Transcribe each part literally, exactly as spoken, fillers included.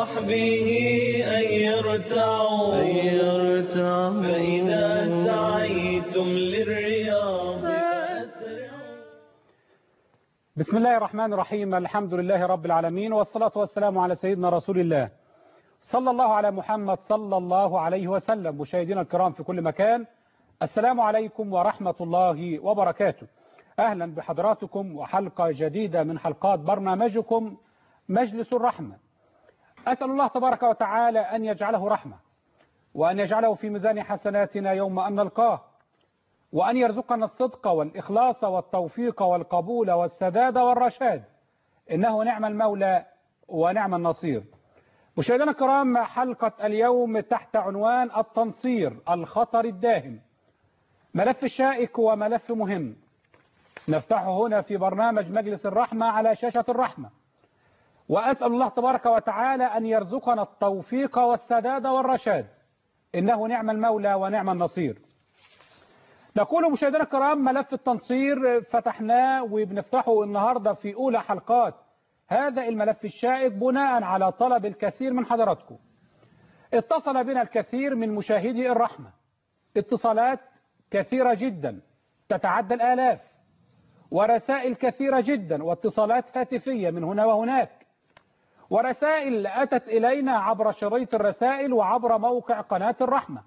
وصحبه أن يرتعوا فإذا سعيتم للرياض فأسرعوا. بسم الله الرحمن الرحيم. الحمد لله رب العالمين، والصلاة والسلام على سيدنا رسول الله صلى الله على محمد صلى الله عليه وسلم. مشاهدينا الكرام في كل مكان، السلام عليكم ورحمة الله وبركاته. أهلا بحضراتكم وحلقة جديدة من حلقات برنامجكم مجلس الرحمة. أسأل الله تبارك وتعالى أن يجعله رحمة، وأن يجعله في ميزان حسناتنا يوم أن نلقاه، وأن يرزقنا الصدق والإخلاص والتوفيق والقبول والسداد والرشاد، إنه نعم المولى ونعم النصير. مشاهدينا الكرام، حلقة اليوم تحت عنوان التنصير الخطر الداهم، ملف شائك وملف مهم نفتحه هنا في برنامج مجلس الرحمة على شاشة الرحمة، وأسأل الله تبارك وتعالى أن يرزقنا التوفيق والسداد والرشاد، إنه نعم المولى ونعم النصير. نقول مشاهدينا الكرام، ملف التنصير فتحناه وبنفتحه النهاردة في أولى حلقات هذا الملف الشائك بناء على طلب الكثير من حضراتكم. اتصل بنا الكثير من مشاهدي الرحمة، اتصالات كثيرة جدا تتعدى الآلاف، ورسائل كثيرة جدا واتصالات هاتفية من هنا وهناك، ورسائل أتت إلينا عبر شريط الرسائل وعبر موقع قناة الرحمة.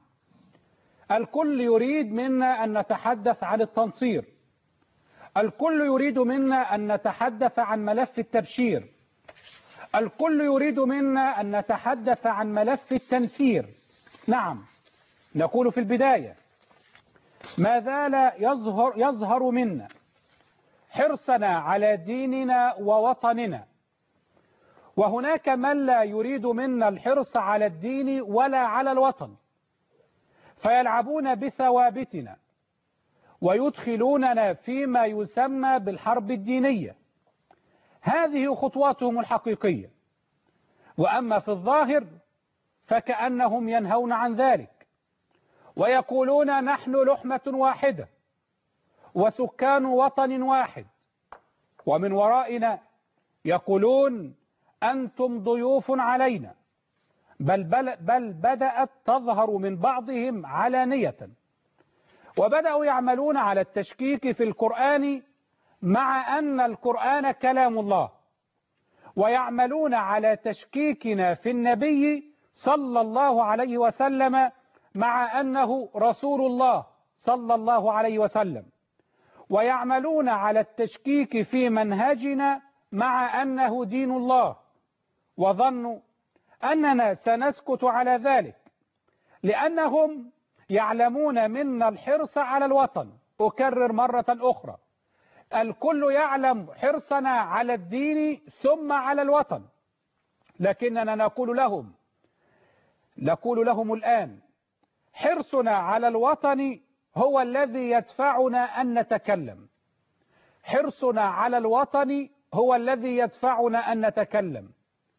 الكل يريد منا أن نتحدث عن التنصير، الكل يريد منا أن نتحدث عن ملف التبشير، الكل يريد منا أن نتحدث عن ملف التنفير. نعم، نقول في البداية ما زال يظهر, يظهر منا حرصنا على ديننا ووطننا، وهناك من لا يريد منا الحرص على الدين ولا على الوطن، فيلعبون بثوابتنا ويدخلوننا فيما يسمى بالحرب الدينية. هذه خطواتهم الحقيقية، وأما في الظاهر فكأنهم ينهون عن ذلك ويقولون نحن لحمة واحدة وسكان وطن واحد، ومن ورائنا يقولون أنتم ضيوف علينا، بل, بل, بل بدأت تظهر من بعضهم علانية، وبدأوا يعملون على التشكيك في القرآن مع أن القرآن كلام الله، ويعملون على تشكيكنا في النبي صلى الله عليه وسلم مع أنه رسول الله صلى الله عليه وسلم، ويعملون على التشكيك في منهجنا مع أنه دين الله، وظنوا أننا سنسكت على ذلك لأنهم يعلمون منا الحرص على الوطن. أكرر مرة أخرى، الكل يعلم حرصنا على الدين ثم على الوطن، لكننا نقول لهم نقول لهم الآن حرصنا على الوطن هو الذي يدفعنا أن نتكلم، حرصنا على الوطن هو الذي يدفعنا أن نتكلم،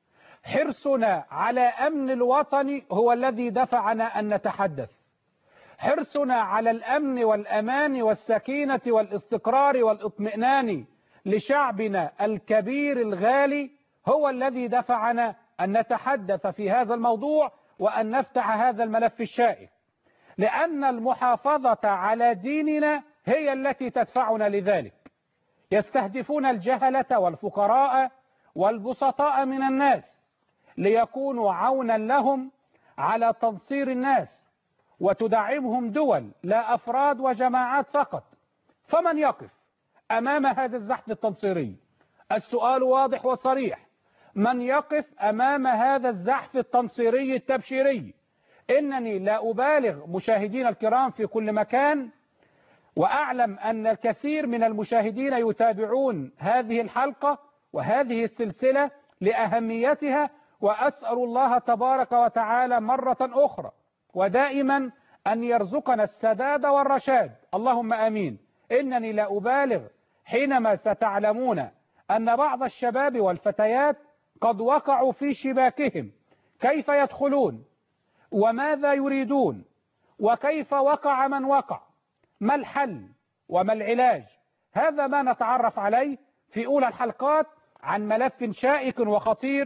حرصنا على أمن الوطن هو الذي دفعنا أن نتحدث، حرصنا على الأمن والأمان والسكينة والاستقرار والاطمئنان لشعبنا الكبير الغالي هو الذي دفعنا أن نتحدث في هذا الموضوع وأن نفتح هذا الملف الشائك، لأن المحافظة على ديننا هي التي تدفعنا لذلك. يستهدفون الجهلة والفقراء والبسطاء من الناس ليكونوا عونا لهم على تنصير الناس، وتدعمهم دول لا أفراد وجماعات فقط. فمن يقف أمام هذا الزحف التنصيري؟ السؤال واضح وصريح، من يقف أمام هذا الزحف التنصيري التبشيري؟ إنني لا أبالغ مشاهدين الكرام في كل مكان، وأعلم أن الكثير من المشاهدين يتابعون هذه الحلقة وهذه السلسلة لأهميتها، وأسأل الله تبارك وتعالى مرة أخرى ودائما أن يرزقنا السداد والرشاد، اللهم آمين. إنني لا أبالغ حينما ستعلمون أن بعض الشباب والفتيات قد وقعوا في شباكهم، كيف يدخلون وماذا يريدون وكيف وقع من وقع، ما الحل وما العلاج. هذا ما نتعرف عليه في أولى الحلقات عن ملف شائك وخطير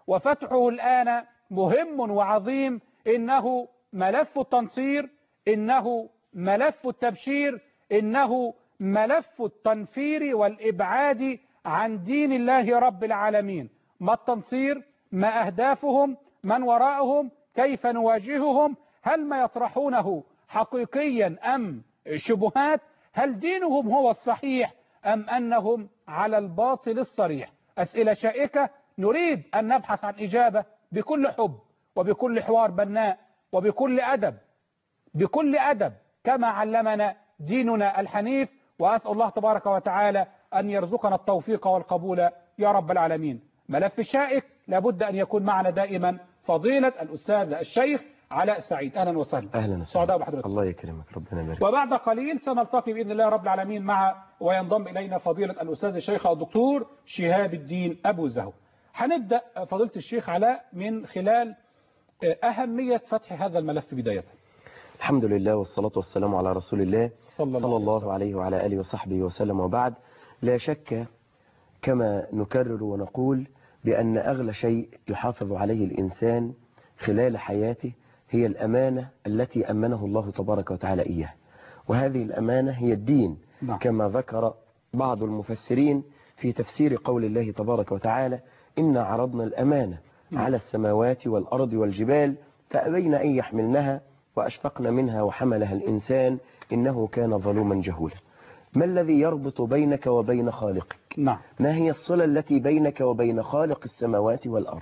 وفتحه الآن مهم وعظيم. إنه ملف التنصير، إنه ملف التبشير، إنه ملف التنفير والإبعاد عن دين الله رب العالمين. ما التنصير؟ ما أهدافهم؟ من وراءهم؟ كيف نواجههم؟ هل ما يطرحونه حقيقيا أم شبهات؟ هل دينهم هو الصحيح أم أنهم على الباطل الصريح؟ أسئلة شائكة نريد أن نبحث عن إجابة بكل حب وبكل حوار بناء وبكل أدب، بكل أدب كما علمنا ديننا الحنيف. وأسأل الله تبارك وتعالى أن يرزقنا التوفيق والقبول يا رب العالمين. ملف الشائك لابد أن يكون معنا دائما فضيلة الأستاذ الشيخ علاء سعيد. أهلا وسهلا. أهلا سعداء وسهلا. بحضرتك. الله يكرمك، ربنا يبارك. وبعد قليل سنلتقي بإذن الله رب العالمين مع وينضم إلينا فضيلة الأستاذ الشيخ الدكتور شهاب الدين أبو زهو. هنبدأ فضيلة الشيخ علاء من خلال أهمية فتح هذا الملف بداية. الحمد لله والصلاة والسلام على رسول الله صلى الله, صلى الله عليه وعلى آله وصحبه وسلم. وبعد، لا شك كما نكرر ونقول بأن أغلى شيء يحافظ عليه الإنسان خلال حياته هي الأمانة التي أمنه الله تبارك وتعالى إياه، وهذه الأمانة هي الدين. نعم. كما ذكر بعض المفسرين في تفسير قول الله تبارك وتعالى: إنا عرضنا الأمانة نعم. على السماوات والأرض والجبال فأبين أن يحملنها وأشفقن منها وحملها الإنسان إنه كان ظلوما جهولا. ما الذي يربط بينك وبين خالقك؟ نعم. ما هي الصلة التي بينك وبين خالق السماوات والأرض؟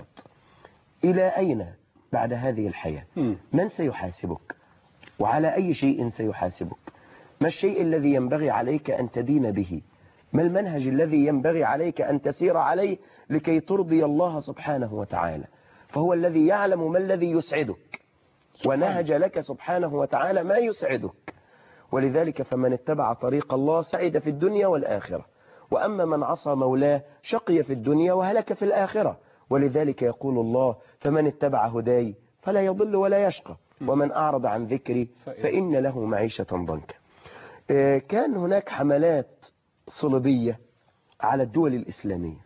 إلى أين بعد هذه الحياة؟ م. من سيحاسبك؟ وعلى أي شيء سيحاسبك؟ ما الشيء الذي ينبغي عليك أن تدين به؟ ما المنهج الذي ينبغي عليك أن تسير عليه لكي ترضي الله سبحانه وتعالى؟ فهو الذي يعلم ما الذي يسعدك، ونهج لك سبحانه وتعالى ما يسعدك. ولذلك فمن اتبع طريق الله سعد في الدنيا والآخرة، وأما من عصى مولاه شقي في الدنيا وهلك في الآخرة. ولذلك يقول الله: فمن اتبع هداي فلا يضل ولا يشقى، ومن أعرض عن ذكري فإن له معيشة ضنكا. كان هناك حملات صليبية على الدول الإسلامية،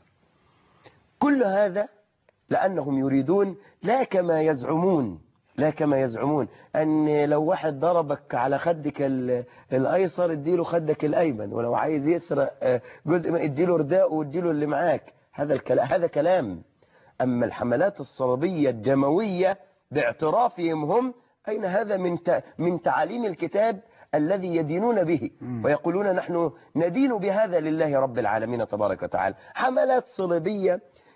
كل هذا لأنهم يريدون لا كما يزعمون لا كما يزعمون أن لو واحد ضربك على خدك الأيسر اديله خدك الأيمن، ولو عايز يسرق جزء ما اديله رداءه واديله اللي معاك. هذا الكلام هذا كلام. أما الحملات الصليبية الدموية باعترافهم هم، أين هذا من من تعاليم الكتاب الذي يدينون به ويقولون نحن ندين بهذا لله رب العالمين تبارك وتعالى؟ حملات صليبية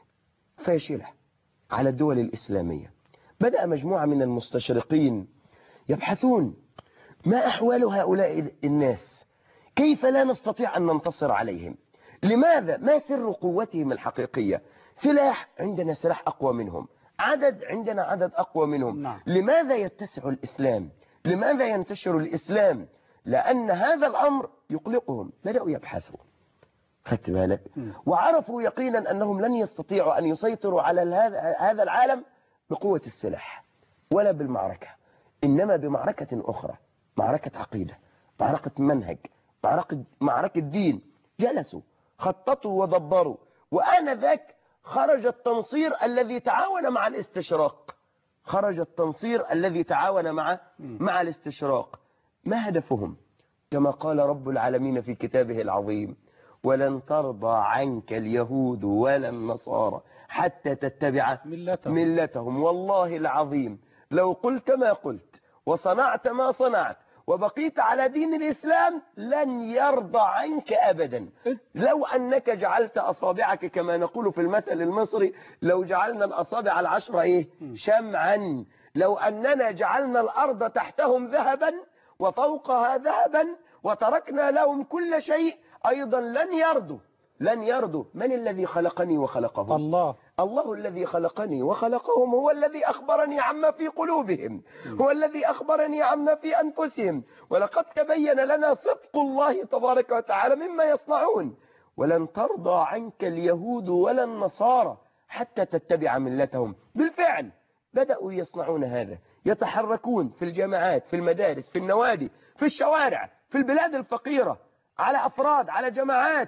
فاشلة على الدول الإسلامية. بدأ مجموعة من المستشرقين يبحثون ما أحوال هؤلاء الناس، كيف لا نستطيع أن ننتصر عليهم، لماذا، ما سر قوتهم الحقيقية؟ سلاح، عندنا سلاح أقوى منهم، عدد، عندنا عدد أقوى منهم. نعم. لماذا يتسع الإسلام؟ لماذا ينتشر الإسلام؟ لأن هذا الأمر يقلقهم. بدأوا يبحثوا، خدت بالك، وعرفوا يقينا أنهم لن يستطيعوا أن يسيطروا على هذا العالم بقوة السلاح ولا بالمعركة، إنما بمعركة أخرى، معركة عقيدة، معركة منهج، معركة, معركة دين. جلسوا خططوا ودبروا، وآنذاك خرج التنصير الذي تعاون مع الاستشراق خرج التنصير الذي تعاون مع مع الاستشراق. ما هدفهم؟ كما قال رب العالمين في كتابه العظيم: ولن ترضى عنك اليهود ولا النصارى حتى تتبع ملتهم. ملتهم. والله العظيم لو قلت ما قلت وصنعت ما صنعت وبقيت على دين الإسلام لن يرضى عنك أبدا. لو أنك جعلت أصابعك كما نقول في المثل المصري: لو جعلنا الأصابع العشرة إيه؟ شمعا. لو أننا جعلنا الأرض تحتهم ذهبا وفوقها ذهبا وتركنا لهم كل شيء أيضا لن يرضوا لن يرضوا. من الذي خلقني وخلقهم؟ الله. الله الذي خلقني وخلقهم هو الذي أخبرني عما في قلوبهم، هو الذي أخبرني عما في أنفسهم. ولقد تبين لنا صدق الله تبارك وتعالى مما يصنعون. ولن ترضى عنك اليهود ولا النصارى حتى تتبع ملتهم. بالفعل بدأوا يصنعون هذا، يتحركون في الجامعات، في المدارس، في النوادي، في الشوارع، في البلاد الفقيرة، على أفراد، على جماعات.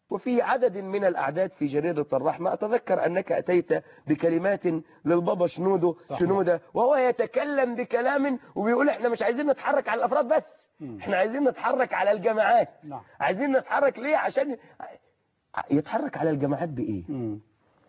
وفي عدد من الأعداد في جريدة الرحمة أتذكر أنك أتيت بكلمات للبابا شنودة شنودة وهو يتكلم بكلام وبيقول احنا مش عايزين نتحرك على الأفراد بس، احنا عايزين نتحرك على الجماعات. نعم. عايزين نتحرك ليه؟ عشان يتحرك على الجماعات بإيه؟ مم.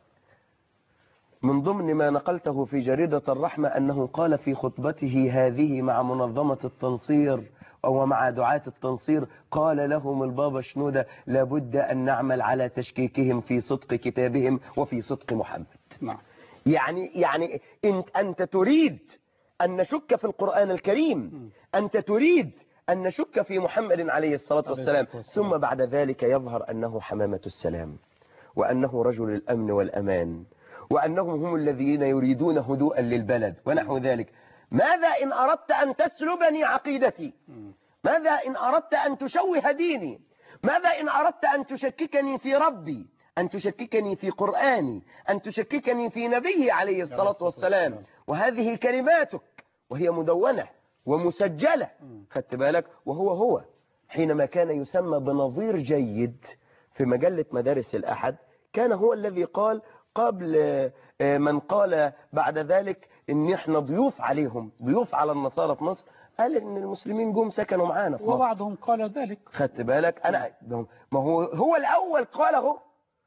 من ضمن ما نقلته في جريدة الرحمة أنه قال في خطبته هذه مع منظمة التنصير أو مع دعاة التنصير، قال لهم البابا شنودة لابد أن نعمل على تشكيكهم في صدق كتابهم وفي صدق محمد. نعم. يعني يعني انت أنت تريد أن نشك في القرآن الكريم، أنت تريد أن نشك في محمد عليه الصلاة والسلام، ثم بعد ذلك يظهر أنه حمامة السلام وأنه رجل الأمن والأمان وأنهم هم الذين يريدون هدوءا للبلد ونحو ذلك. ماذا إن أردت أن تسلبني عقيدتي؟ ماذا إن أردت أن تشوه ديني؟ ماذا إن أردت أن تشككني في ربي، أن تشككني في قرآني، أن تشككني في نبيه عليه الصلاة والسلام؟ وهذه كلماتك وهي مدونة ومسجلة، خدت بالك؟ وهو هو حينما كان يسمى بنظير جيد في مجلة مدارس الأحد كان هو الذي قال قبل من قال بعد ذلك ان احنا ضيوف عليهم، ضيوف على النصارى في مصر، قال ان المسلمين جم سكنوا معانا في مصر وبعضهم قال ذلك. خدت بالك؟ انا ما هو هو الاول قاله،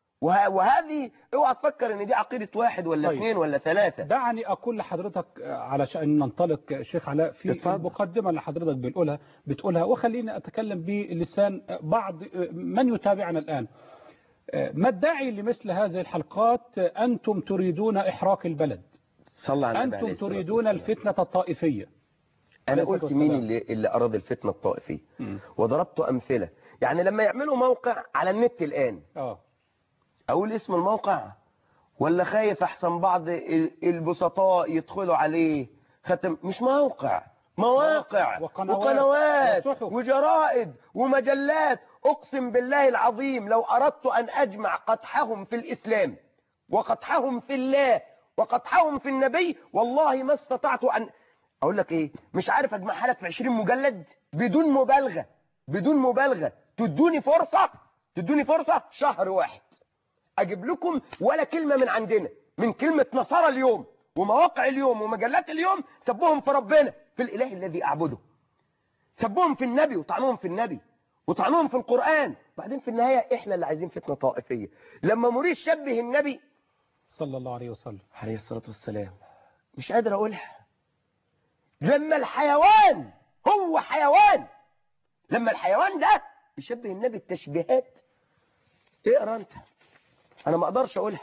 وهذه اوعى تفكر ان دي عقيده واحد ولا طيب. اثنين ولا ثلاثه. دعني اقول لحضرتك علشان ننطلق شيخ علاء في اتفضل. المقدمه اللي حضرتك بتقولها بتقولها وخليني اتكلم بلسان بعض من يتابعنا الان. ما الداعي لمثل هذه الحلقات؟ أنتم تريدون إحراق البلد، صلى على النبي أنتم عليه الصلاة تريدون والسلام. الفتنة الطائفية. أنا قلت مين اللي, اللي أراد الفتنة الطائفية وضربت أمثلة. يعني لما يعملوا موقع على النت الآن آه. أقول اسم الموقع ولا خايف أحسن بعض البسطاء يدخلوا عليه؟ ختم مش موقع، مواقع وقنوات, وقنوات وجرائد ومجلات. أقسم بالله العظيم لو أردت أن أجمع قدحهم في الإسلام وقدحهم في الله وقدحهم في النبي والله ما استطعت أن أقول لك إيه، مش عارف أجمعها لك في عشرين مجلد بدون مبالغة، بدون مبالغة. تدوني فرصة، تدوني فرصة شهر واحد أجيب لكم ولا كلمة من عندنا، من كلمة نصارى اليوم ومواقع اليوم ومجلات اليوم سبوهم في ربنا، في الإله الذي أعبده، سبوهم في النبي وطعنوهم في النبي وطعنوهم في القرآن. بعدين في النهاية إحنا اللي عايزين فتنة طائفية. لما مريد شبه النبي صلى الله عليه وسلم عليه الصلاة والسلام، مش قادر أقولها. لما الحيوان هو حيوان، لما الحيوان ده يشبه النبي التشبيهات، اقرا انت، انا ما اقدرش اقولها،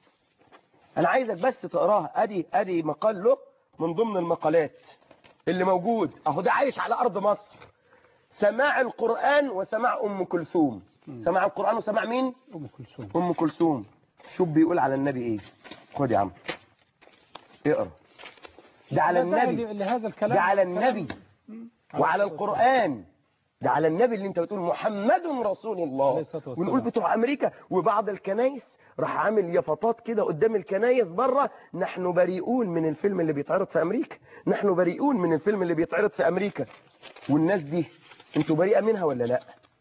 انا عايزك بس تقراها. ادي ادي مقال له من ضمن المقالات اللي موجود اهو، ده عايش على ارض مصر. سماع القرآن وسماع ام كلثوم. سماع القرآن وسماع مين؟ أم كلثوم. ام كلثوم. شوف بيقول على النبي ايه، خد يا عم اقرا. ده على النبي، لهذا الكلام ده على النبي وعلى القرآن، ده على النبي اللي انت بتقول محمد رسول الله. ونقول بتوع امريكا وبعض الكنايس راح عامل يافطات كده قدام الكنايس بره، نحن بريئون من الفيلم اللي بيتعرض في امريكا، نحن بريئون من الفيلم اللي بيتعرض في امريكا. والناس دي انتوا بريئة منها ولا لا؟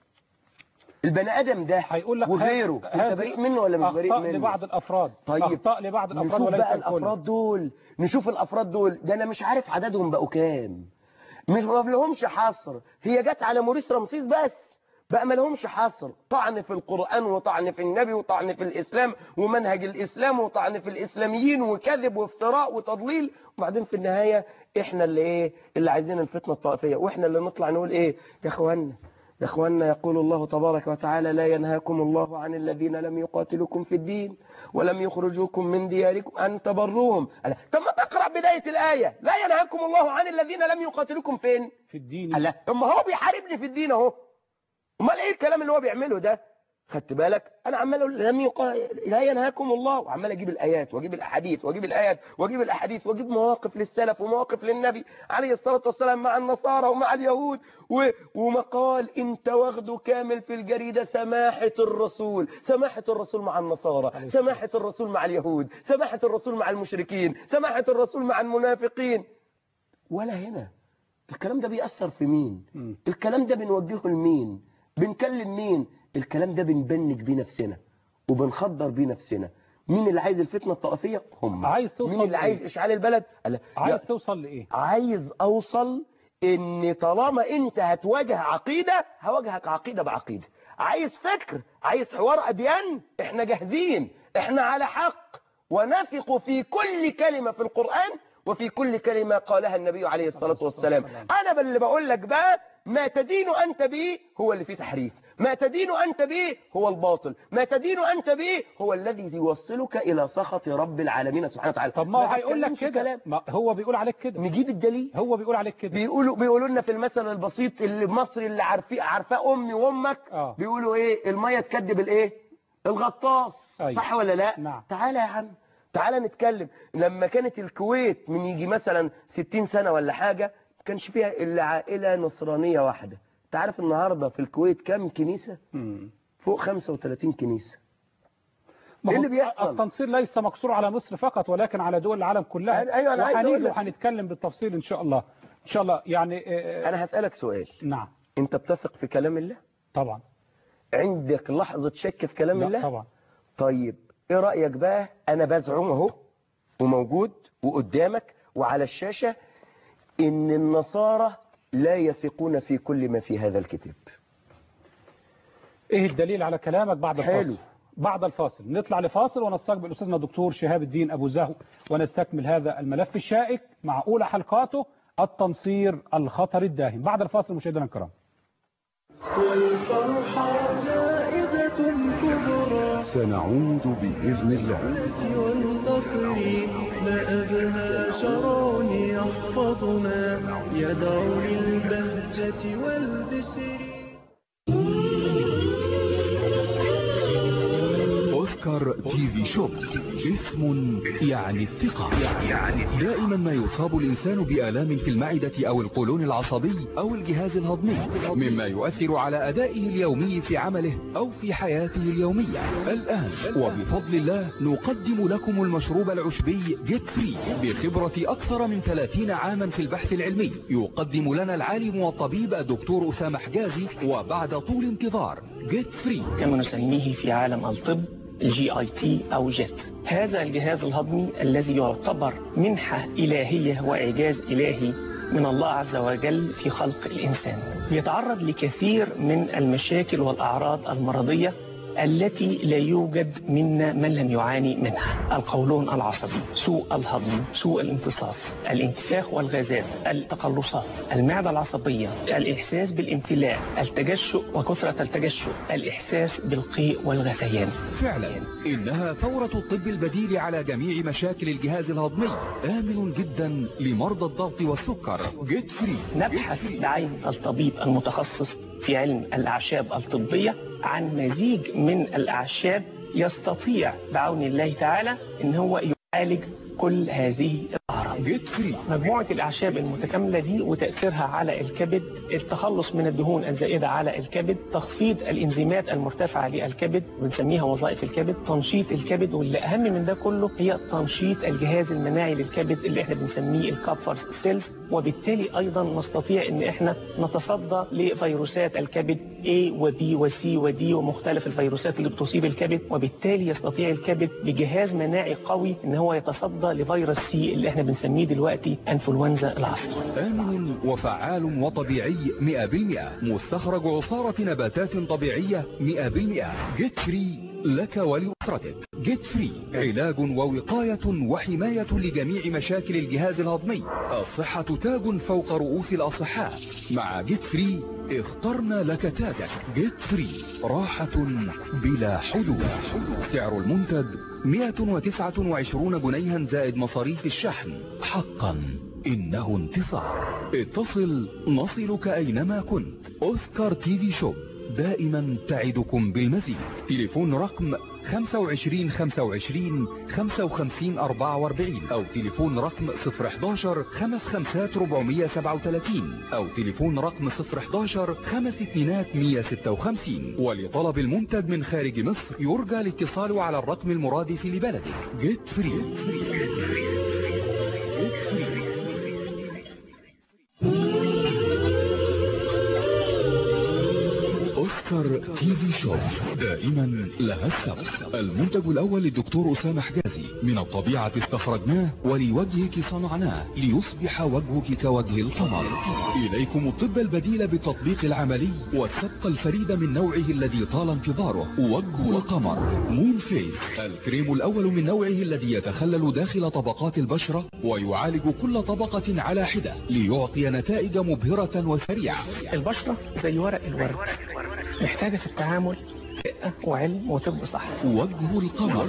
البني ادم ده هيقول لك وغيره انت بريء منه ولا مش بريء منه؟ اخطاء لبعض الافراد. طيب اخطاء لبعض الافراد نشوف وليس بقى الكل. الافراد دول، نشوف الافراد دول، ده انا مش عارف عددهم بقوا كام، مش ما لهمش حصر. هي جت على موريس رمسيس بس، بقى ما لهمش حصر. طعن في القرآن وطعن في النبي وطعن في الإسلام ومنهج الإسلام وطعن في الإسلاميين وكذب وافتراء وتضليل. وبعدين في النهاية احنا اللي ايه اللي عايزين الفتنة الطائفية، واحنا اللي نطلع نقول ايه يا اخوانا يا اخوانا. يقول الله تبارك وتعالى لا ينهاكم الله عن الذين لم يقاتلوكم في الدين ولم يخرجوكم من دياركم أن تبروهم. طب ما تقرأ بداية الآية، لا ينهاكم الله عن الذين لم يقاتلوكم فين؟ في الدين. لا اما هو بيحاربني في الدين اهو، امال ايه الكلام اللي هو بيعمله ده؟ خدت بالك؟ انا عمال اقول لم يقا... لا ينهاكم الله، وعمال اجيب الايات واجيب الاحاديث واجيب الايات واجيب الاحاديث واجيب مواقف للسلف ومواقف للنبي عليه الصلاه والسلام مع النصارى ومع اليهود و... ومقال انت واخده كامل في الجريده، سماحه الرسول، سماحه الرسول مع النصارى، سماحه الرسول مع اليهود، سماحه الرسول مع المشركين، سماحه الرسول مع المنافقين. ولا هنا الكلام ده بيأثر في مين؟ الكلام ده بنوجهه لمين؟ بنكلم مين؟ الكلام ده بنبنج بيه نفسنا وبنخدر بيه نفسنا. مين اللي عايز الفتنة الطائفية؟ هم. عايز توصل مين اللي لإيه؟ عايز إشعال البلد؟ ألا. عايز توصل لإيه؟ عايز أوصل إن طالما أنت هتواجه عقيدة هواجهك عقيدة بعقيدة. عايز فكر، عايز حوار أديان، إحنا جاهزين، إحنا على حق، ونثق في كل كلمة في القرآن وفي كل كلمة قالها النبي عليه الصلاة والسلام. أنا باللي بقول لك بقى، ما تدين أنت به هو اللي فيه تحريف، ما تدين أنت به هو الباطل، ما تدين أنت به هو الذي يوصلك إلى سخط رب العالمين سبحانه وتعالى. طب ما هو ما هيقول لك تتكلمش كده، كلام. ما هو بيقول عليك كده، نجيب الدليل. هو بيقول عليك كده. بيقولوا بيقولوا لنا في المثل البسيط اللي مصري اللي عارفيه عارفاه امي وامك، آه. بيقولوا ايه؟ الميه تكدب الايه؟ الغطاس. أيوة. صح ولا لا؟ نعم. تعالى يا عم، تعالى نتكلم. لما كانت الكويت من يجي مثلا ستين سنة ولا حاجة ما كانش فيها الا عائله نصرانيه واحده. انت عارف النهارده في الكويت كام كنيسه؟ مم. فوق خمسة وثلاثين كنيسه. ما ايه هو اللي بيحصل؟ التنصير ليس مقصور على مصر فقط ولكن على دول العالم كلها. أيوة، أنا عايز أقول وهنيجي لك. وهنتكلم بالتفصيل ان شاء الله، ان شاء الله يعني. آه، انا هسألك سؤال. نعم انت بتثق في كلام الله؟ طبعا. عندك لحظة شك في كلام لا الله؟ طبعا. طيب ايه رأيك بقى؟ انا بزعم اهو وموجود وقدامك وعلى الشاشة ان النصارى لا يثقون في كل ما في هذا الكتاب. ايه الدليل على كلامك؟ بعد حلو. الفاصل. بعد الفاصل نطلع لفاصل ونستقبل أستاذنا الدكتور شهاب الدين أبو زهو ونستكمل هذا الملف الشائك مع أولى حلقاته، التنصير الخطر الداهم. بعد الفاصل مشاهدينا الكرام. والفرحة زائدة كبرى سنعود بإذن الله. والنصر ما أبهى شرون يحفظنا يدعو للبهجة والبشر. أوسكار تي في شوب، اسم يعني الثقة. دائما ما يصاب الإنسان بآلام في المعدة أو القولون العصبي أو الجهاز الهضمي، مما يؤثر على أدائه اليومي في عمله أو في حياته اليومية. الآن وبفضل الله نقدم لكم المشروب العشبي جيت فري بخبرة أكثر من ثلاثين عاما في البحث العلمي. يقدم لنا العالم والطبيب الدكتور أسامة حجازي وبعد طول انتظار جيت فري، كما نسميه في عالم الطب الجي اي تي او جيت. هذا الجهاز الهضمي الذي يعتبر منحة إلهية وإعجاز إلهي من الله عز وجل في خلق الإنسان، يتعرض لكثير من المشاكل والأعراض المرضية التي لا يوجد منا من لم يعاني منها: القولون العصبي، سوء الهضم، سوء الامتصاص، الانتفاخ والغازات، التقلصات، المعدة العصبية، الإحساس بالامتلاء، التجشؤ وكثرة التجشؤ، الإحساس بالقيء والغثيان. فعلا إنها ثورة الطب البديل على جميع مشاكل الجهاز الهضمي، آمن جدا لمرضى الضغط والسكر. جيت فري. نبحث بعين الطبيب المتخصص في علم الأعشاب الطبية عن مزيج من الأعشاب يستطيع بعون الله تعالى إن هو يعالج كل هذه الأعراض. جيت فري. مجموعة الأعشاب المتكاملة دي وتأثيرها على الكبد، التخلص من الدهون الزائدة على الكبد، تخفيض الإنزيمات المرتفعة للكبد بنسميها وظائف الكبد، تنشيط الكبد، واللي أهم من ده كله هي تنشيط الجهاز المناعي للكبد اللي احنا بنسميه الكابفر سيلز، وبالتالي أيضا نستطيع إن احنا نتصدى لفيروسات الكبد A و B و C و D ومختلف الفيروسات اللي بتصيب الكبد، وبالتالي يستطيع الكبد بجهاز مناعي قوي إن هو يتصدى لفيروس سي اللي احنا بنسميه دلوقتي انفلونزا العصر. آمن وفعال وطبيعي مئة بالمئة، مستخرج عصارة نباتات طبيعية مئة بالمئة. جيت فري لك ولأسرتك. جيت فري علاج ووقاية وحماية لجميع مشاكل الجهاز الهضمي. الصحة تاج فوق رؤوس الأصحاء. مع جيت فري اخترنا لك تاجك. جيت فري راحة بلا حدود. سعر المنتج مئة وتسعة وعشرين جنيها زائد مصاريف الشحن. حقا إنه انتصار. اتصل نصلك أينما كنت. أوسكار تي في شوب دائما تعدكم بالمزيد. تليفون رقم خمسة وعشرين خمسة وعشرين خمسة وخمسين أربعة وأربعين أو تليفون رقم صفر حداشر خمس خمسات ربعمية سبعة وثلاثين أو تليفون رقم صفر حداشر خمس اتنينات مية ستة وخمسين. ولطلب المنتج من خارج مصر يرجى الاتصال على الرقم المرادف لبلدك. جيت فري. أوسكار تي في شوب دائما لها السبق. المنتج الأول للدكتور أسامة حجازي، من الطبيعة استخرجناه ولوجهك صنعناه ليصبح وجهك كوجه القمر. إليكم الطب البديل بالتطبيق العملي والسبق الفريد من نوعه الذي طال انتظاره، وجه القمر مون فيس، الكريم الأول من نوعه الذي يتخلل داخل طبقات البشرة ويعالج كل طبقة على حدة ليعطي نتائج مبهرة وسريعة. البشرة زي ورق الورد، محتاجة في التعامل رقة وعلم وطب صح. وجه القمر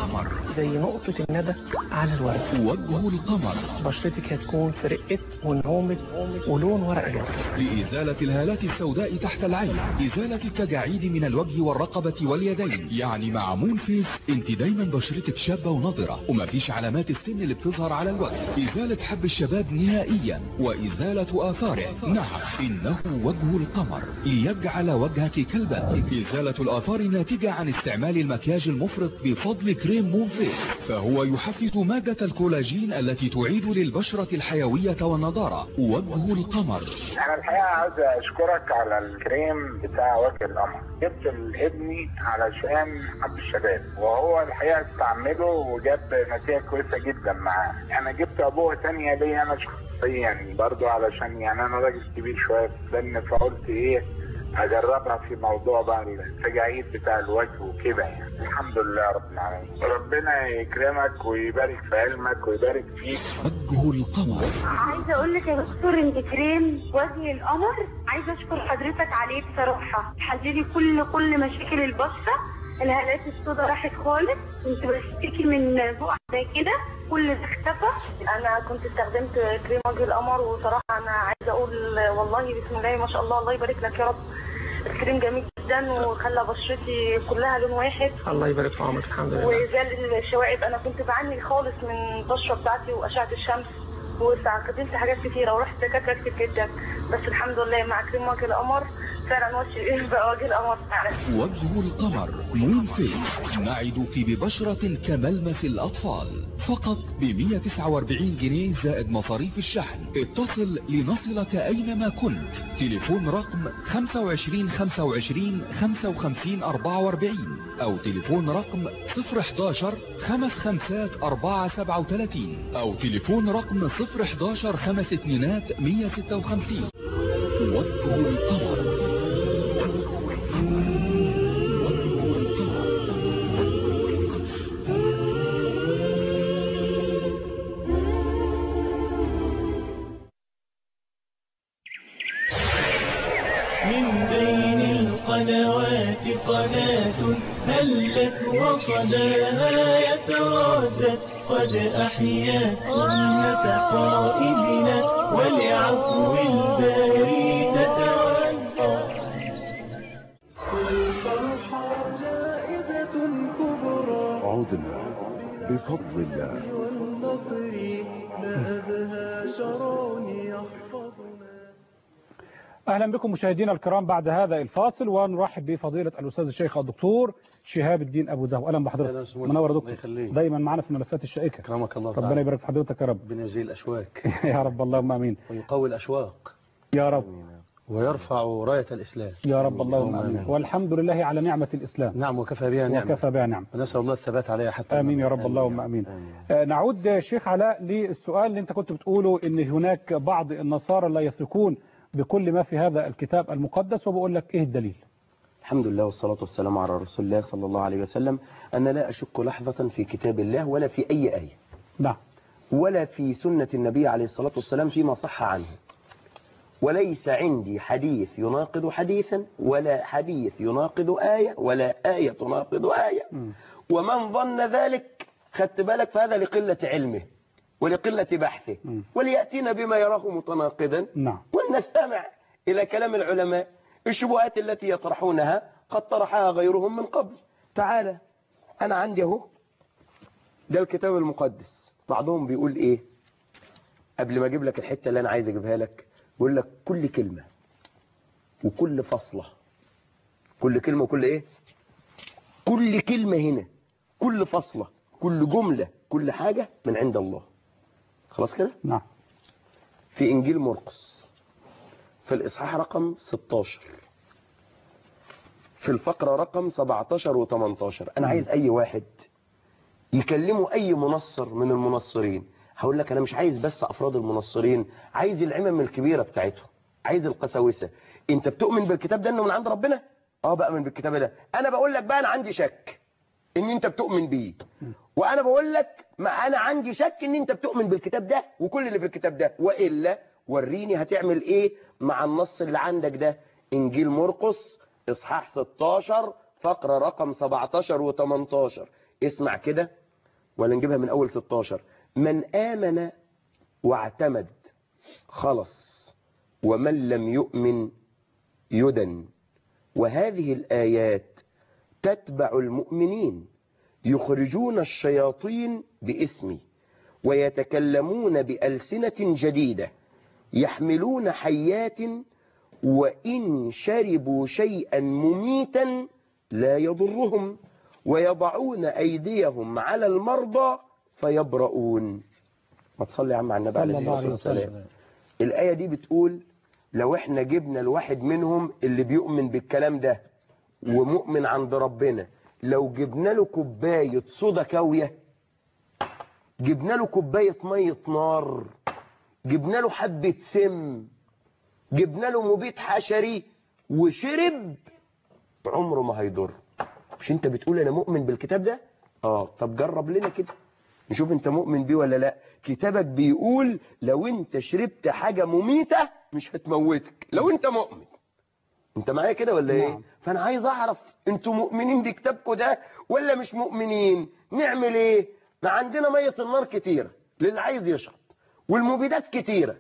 زي نقطة الندى على الورد. وجه القمر بشرتك هتكون في رقة ونعومة ولون ورق الورد. لإزالة الهالات السوداء تحت العين، إزالة التجاعيد من الوجه والرقبة واليدين. يعني مع مون فيس انت دايما بشرتك شابة ونضرة ومفيش علامات السن اللي بتظهر على الوجه. إزالة حب الشباب نهائيا وإزالة آثاره. نعم، إنه وجه القمر ليجعل وجهك كالبدر. إزالة الآثار الناتجة عن استعمال المكياج المفرط بفضل كريم مون فيس، فهو يحفز مادة الكولاجين التي تعيد للبشرة الحيوية والنضارة. وجه القمر. أنا الحقيقة عاوز أشكرك على الكريم بتاع وجه القمر. جبت لابني علشان حب الشباب، وهو الحقيقة استعمله وجاب نتيجة كويسة جدا معاه. أنا جبت أبوه تانية ليا أنا شخصيا برضو، علشان يعني أنا راجل كبير شوية في السن، فقلت إيه اجربها في موضوع بقى التجاعيد بتاع الوجه وكده. يعني الحمد لله رب العالمين، ربنا يكرمك ويبارك في علمك ويبارك فيك. وجه القمر. عايزه اقول لك يا دكتور انت كريم وجه القمر، عايزه اشكر حضرتك عليه بصراحه، حللي كل كل مشاكل البشره. الهالات السوداء راحت خالص، كنت بشتكي من بقع زي كده، كل ده اختفى. انا كنت استخدمت كريم وجه القمر، وصراحه انا عايزه اقول والله بسم الله ما شاء الله، الله يبارك لك يا رب. الكريم جميل جدا وخلى بشرتي كلها لون واحد. الله يبارك في عمرك. الحمد لله. وزال الشوائب، انا كنت بعاني خالص من البشره بتاعتي واشعه الشمس، واستخدمت حاجات كتيره ورحت دكاتره كتير جدا، بس الحمد لله مع كريم وجه القمر فعلا وجه بقى وجه القمر فعلا. وجه القمر مون فيس، نعدك ببشرة كملمس الأطفال، فقط ب مئة وتسعة وأربعين جنيه زائد مصاريف الشحن. اتصل لنصلك أينما كنت. تليفون رقم خمسة وعشرين خمسة وعشرين خمسة وخمسين أربعة وأربعين أو تليفون رقم صفر حداشر خمس خمسات أربعة سبعة وثلاثين أو تليفون رقم صفر حداشر خمس اتنينات مية ستة وخمسين. وجه القمر. من بين القنوات قناة هلت وصداها يتردد، قد أحيا سنة قائدنا ولعفو الباري تتودد. الفرحة زائدة كبرى، عدنا بفضل الله. والنصر ما أبهى شرون يحفظنا. أهلا بكم مشاهدينا الكرام بعد هذا الفاصل، ونرحب بفضيلة الأستاذ الشيخ الدكتور شهاب الدين أبو زهو. أهلا بحضرتك، منور يا دكتور، دايما معنا في الملفات الشائكة. كرمك الله، ربنا يبارك في حضرتك يا رب. ربنا يزيل الأشواك يا رب، اللهم آمين. ويقوي الأشواق يا رب، ويرفع راية الإسلام يا رب، اللهم آمين. والحمد لله على نعمة الإسلام. نعم، وكفى بها نعمة. وكفى بها نعمة. ونسأل الله الثبات عليها حتى آمين يا رب، اللهم آمين. آه نعود شيخ علاء للسؤال اللي أنت كنت بتقوله، إن هناك بعض النصارى لا يثقون بكل ما في هذا الكتاب المقدس، وبقول لك إيه الدليل؟ الحمد لله والصلاة والسلام على رسول الله صلى الله عليه وسلم. أنا لا أشك لحظة في كتاب الله ولا في أي آية، نعم، ولا في سنة النبي عليه الصلاة والسلام فيما صح عنه. وليس عندي حديث يناقض حديثا، ولا حديث يناقض آية، ولا آية تناقض آية. م. ومن ظن ذلك خدت بالك فهذا لقلة علمه ولقلة بحثه، م. وليأتينا بما يراه متناقضا، نعم، ولنستمع إلى كلام العلماء. الشبهات التي يطرحونها قد طرحها غيرهم من قبل. تعالى، أنا عندي اهو ده الكتاب المقدس. بعضهم بيقول إيه قبل ما أجيب لك الحتة اللي أنا عايز أجيبها لك؟ بيقول لك كل كلمة وكل فصلة، كل كلمة وكل إيه، كل كلمة هنا، كل فصلة، كل جملة، كل حاجة من عند الله. خلاص كده؟ نعم. في إنجيل مرقس في الإصحاح رقم ستاشر في الفقرة رقم سبعتاشر و تمنتاشر. انا عايز اي واحد يكلموا اي منصر من المنصرين. هقول لك انا مش عايز بس افراد المنصرين، عايز العمم الكبيرة بتاعتهم، عايز القساوسة. انت بتؤمن بالكتاب ده انه من عند ربنا؟ اه بأمن بالكتاب ده. انا بقول لك بقى انا عندي شك ان انت بتؤمن بيه، وانا بقول لك ما انا عندي شك ان انت بتؤمن بالكتاب ده وكل اللي في الكتاب ده، والا وريني هتعمل ايه مع النص اللي عندك ده. انجيل مرقس اصحاح ستاشر فقرة رقم سبعتاشر و تمنتاشر. اسمع كده ولا نجيبها من اول ستاشر. من آمن واعتمد خلص، ومن لم يؤمن يدن. وهذه الآيات تتبع المؤمنين يخرجون الشياطين باسمي ويتكلمون بألسنة جديدة يحملون حيات وإن شربوا شيئا مميتا لا يضرهم ويضعون أيديهم على المرضى فيبرؤون. ما تصلي يا عم على النبي عليه الصلاة والسلام. الآية دي بتقول لو احنا جبنا الواحد منهم اللي بيؤمن بالكلام ده ومؤمن عند ربنا، لو جبنا له كوباية صودا كاوية، جبنا له كوباية مية نار، جبنا له حبة سم، جبنا له مبيد حشري وشرب، عمره ما هيضر. مش انت بتقول انا مؤمن بالكتاب ده؟ اه طب جرب لنا كده نشوف انت مؤمن بيه ولا لا. كتابك بيقول لو انت شربت حاجة مميتة مش هتموتك لو انت مؤمن. انت معايا كده ولا ايه؟ فانا عايز اعرف انتوا مؤمنين بكتابكم ده ولا مش مؤمنين. نعمل ايه؟ ما عندنا مية النار كتيرة للي عايز يشرب، والمبيدات كتيرة،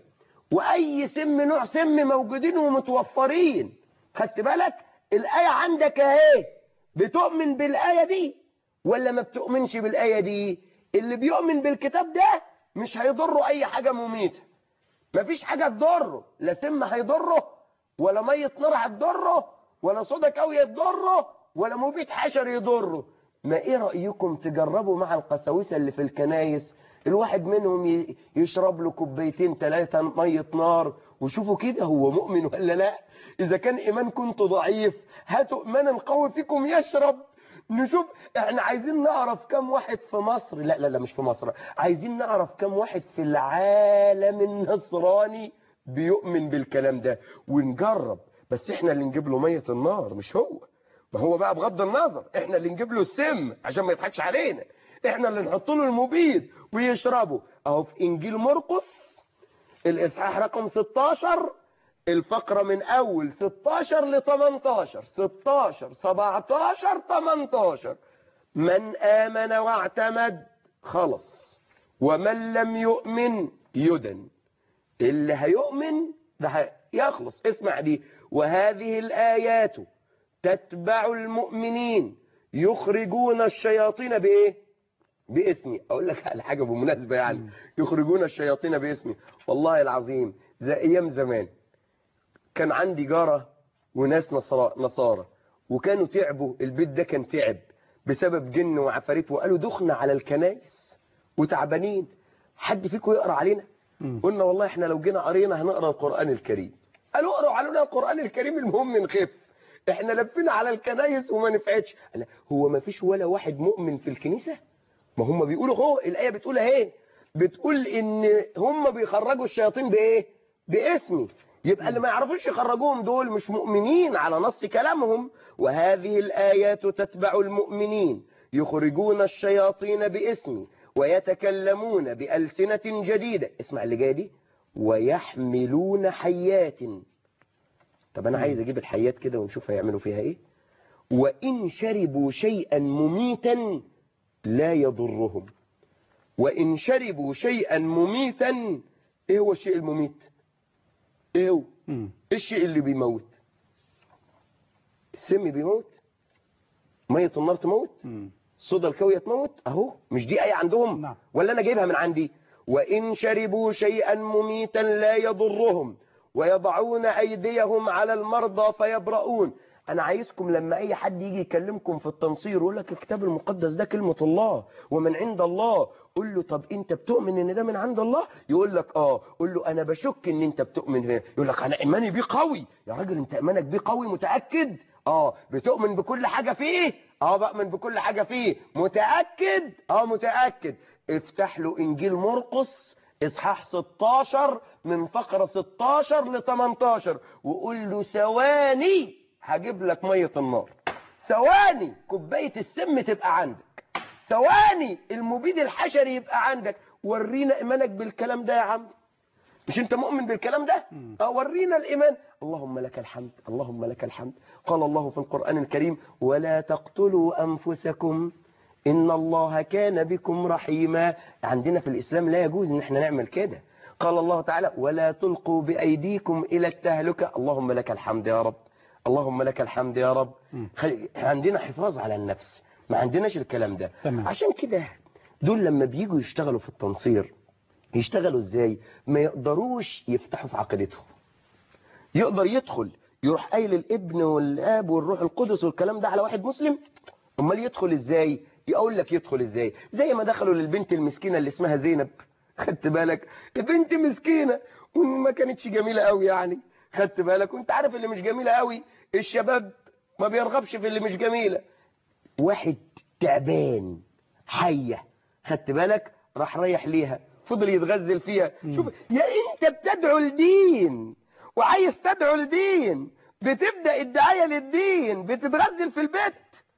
واي سم نوع سم موجودين ومتوفرين. خدت بالك؟ الآية عندك اهي. بتؤمن بالآية دي ولا ما بتؤمنش بالآية دي؟ اللي بيؤمن بالكتاب ده مش هيضره اي حاجة مميتة. مفيش حاجة تضره، لا سم هيضره ولا مية نار هتضره ولا صودا كاوية يضره ولا مبيد حشر يضره. ما ايه رأيكم تجربوا مع القساوسة اللي في الكنايس الواحد منهم يشرب له كوبايتين ثلاثة مية نار وشوفوا كده هو مؤمن ولا لا. اذا كان ايمان كنت ضعيف هاتوا ايمان القوي فيكم يشرب. نشوف احنا عايزين نعرف كم واحد في مصر، لا لا لا مش في مصر، عايزين نعرف كم واحد في العالم النصراني بيؤمن بالكلام ده ونجرب. بس احنا اللي نجيب له مية النار مش هو. ما هو بقى بغض النظر احنا اللي نجيب له السم عشان ما يضحكش علينا، احنا اللي نحط له المبيد ويشربه. اهو في انجيل مرقس الاصحاح رقم ستاشر الفقرة من اول ستاشر ل تمنتاشر، ستاشر سبعتاشر تمنتاشر. من آمن واعتمد خلص، ومن لم يؤمن يدن. اللي هيؤمن ده يخلص. اسمع دي. وهذه الآيات تتبع المؤمنين يخرجون الشياطين بإيه؟ باسمي. أقول لك على حاجة بمناسبة يعني يخرجون الشياطين باسمي. والله العظيم زي أيام زمان كان عندي جارة وناس نصارى وكانوا تعبوا. البيت ده كان تعب بسبب جن وعفاريت وقالوا دخنا على الكنائس وتعبانين. حد فيكم يقرأ علينا؟ قلنا والله احنا لو جينا قرينا هنقرأ القرآن الكريم. قالوا اقرأوا علينا القرآن الكريم المهم نخف. احنا لفينا على الكنائس وما نفعتش. هو ما فيش ولا واحد مؤمن في الكنيسة؟ ما هم بيقولوا هو الآية بتقول اهي، بتقول ان هم بيخرجوا الشياطين بايه؟ باسمي. يبقى اللي ما يعرفوش يخرجوهم دول مش مؤمنين على نص كلامهم. وهذه الآيات تتبع المؤمنين يخرجون الشياطين باسمي ويتكلمون بألسنة جديدة. اسمع اللي جاي دي. ويحملون حيات. طب أنا عايز أجيب الحيات كده ونشوف هيعملوا فيها إيه. وإن شربوا شيئا مميتا لا يضرهم. وإن شربوا شيئا مميتا. إيه هو الشيء المميت؟ إيه هو؟ إيه الشيء اللي بيموت؟ السم بيموت؟ مية النار تموت؟ صودا الكاوية تموت؟ اهو مش دي آية عندهم؟ نعم. ولا انا جايبها من عندي؟ وإن شربوا شيئا مميتا لا يضرهم ويضعون أيديهم على المرضى فيبرؤون. انا عايزكم لما اي حد يجي يكلمكم في التنصير يقول لك الكتاب المقدس ده كلمة الله ومن عند الله، قول له طب انت بتؤمن ان ده من عند الله؟ يقول لك اه. قول له انا بشك ان انت بتؤمن هنا. يقول لك انا ايماني بيه قوي. يا راجل انت ايمانك بيه قوي متأكد؟ اه بتؤمن بكل حاجة فيه؟ اه بؤمن بكل حاجة فيه. متأكد؟ اه متأكد. افتح له انجيل مرقس اصحاح ستاشر من فقرة ستاشر ل تمنتاشر وقول له ثواني هجيب لك مية النار، ثواني كوباية السم تبقى عندك، ثواني المبيد الحشري يبقى عندك. ورينا ايمانك بالكلام ده يا عم. مش انت مؤمن بالكلام ده؟ اه ورينا الايمان. اللهم لك الحمد، اللهم لك الحمد. قال الله في القرآن الكريم ولا تقتلوا انفسكم ان الله كان بكم رحيما. عندنا في الاسلام لا يجوز ان احنا نعمل كده. قال الله تعالى ولا تلقوا بايديكم الى التهلكة. اللهم لك الحمد يا رب، اللهم لك الحمد يا رب. عندنا حفاظ على النفس، ما عندناش الكلام ده. تمام. عشان كده دول لما بيجوا يشتغلوا في التنصير يشتغلوا ازاي؟ ما يقدروش يفتحوا في عقيدتهم. يقدر يدخل يروح قايل الابن والاب والروح القدس والكلام ده على واحد مسلم؟ امال يدخل ازاي؟ يقول لك يدخل ازاي؟ زي ما دخلوا للبنت المسكينه اللي اسمها زينب. خدت بالك؟ البنت مسكينه وما كانتش جميله قوي يعني. خدت بالك؟ وانت عارف اللي مش جميله قوي الشباب ما بيرغبش في اللي مش جميله. واحد تعبان حيه، خدت بالك؟ راح رايح ليها فضل يتغزل فيها. شوف يا انت بتدعو لدين وعايز تدعو لدين، بتبدأ الدعاية للدين، بتتغزل في البيت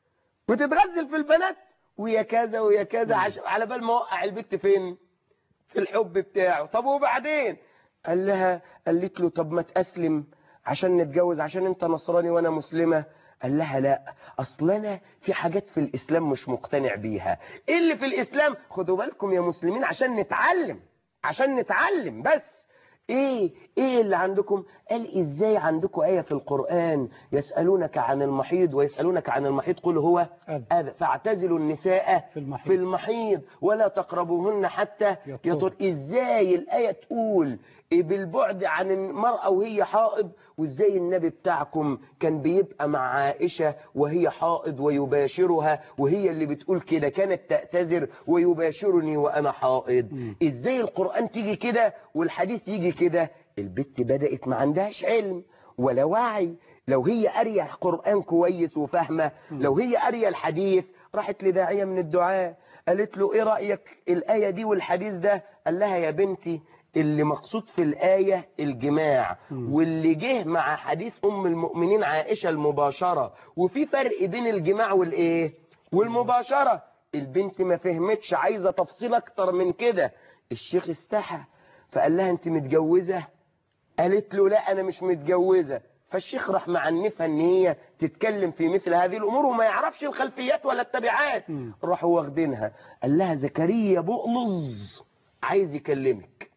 وتتغزل في البنات ويا كذا ويا كذا عش... على بال ما وقع البت فين؟ في الحب بتاعه. طب وبعدين؟ قال لها قالت له طب ما تأسلم عشان نتجوز عشان انت نصراني وانا مسلمة. قال لها لا اصل انا في حاجات في الاسلام مش مقتنع بيها. ايه اللي في الاسلام؟ خدوا بالكم يا مسلمين عشان نتعلم، عشان نتعلم بس. ايه ايه اللي عندكم؟ قال ازاي عندكم آية في القرآن يسألونك عن المحيض ويسألونك عن المحيض قل هو أذى فاعتزلوا النساء في المحيض, في المحيض ولا تقربوهن حتى يطهر. ازاي الآية تقول بالبعد عن المرأة وهي حائض، وازاي النبي بتاعكم كان بيبقى مع عائشة وهي حائض ويباشرها وهي اللي بتقول كده كانت تعتذر ويباشرني وانا حائض. ازاي القرآن تيجي كده والحديث يجي كده؟ البت بدأت ما عندهاش علم ولا وعي. لو هي قارية قرآن كويس وفاهمة، لو هي قارية الحديث راحت لداعية من الدعاء قالت له ايه رأيك الآية دي والحديث ده؟ قال لها يا بنتي اللي مقصود في الآية الجماع، واللي جه مع حديث أم المؤمنين عائشة المباشرة، وفي فرق بين الجماع والإيه والمباشرة. البنت ما فهمتش، عايزة تفصيل أكتر من كده. الشيخ استحى فقال لها أنت متجوزة؟ قالت له لا أنا مش متجوزة. فالشيخ راح معنفها ان هي تتكلم في مثل هذه الامور وما يعرفش الخلفيات ولا التبعات. راحوا واخدينها قال لها زكريا بقلظ عايز يكلمك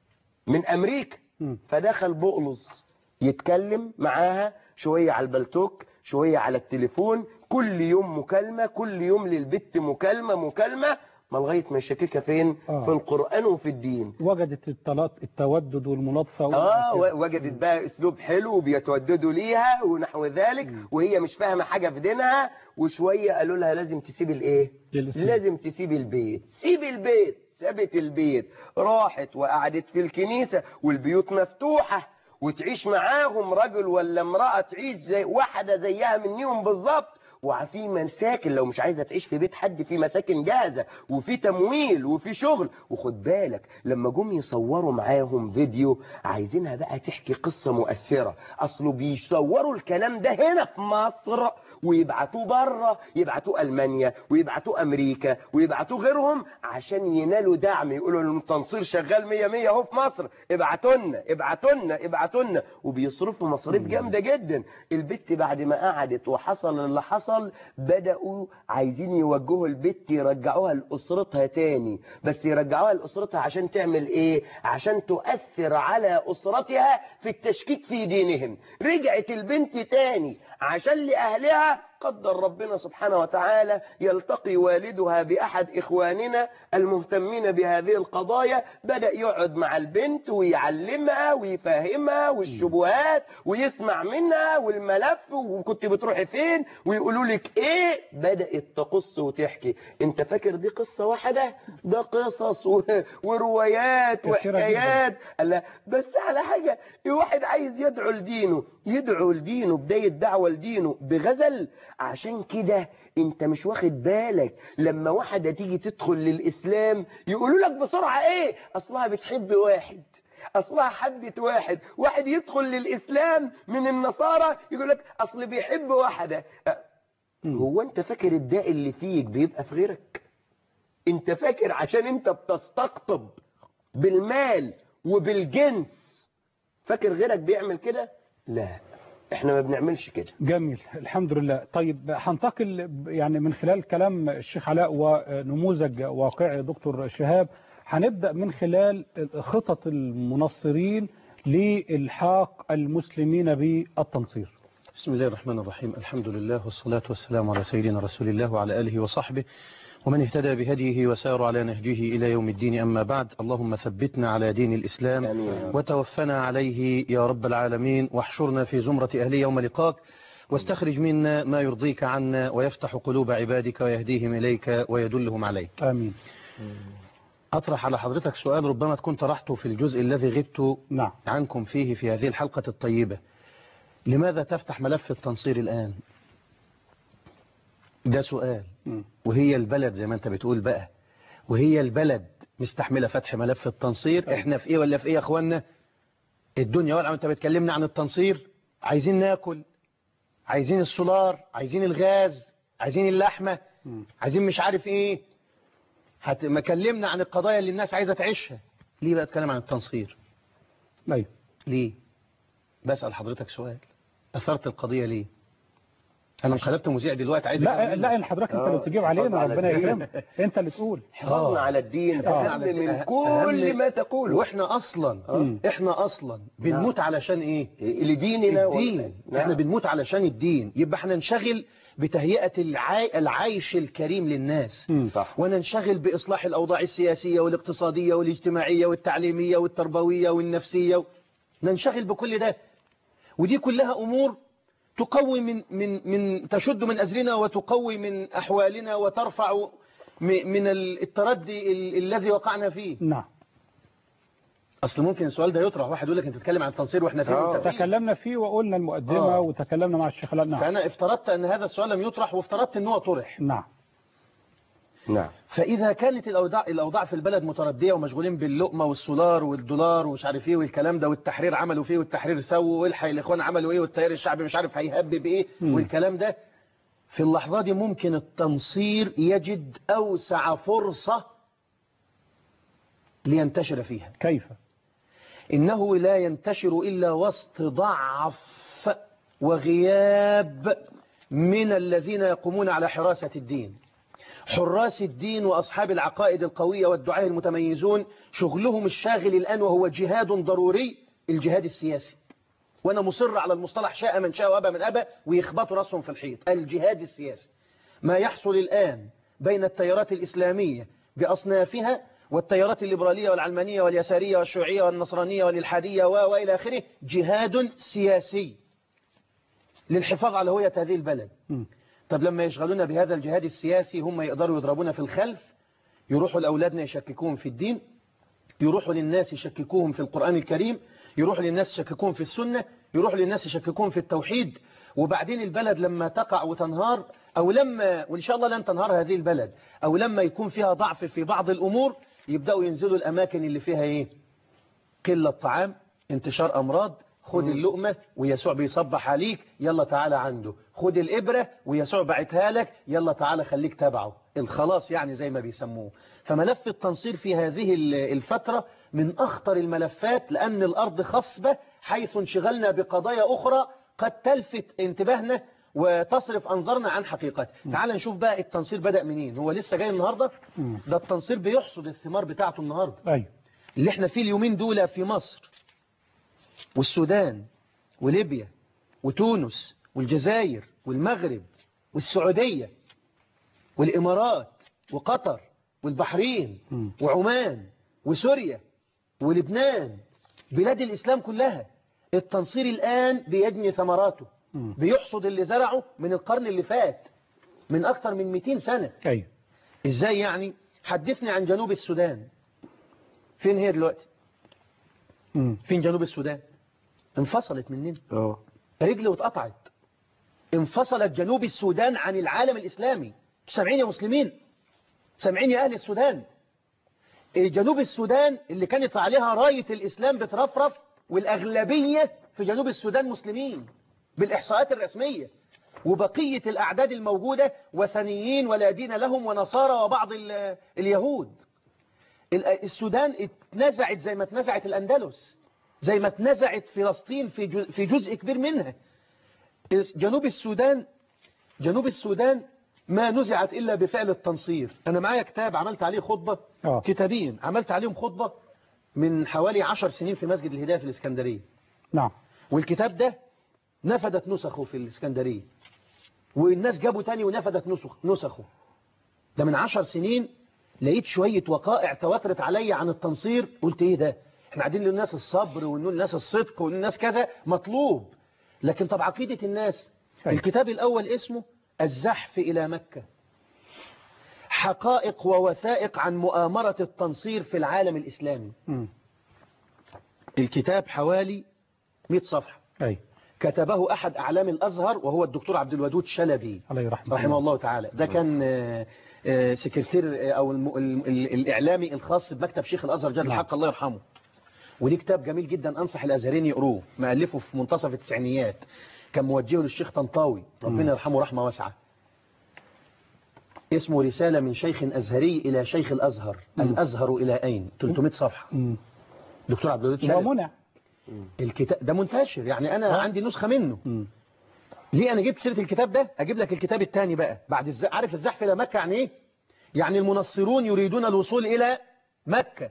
من امريكا. فدخل بقلظ يتكلم معاها شوية على البلتوك شوية على التليفون، كل يوم مكالمة، كل يوم للبت مكالمة مكالمة، ما لغايه ما يشككها فين؟ آه. في القرآن وفي الدين. وجدت الطلاق التودد والملاطفة اه وجدت بقى اسلوب حلو وبيتوددوا ليها ونحو ذلك. م. وهي مش فاهمه حاجه في دينها. وشويه قالوا لها لازم تسيب الايه؟ لازم تسيب البيت. سيب البيت. سابت البيت راحت وقعدت في الكنيسه والبيوت مفتوحه وتعيش معاهم رجل ولا امراه تعيش زي واحده زيها منهم بالظبط. وفي مساكن لو مش عايزة تعيش في بيت حد في مساكن جاهزة وفي تمويل وفي شغل. وخد بالك لما جم يصوروا معاهم فيديو عايزينها بقى تحكي قصة مؤثرة. اصله بيصوروا الكلام ده هنا في مصر ويبعتوه بره، يبعتوه ألمانيا ويبعتوه أمريكا ويبعتوه غيرهم عشان ينالوا دعم. يقولوا التنصير شغال مية مية اهو في مصر، ابعتونا ابعتونا ابعتونا. وبيصرفوا مصاريف جامدة جدا. البت بعد ما قعدت وحصل اللي حصل بدأوا عايزين يوجهوا البت يرجعوها لأسرتها تاني، بس يرجعوها لأسرتها عشان تعمل ايه؟ عشان تؤثر على أسرتها في التشكيك في دينهم. رجعت البنت تاني عشان لأهلها قدر ربنا سبحانه وتعالى يلتقي والدها بأحد إخواننا المهتمين بهذه القضايا، بدأ يقعد مع البنت ويعلمها ويفهمها والشبهات ويسمع منها والملف وكنت بتروحي فين ويقولوا لك ايه، بدأت تقص وتحكي. انت فاكر دي قصة واحدة؟ ده قصص و- وروايات وحكايات. لا بس على حاجة، واحد عايز يدعو لدينه، يدعو لدينه بداية دعوة لدينه بغزل. عشان كده انت مش واخد بالك لما واحدة تيجي تدخل للإسلام يقولوا لك بسرعة ايه، اصلها بتحب واحد، اصلها حبت واحد. واحد يدخل للإسلام من النصارى يقول لك اصل بيحب واحدة. هو انت فاكر الداء اللي فيك بيبقى في غيرك؟ انت فاكر عشان انت بتستقطب بالمال وبالجنس فاكر غيرك بيعمل كده؟ لا، احنا ما بنعملش كده. جميل، الحمد لله. طيب هنتقل يعني من خلال كلام الشيخ علاء ونموذج واقعي دكتور شهاب، هنبدأ من خلال خطط المنصرين لإلحاق المسلمين بالتنصير. بسم الله الرحمن الرحيم، الحمد لله والصلاة والسلام على سيدنا رسول الله وعلى آله وصحبه ومن اهتدى بهديه وسار على نهجه إلى يوم الدين. أما بعد، اللهم ثبتنا على دين الإسلام آمين. وتوفنا عليه يا رب العالمين، واحشرنا في زمرة أهل يوم لقاك، واستخرج منا ما يرضيك عنا ويفتح قلوب عبادك ويهديهم إليك ويدلهم عليك. آمين. أطرح على حضرتك سؤال ربما تكون طرحته في الجزء الذي غبت نعم. عنكم فيه في هذه الحلقة الطيبة. لماذا تفتح ملف التنصير الآن؟ ده سؤال. وهي البلد زي ما انت بتقول بقى، وهي البلد مستحملة فتح ملف التنصير. احنا في ايه ولا في ايه يا اخوانا؟ الدنيا ولا انت بتكلمنا عن التنصير؟ عايزين ناكل، عايزين السولار، عايزين الغاز، عايزين اللحمة، عايزين مش عارف ايه. هت... ما كلمنا عن القضايا اللي الناس عايزة تعيشها. ليه بقى اتكلم عن التنصير؟ ايوه. ليه؟ بسأل حضرتك سؤال، اثرت القضية ليه؟ انا انقلبت مذيع دلوقتي عايز لا لا ان حضرتك انت اللي بتجيب علينا، ربنا يكرمك، انت اللي تقول. حفظنا على الدين اهم من كل ما تقوله. واحنا اصلا آه. احنا اصلا بنموت علشان ايه؟ لديننا. الدين. احنا بنموت علشان الدين. يبقى احنا ننشغل بتهيئة العي... العيش الكريم للناس. صح. وننشغل بإصلاح الأوضاع السياسية والاقتصادية والاجتماعية والتعليمية والتربوية والنفسية. ننشغل بكل ده، ودي كلها أمور تقوي من من من تشد من أزرنا وتقوي من أحوالنا وترفع من التردي الذي وقعنا فيه. نعم. أصل ممكن السؤال ده يطرح، واحد يقول لك أنت تتكلم عن التنصير وإحنا فين؟ آه. تكلمنا فيه وقلنا المقدمة. آه. وتكلمنا مع الشيخ علاء. نعم. فأنا افترضت أن هذا السؤال لم يطرح، وافترضت أن هو طرح. نعم. نعم. فإذا كانت الأوضاع الأوضاع في البلد متردية ومشغولين باللقمة والسولار والدولار ومش عارف إيه والكلام ده، والتحرير عملوا فيه والتحرير سووا، والحق الإخوان عملوا إيه، والتيار الشعبي مش عارف هيهبب إيه والكلام ده، في اللحظة دي ممكن التنصير يجد أوسع فرصة لينتشر فيها. كيف؟ إنه لا ينتشر إلا وسط ضعف وغياب من الذين يقومون على حراسة الدين. حراس الدين وأصحاب العقائد القوية والدعاة المتميزون شغلهم الشاغل الآن وهو جهاد ضروري، الجهاد السياسي. وأنا مصر على المصطلح، شاء من شاء وأبى من أبى، ويخبطوا رأسهم في الحيط. الجهاد السياسي ما يحصل الآن بين التيارات الإسلامية بأصنافها والتيارات الليبرالية والعلمانية واليسارية والشيوعية والنصرانية والإلحادية وإلى آخره، جهاد سياسي للحفاظ على هوية هذه البلد. م. طب لما يشغلونا بهذا الجهاد السياسي هم يقدروا يضربونا في الخلف، يروحوا لأولادنا يشككوهم في الدين، يروحوا للناس يشككوهم في القرآن الكريم، يروحوا للناس يشككوهم في السنة، يروحوا للناس يشككوهم في التوحيد. وبعدين البلد لما تقع وتنهار، أو لما، وإن شاء الله لن تنهار هذه البلد، أو لما يكون فيها ضعف في بعض الأمور، يبدأوا ينزلوا الأماكن اللي فيها إيه؟ قلة طعام، انتشار أمراض. خد اللقمة ويسوع بيصبح عليك، يلا تعالى عنده. خد الإبرة ويسوع بعتها لك، يلا تعالى خليك تبعه. الخلاص يعني زي ما بيسموه. فملف التنصير في هذه الفترة من أخطر الملفات، لأن الأرض خصبة حيث انشغلنا بقضايا أخرى قد تلفت انتباهنا وتصرف أنظرنا عن حقيقته. تعال نشوف بقى التنصير بدأ منين. هو لسه جاي النهاردة؟ ده التنصير بيحصد الثمار بتاعته النهاردة. أيوه. اللي احنا فيه اليومين دول في مصر والسودان وليبيا وتونس والجزائر والمغرب والسعودية والإمارات وقطر والبحرين وعمان وسوريا ولبنان، بلاد الإسلام كلها التنصير الآن بيجني ثمراته، بيحصد اللي زرعه من القرن اللي فات من أكثر من مئتين سنة. أيوة. إزاي يعني؟ حدثني عن جنوب السودان. فين هي دلوقتي؟ مم. فين جنوب السودان؟ انفصلت مننا، اه رجل واتقطعت. انفصلت جنوب السودان عن العالم الإسلامي. سامعين يا مسلمين؟ سامعين يا أهل السودان؟ جنوب السودان اللي كانت عليها راية الإسلام بترفرف، والأغلبية في جنوب السودان مسلمين بالإحصاءات الرسمية، وبقية الأعداد الموجودة وثنيين ولا دين لهم ونصارى وبعض اليهود. السودان اتنزعت زي ما اتنزعت الأندلس، زي ما اتنزعت فلسطين في في جزء كبير منها. جنوب السودان جنوب السودان ما نزعت إلا بفعل التنصير. أنا معايا كتاب عملت عليه خطبة، أوه. كتابين عملت عليهم خطبة من حوالي عشر سنين في مسجد الهداية في الإسكندرية. نعم. والكتاب ده نفدت نسخه في الإسكندرية، والناس جابوا تاني ونفدت نسخ نسخه. ده من عشر سنين. لقيت شوية وقائع تواترت علي عن التنصير، قلت ايه ده؟ احنا قاعدين للناس الصبر ونقول للناس الصدق ونقول كذا مطلوب، لكن طب عقيدة الناس. أي. الكتاب الأول اسمه الزحف إلى مكة، حقائق ووثائق عن مؤامرة التنصير في العالم الإسلامي. م. الكتاب حوالي مئة صفحة. أي. كتبه أحد أعلام الأزهر وهو الدكتور عبد الودود شلبي عليه رحمه, رحمه الله تعالى. ده كان سكرتير أو الإعلامي الخاص بمكتب شيخ الأزهر جل الحق الله يرحمه. ودي كتاب جميل جدا أنصح الأزهرين يقروه، مؤلفه في منتصف التسعينيات، كان موجهه للشيخ طنطاوي ربنا يرحمه رحمة واسعة. اسمه رسالة من شيخ أزهري إلى شيخ الأزهر. م. الأزهر إلى أين؟ ثلاثمئة صفحة. م. دكتور عبد الودود شلبي. ومنع الكتاب ده منتشر، يعني أنا ها؟ عندي نسخة منه. م. ليه أنا جبت سيرة الكتاب ده؟ أجيب لك الكتاب الثاني بقى بعد الز... عارف الزحف إلى مكة يعني إيه؟ يعني المنصرون يريدون الوصول إلى مكة.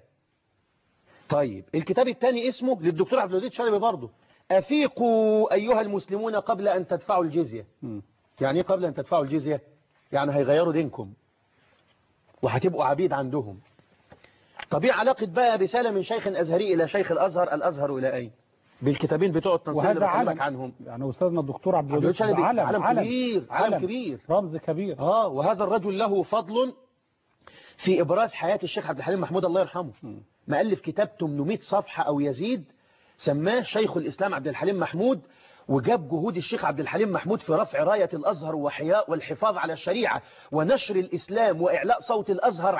طيب الكتاب الثاني اسمه للدكتور عبد الودود شلبي برضه، أفيقوا أيها المسلمون قبل أن تدفعوا الجزية. م. يعني إيه قبل أن تدفعوا الجزية؟ يعني هيغيروا دينكم وهتبقوا عبيد عندهم. طب ايه علاقة بقى رسالة من شيخ أزهري إلى شيخ الأزهر الأزهر إلى أين؟ بالكتابين بتوع التنصير اللي بكلمك عنهم. يعني أستاذنا الدكتور عبد الودود شلبي علم, علم, علم كبير علم, علم كبير رمز كبير. آه وهذا الرجل له فضل في إبراز حياة الشيخ عبد الحليم محمود الله يرحمه. مؤلف كتاب ثمانمئة صفحة أو يزيد، سماه شيخ الإسلام عبد الحليم محمود، وجاب جهود الشيخ عبد الحليم محمود في رفع راية الأزهر وحياء والحفاظ على الشريعة ونشر الإسلام وإعلاء صوت الأزهر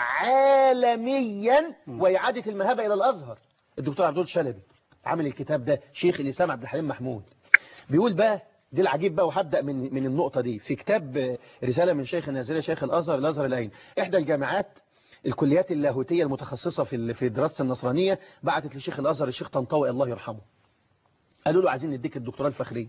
عالميا وإعادة المهابة إلى الأزهر. الدكتور عبد الودود شلبي عمل الكتاب ده، شيخ الإسلام عبد الحليم محمود. بيقول بقى دي العجيب بقى، وهبدأ من من النقطة دي في كتاب رسالة من شيخ نازلة شيخ الأزهر الأزهر العين. إحدى الجامعات الكليات اللاهوتية المتخصصة في في دراسة النصرانية بعتت لشيخ الأزهر الشيخ طنطاوي الله يرحمه، قالوا له عايزين نديك الدكتوراه الفخرية.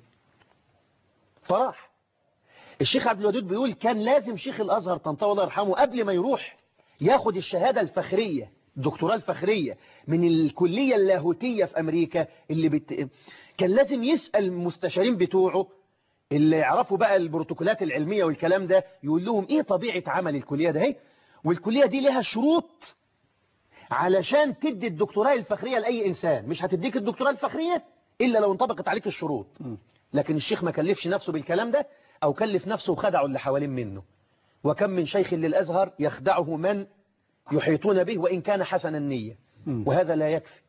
فراح الشيخ عبد الودود بيقول كان لازم شيخ الأزهر طنطاوي الله يرحمه قبل ما يروح ياخد الشهادة الفخرية الدكتوراه الفخرية من الكلية اللاهوتية في أمريكا اللي بت... كان لازم يسأل المستشارين بتوعه اللي يعرفوا بقى البروتوكولات العلمية والكلام ده، يقول لهم ايه طبيعة عمل الكلية ده، والكلية دي لها شروط علشان تدي الدكتوراه الفخرية لأي إنسان. مش هتديك الدكتوراه الفخرية إلا لو انطبقت عليك الشروط. لكن الشيخ ما كلفش نفسه بالكلام ده، أو كلف نفسه وخدعوا اللي حوالين منه. وكم من شيخ للأزهر يخدعه من يحيطون به وإن كان حسن النية، وهذا لا يكفي.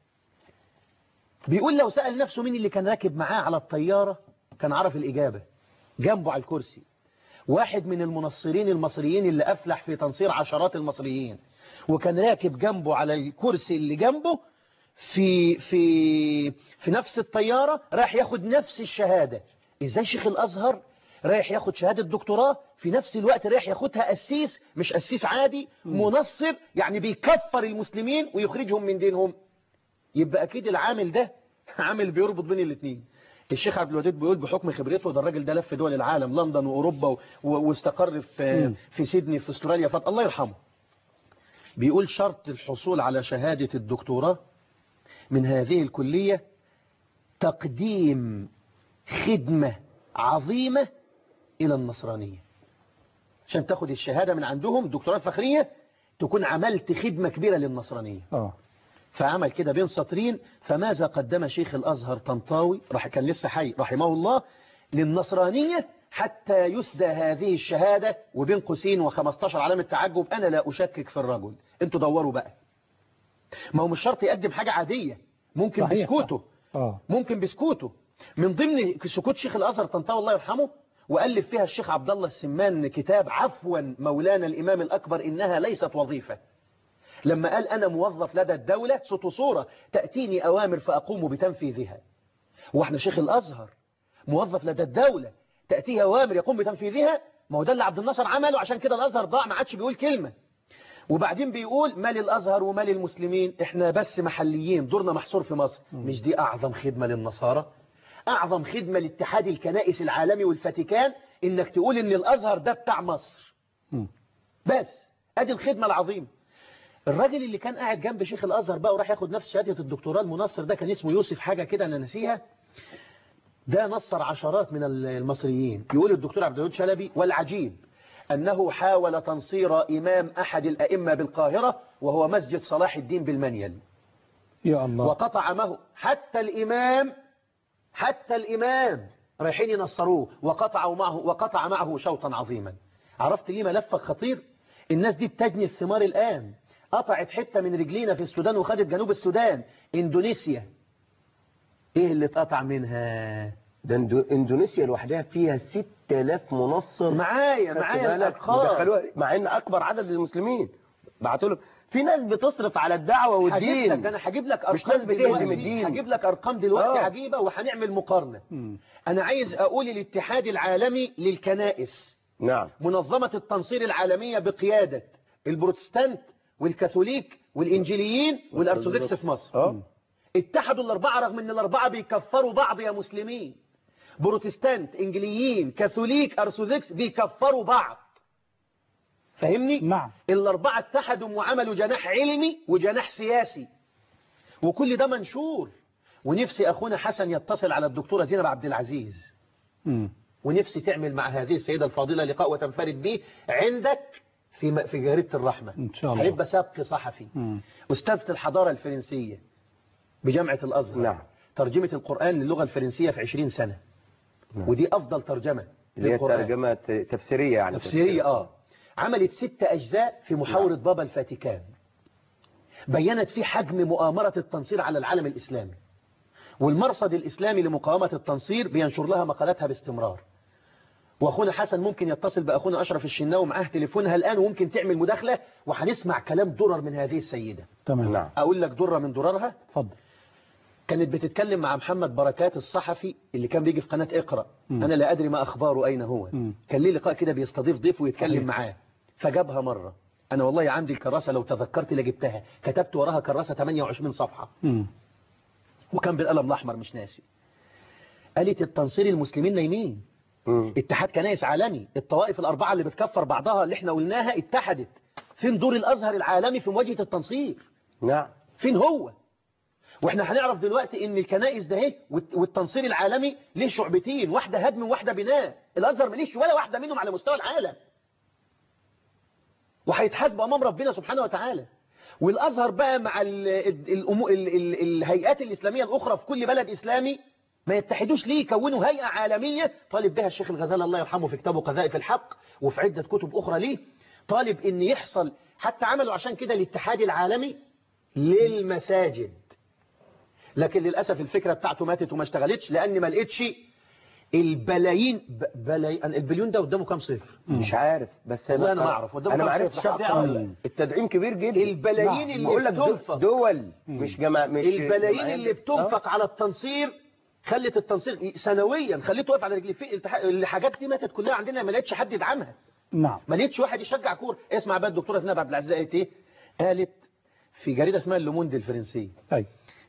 بيقول لو سأل نفسه مين اللي كان راكب معاه على الطيارة كان عرف الإجابة. جنبه على الكرسي واحد من المنصرين المصريين اللي أفلح في تنصير عشرات المصريين، وكان راكب جنبه على الكرسي اللي جنبه في في في نفس الطيارة رايح ياخد نفس الشهادة. ازاي شيخ الأزهر رايح ياخد شهادة دكتوراه في نفس الوقت رايح ياخدها قسيس، مش قسيس عادي، منصر يعني بيكفر المسلمين ويخرجهم من دينهم؟ يبقى اكيد العامل ده عامل بيربط بين الاثنين. الشيخ عبد الودود بيقول بحكم خبرته ده الراجل ده لف دول العالم، لندن واوروبا واستقر في في سيدني في استراليا، فات الله يرحمه. بيقول شرط الحصول على شهادة الدكتوراه من هذه الكلية تقديم خدمة عظيمة إلى النصرانية. عشان تاخد الشهادة من عندهم دكتوراه فخرية تكون عملت خدمة كبيرة للنصرانية. اه فعمل كده بين سطرين: فماذا قدم شيخ الأزهر طنطاوي راح كان لسه حي رحمه الله للنصرانية حتى يسدى هذه الشهادة، وبين قوسين وخمستاشر علامة تعجب: أنا لا أشكك في الرجل. انتوا دوروا بقى، ما هو مش شرط يقدم حاجة عادية، ممكن صحيح بسكوته صح. اه ممكن بسكوته. من ضمن سكوت شيخ الأزهر طنطاوي الله يرحمه، وألف فيها الشيخ عبد الله السمان كتاب عفوا مولانا الإمام الأكبر إنها ليست وظيفة، لما قال: أنا موظف لدى الدولة، صوت وصورة، تأتيني أوامر فأقوم بتنفيذها. واحنا شيخ الأزهر موظف لدى الدولة تأتيه أوامر يقوم بتنفيذها؟ ما هو ده اللي عبد الناصر عمله، عشان كده الأزهر ضاع، ما عادش بيقول كلمة. وبعدين بيقول: مال الأزهر ومال المسلمين، احنا بس محليين، دورنا محصور في مصر. مش دي أعظم خدمة للنصارى؟ أعظم خدمة لاتحاد الكنائس العالمي والفاتيكان إنك تقول إن الأزهر ده بتاع مصر. م. بس أدي الخدمة العظيمة. الراجل اللي كان قاعد جنب شيخ الأزهر بقى وراح ياخد نفس شهادة الدكتوراه المنصر ده كان اسمه يوسف حاجة كده أنا نسيها، ده نصر عشرات من المصريين. يقول الدكتور عبد الودود شلبي: والعجيب أنه حاول تنصير إمام أحد الأئمة بالقاهرة وهو مسجد صلاح الدين بالمنيل، يا الله، وقطع معه حتى الإمام حتى الإمام رايحين ينصروه، وقطعوا معه وقطع معه شوطا عظيما. عرفت ليه ملفك خطير؟ الناس دي بتجني الثمار الآن. قطعت حتة من رجلينا في السودان وخدت جنوب السودان. إندونيسيا إيه اللي اتقطع منها؟ ده اندونيسيا لوحدها فيها ستة آلاف منصر. معايا معايا الأرقام، مع ان اكبر عدد المسلمين بعتوا له. في ناس بتصرف على الدعوة والدين. ده انا هجيب لك ارقام، مش ناس بتهدم الدين. هجيب لك ارقام دلوقتي آه. عجيبة وهنعمل مقارنة. م. انا عايز اقول الاتحاد العالمي للكنائس، نعم، منظمة التنصير العالمية بقيادة البروتستانت والكاثوليك والإنجيليين والأرثوذكس في مصر. أه؟ اتحدوا الأربعة رغم أن الأربعة بيكفروا بعض يا مسلمين. بروتستانت، إنجيليين، كاثوليك، أرثوذكس بيكفروا بعض. فهمني؟ نعم. الأربعة اتحدوا وعملوا جناح علمي وجناح سياسي، وكل ده منشور. ونفسي أخونا حسن يتصل على الدكتورة زينب عبد العزيز، م. ونفسي تعمل مع هذه السيدة الفاضلة لقاء وتنفرد به عندك في في جريدة الرحمة إن شاء الله. هيبقى سبق صحفي. م. أستاذة الحضارة الفرنسية بجامعة الأزهر. نعم. ترجمة القرآن للغة الفرنسية في عشرين سنة. نعم. ودي أفضل ترجمة اللي هي للقرآن. ترجمة تفسيرية يعني. تفسيرية آه عملت ست أجزاء في محاورة نعم. بابا الفاتيكان، بيّنت فيه حجم مؤامرة التنصير على العالم الإسلامي، والمرصد الإسلامي لمقاومة التنصير بينشر لها مقالاتها باستمرار. واخونا حسن ممكن يتصل باخونا اشرف الشناوي معاه تليفونها الان وممكن تعمل مداخله وهنسمع كلام درر من هذه السيده. تمام. نعم. اقول لك دره من دررها. اتفضل. كانت بتتكلم مع محمد بركات الصحفي اللي كان بيجي في قناه اقرا. م. انا لا ادري ما اخباره اين هو. م. كان ليه لقاء كده بيستضيف ضيف ويتكلم صحيح. معاه، فجابها مره. انا والله عندي الكراسه لو تذكرت لجبتها، كتبت وراها كراسه ثمانية وعشرين صفحه. م. وكان بالقلم الاحمر مش ناسي. قالت التنصير المسلمين نايمين. مم. اتحاد كنائس عالمي، الطوائف الأربعة اللي بتكفر بعضها اللي احنا قلناها اتحدت. فين دور الأزهر العالمي في مواجهة التنصير؟ نعم. فين هو؟ واحنا هنعرف دلوقتي ان الكنائس ده اهي والتنصير العالمي ليه شعبتين، واحدة هدم وواحدة بناء. الأزهر مليش ولا واحدة منهم على مستوى العالم، وهيتحاسبوا أمام ربنا سبحانه وتعالى. والأزهر بقى مع ال ال ال ال الهيئات الإسلامية الأخرى في كل بلد إسلامي ما يتحدوش ليه، يكونوا هيئة عالمية. طالب بها الشيخ الغزالي الله يرحمه في كتابه قذائف الحق، وفي عدة كتب أخرى ليه، طالب إن يحصل. حتى عملوا عشان كده الاتحاد العالمي للمساجد، لكن للأسف الفكرة بتاعته ماتت وما اشتغلتش، لأن ما لقيتش البلايين بلايين. البليون ده قدامه كام صفر؟ مش عارف، بس انا ما اعرف. انا ما عرفتش التدعيم كبير جدا. البلايين اللي بتنفق دول مش جماعة، مش البلايين اللي بتنفق على التنصير خلت التنصير سنويا خليته واقف على رجليه. في الحاجات دي ماتت كلها عندنا، ما لقيتش حد يدعمها. نعم. ما لقيتش واحد يشجع كوره. اسمع بقى الدكتوره زينب عبد العزيز قالت ايه؟ قالت في جريده اسمها اللوموند الفرنسيه، ايوه،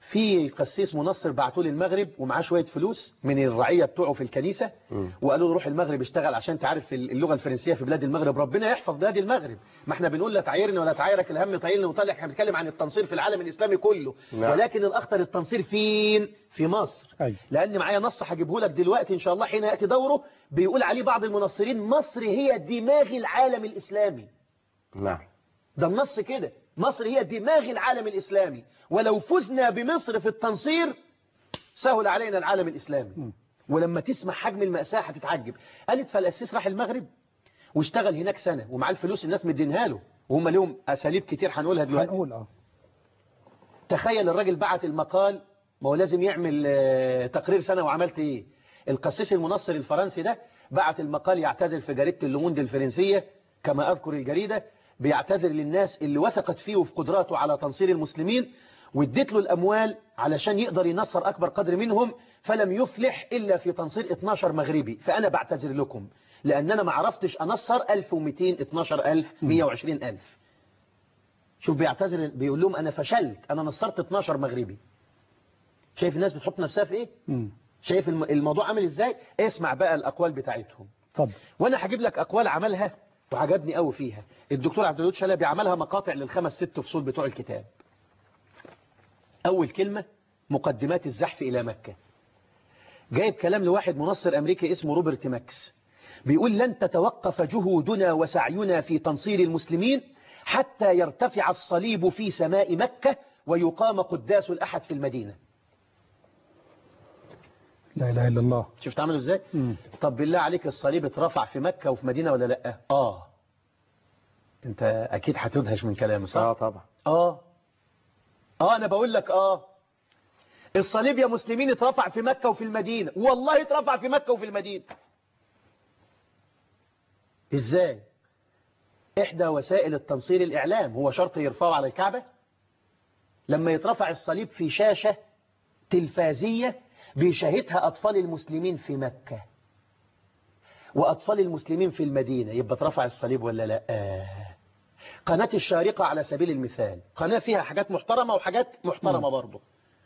في قسيس منصر بعتوا لي المغرب ومعاه شويه فلوس من الرعيه بتوعه في الكنيسه، وقالوا له روح المغرب اشتغل عشان تعرف اللغه الفرنسيه في بلاد المغرب. ربنا يحفظ بلاد المغرب، ما احنا بنقول لا تعايرني ولا تعايرك الهم طايلني وطالع، احنا بنتكلم عن التنصير في العالم الاسلامي كله. نعم. ولكن الاخطر التنصير فين؟ في مصر. أي. لان معايا نص هجيبه لك دلوقتي ان شاء الله حين ياتي دوره، بيقول عليه بعض المنصرين مصر هي دماغ العالم الاسلامي. نعم. ده النص كده، مصر هي دماغ العالم الإسلامي، ولو فزنا بمصر في التنصير سهل علينا العالم الإسلامي. م. ولما تسمع حجم المأساة هتتعجب. قالت فالأسيس راح المغرب واشتغل هناك سنة ومعاه الفلوس الناس مدينها له، وهم لهم أساليب كتير هنقولها دلوقتي. هنقول اه تخيل الراجل بعت المقال، ما هو لازم يعمل تقرير سنة وعملت ايه. القسيس المنصر الفرنسي ده بعت المقال يعتذر في جريدة اللوموند الفرنسية كما أذكر الجريدة، بيعتذر للناس اللي وثقت فيه وفي قدراته على تنصير المسلمين، واديت له الأموال علشان يقدر ينصر أكبر قدر منهم، فلم يفلح إلا في تنصير اتناشر مغربي. فأنا بعتذر لكم لأن أنا ما عرفتش أنصر ألف ومئتين اتناشر ألف مئة وعشرين ألف. شوف بيعتذر، بيقول لهم أنا فشلت، أنا نصرت اتناشر مغربي. شايف الناس بتحط نفسها في إيه؟ م. شايف الموضوع عامل إزاي؟ اسمع بقى الأقوال بتاعتهم. طب. وأنا هجيب لك أقوال عملها وعجبني قوي فيها الدكتور عبد الودود شلبي، عملها مقاطع للخمس ست فصول بتوع الكتاب. أول كلمة مقدمات الزحف إلى مكة، جايب كلام لواحد منصر أمريكي اسمه روبرت ماكس، بيقول لن تتوقف جهودنا وسعينا في تنصير المسلمين حتى يرتفع الصليب في سماء مكة ويقام قداس الأحد في المدينة. لا إله إلا الله. شفت عمله إزاي؟ مم. طب بالله عليك الصليب اترفع في مكة وفي مدينة ولا لأ؟ آه. أنت أكيد هتدهش من كلامي صح؟ آه طبعا. آه آه أنا بقول لك آه الصليب يا مسلمين اترفع في مكة وفي المدينة، والله اترفع في مكة وفي المدينة. إزاي؟ إحدى وسائل التنصير الإعلام، هو شرط يرفعه على الكعبة؟ لما يترفع الصليب في شاشة تلفازية بيشاهدها أطفال المسلمين في مكة وأطفال المسلمين في المدينة، يبقى اترفع الصليب ولا لا؟ آه. قناة الشارقة على سبيل المثال، قناة فيها حاجات محترمة وحاجات محترمة برضه،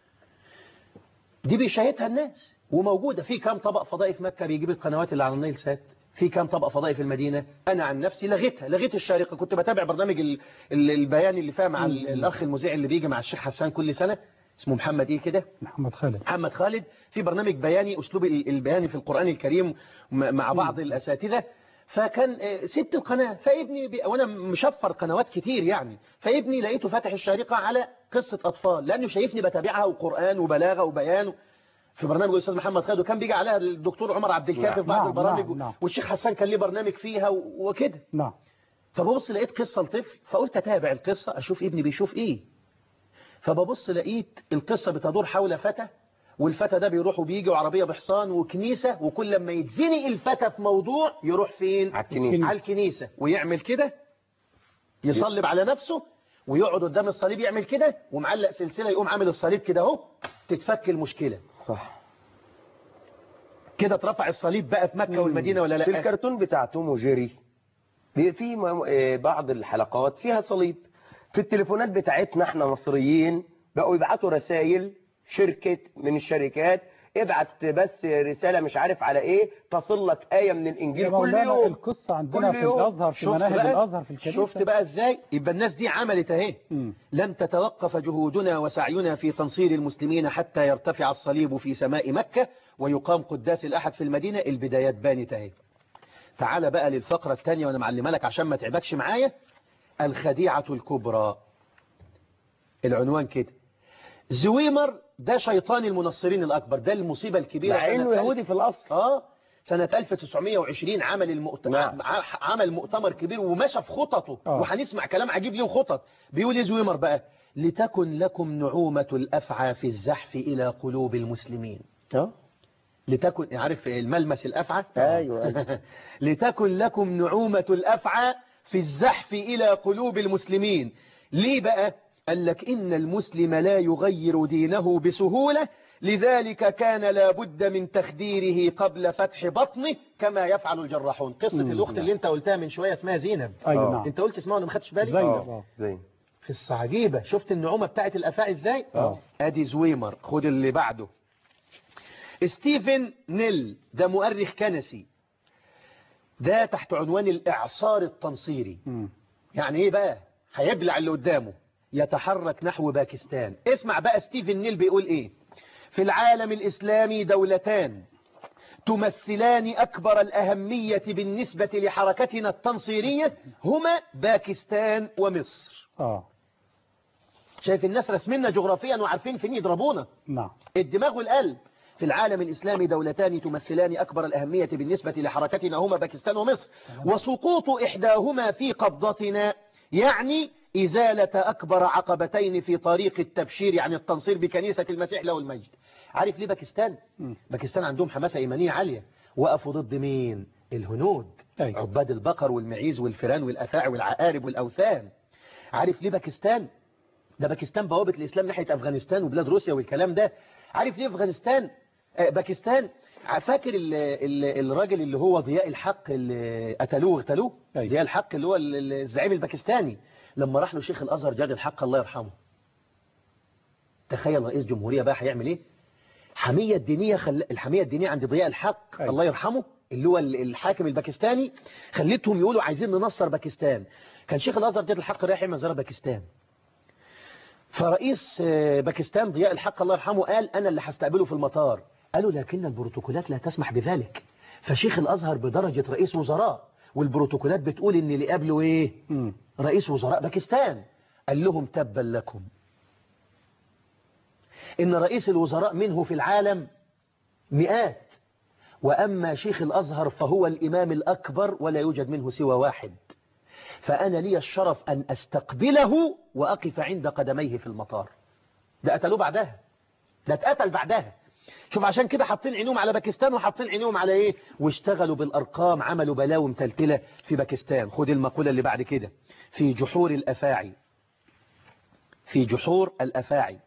دي بيشاهدها الناس وموجودة. في كام طبق فضائي في مكة بيجيب القنوات اللي على النيل سات؟ في كام طبق فضائي في المدينة؟ أنا عن نفسي لغيتها، لغيت الشارقة. كنت بتابع برنامج البياني اللي فيها مع الأخ المذيع اللي بيجي مع الشيخ حسان كل سنة، اسمه محمد ايه كده؟ محمد خالد. محمد خالد، في برنامج بياني أسلوب البياني في القرآن الكريم مع بعض الأساتذة. فكان ست القناة، فابني بي... وانا مشفر قنوات كتير يعني، فابني لقيته فاتح الشارقة على قصة أطفال، لأنه شايفني بتابعها وقرآن وبلاغة وبيان في برنامج الأستاذ محمد خالد، وكان بيجي عليها الدكتور عمر عبد الكافي في بعض نعم البرامج، نعم نعم. والشيخ حسان كان ليه برنامج فيها وكده. نعم. فببص لقيت قصة لطفل، فقلت أتابع القصة أشوف ابني بيشوف إيه. فببص لقيت القصة بتدور حول فتى، والفتى ده بيروح وبيجي وعربية بحصان وكنيسة، وكل لما يتزنق الفتى في موضوع يروح فين؟ على الكنيسة. على الكنيسة ويعمل كده، يصلب على نفسه ويقعد قدام الصليب يعمل كده ومعلق سلسلة، يقوم عامل الصليب كده اهو، تتفك المشكلة. صح كده اترفع الصليب بقى في مكة والمدينة ولا لا؟ في الكرتون بتاع توم وجيري في بعض الحلقات فيها صليب. في التليفونات بتاعتنا احنا مصريين بقوا يبعتوا رسائل، شركة من الشركات ابعت بس رسالة مش عارف على ايه تصل لك آية من الإنجيل كل يوم. القصة عندنا في الأزهر، في مناهج الأزهر في الكنيسة. شفت بقى ازاي؟ يبقى الناس دي عملت اهي. لن تتوقف جهودنا وسعينا في تنصير المسلمين حتى يرتفع الصليب في سماء مكة ويقام قداس الأحد في المدينة. البدايات بانت اهي. تعال بقى للفقرة الثانية وانا معلمها لك عشان ما تعبكش معايا. الخديعة الكبرى، العنوان كده. زويمر ده شيطان المنصرين الأكبر، ده المصيبة الكبيرة. مع انه يهودي في الأصل. اه سنة ألف وتسعمائة وعشرين عمل المؤتمر، نعم. عمل مؤتمر كبير ومشى في خططه. آه. وهنسمع كلام عجيب ليه وخطط. بيقول زويمر بقى: لتكن لكم نعومة الأفعى في الزحف إلى قلوب المسلمين. اه لتكن، عارف الملمس الأفعى؟ ايوه لتكن لكم نعومة الأفعى في الزحف إلى قلوب المسلمين. ليه بقى؟ قال لك إن المسلم لا يغير دينه بسهولة، لذلك كان لابد من تخديره قبل فتح بطنه كما يفعل الجراحون. قصة الأخت اللي انت قلتها من شوية اسمها زينب. أيوة. انت قلت اسمها وانا ما خدتش بالي. زينب. زينب في الصعجيبة. شفت النعومة بتاعت الأفاعي ازاي؟ اه ادي زويمر. خد اللي بعده. ستيفن نيل، ده مؤرخ كنسي، ده تحت عنوان الإعصار التنصيري. مم. يعني ايه بقى؟ هيبلع اللي قدامه، يتحرك نحو باكستان. اسمع بقى ستيفن نيل بيقول ايه. في العالم الإسلامي دولتان تمثلان أكبر الأهمية بالنسبة لحركتنا التنصيرية، هما باكستان ومصر. اه شايف الناس رسمنا جغرافيا وعارفين فين يضربونا. نعم. الدماغ والقلب. في العالم الإسلامي دولتان تمثلان أكبر الأهمية بالنسبة لحركتنا هما باكستان ومصر، وسقوط إحداهما في قبضتنا يعني إزالة أكبر عقبتين في طريق التبشير عن التنصير بكنيسة المسيح له المجد. عارف ليه باكستان؟ مم. باكستان عندهم حماسة إيمانية عالية، وقفوا ضد مين؟ الهنود، أيوة. عباد البقر والمعيز والفيران والأفاعي والعقارب والأوثان. عارف ليه باكستان؟ ده باكستان بوابة الإسلام ناحية أفغانستان وبلاد روسيا والكلام ده. عارف ليه أفغانستان؟ آه باكستان. فاكر ال ال الراجل اللي هو ضياء الحق اللي قتلوه واغتالوه؟ أيوة. ضياء الحق اللي هو الزعيم الباكستاني، لما راح له شيخ الأزهر جاد الحق الله يرحمه. تخيل رئيس جمهورية بقى هيعمل إيه؟ حمية الدينية خل... الحمية الدينية عند ضياء الحق أيوة. الله يرحمه اللي هو الحاكم الباكستاني، خلتهم يقولوا عايزين ننصر باكستان. كان شيخ الأزهر جاد الحق رايح يعمل زيارة باكستان، فرئيس باكستان ضياء الحق الله يرحمه قال أنا اللي هستقبله في المطار. قالوا لكن البروتوكولات لا تسمح بذلك. فشيخ الأزهر بدرجة رئيس وزراء، والبروتوكولات بتقول إن اللي قبله إيه؟ مم. رئيس وزراء باكستان. قال لهم تبا لكم، إن رئيس الوزراء منه في العالم مئات، وأما شيخ الأزهر فهو الإمام الأكبر ولا يوجد منه سوى واحد، فأنا لي الشرف أن أستقبله وأقف عند قدميه في المطار. ده قتلوه بعدها، ده اتقتل بعدها. شوف عشان كده حاطين عينهم على باكستان وحاطين عينهم على ايه، واشتغلوا بالأرقام، عملوا بلاوي متلتلة في باكستان. خد المقولة اللي بعد كده. في جحور الأفاعي، في جحور الأفاعي.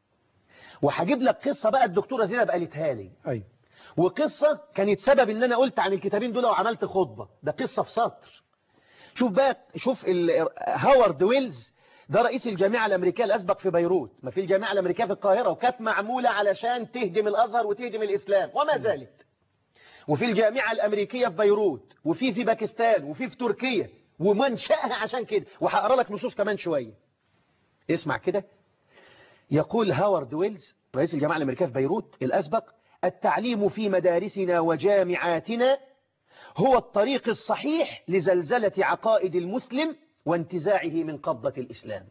وهجيب لك قصة بقى الدكتورة زينب قالتها لي، أيوة. وقصة كانت سبب ان انا قلت عن الكتابين دول وعملت خطبة. ده قصة في سطر. شوف بقى، شوف هاورد ويلز، ده رئيس الجامعة الأمريكية الأسبق في بيروت. ما في الجامعة الأمريكية في القاهرة، وكانت معمولة علشان تهدم الأزهر وتهدم الإسلام وما زالت. وفي الجامعة الأمريكية في بيروت، وفي في باكستان، وفي في تركيا، ومنشأها عشان كده. وهقرا لك نصوص كمان شوية. اسمع كده. يقول هاورد ويلز رئيس الجامعة الأمريكية في بيروت الأسبق: التعليم في مدارسنا وجامعاتنا هو الطريق الصحيح لزلزلة عقائد المسلم وانتزاعه من قبضة الإسلام.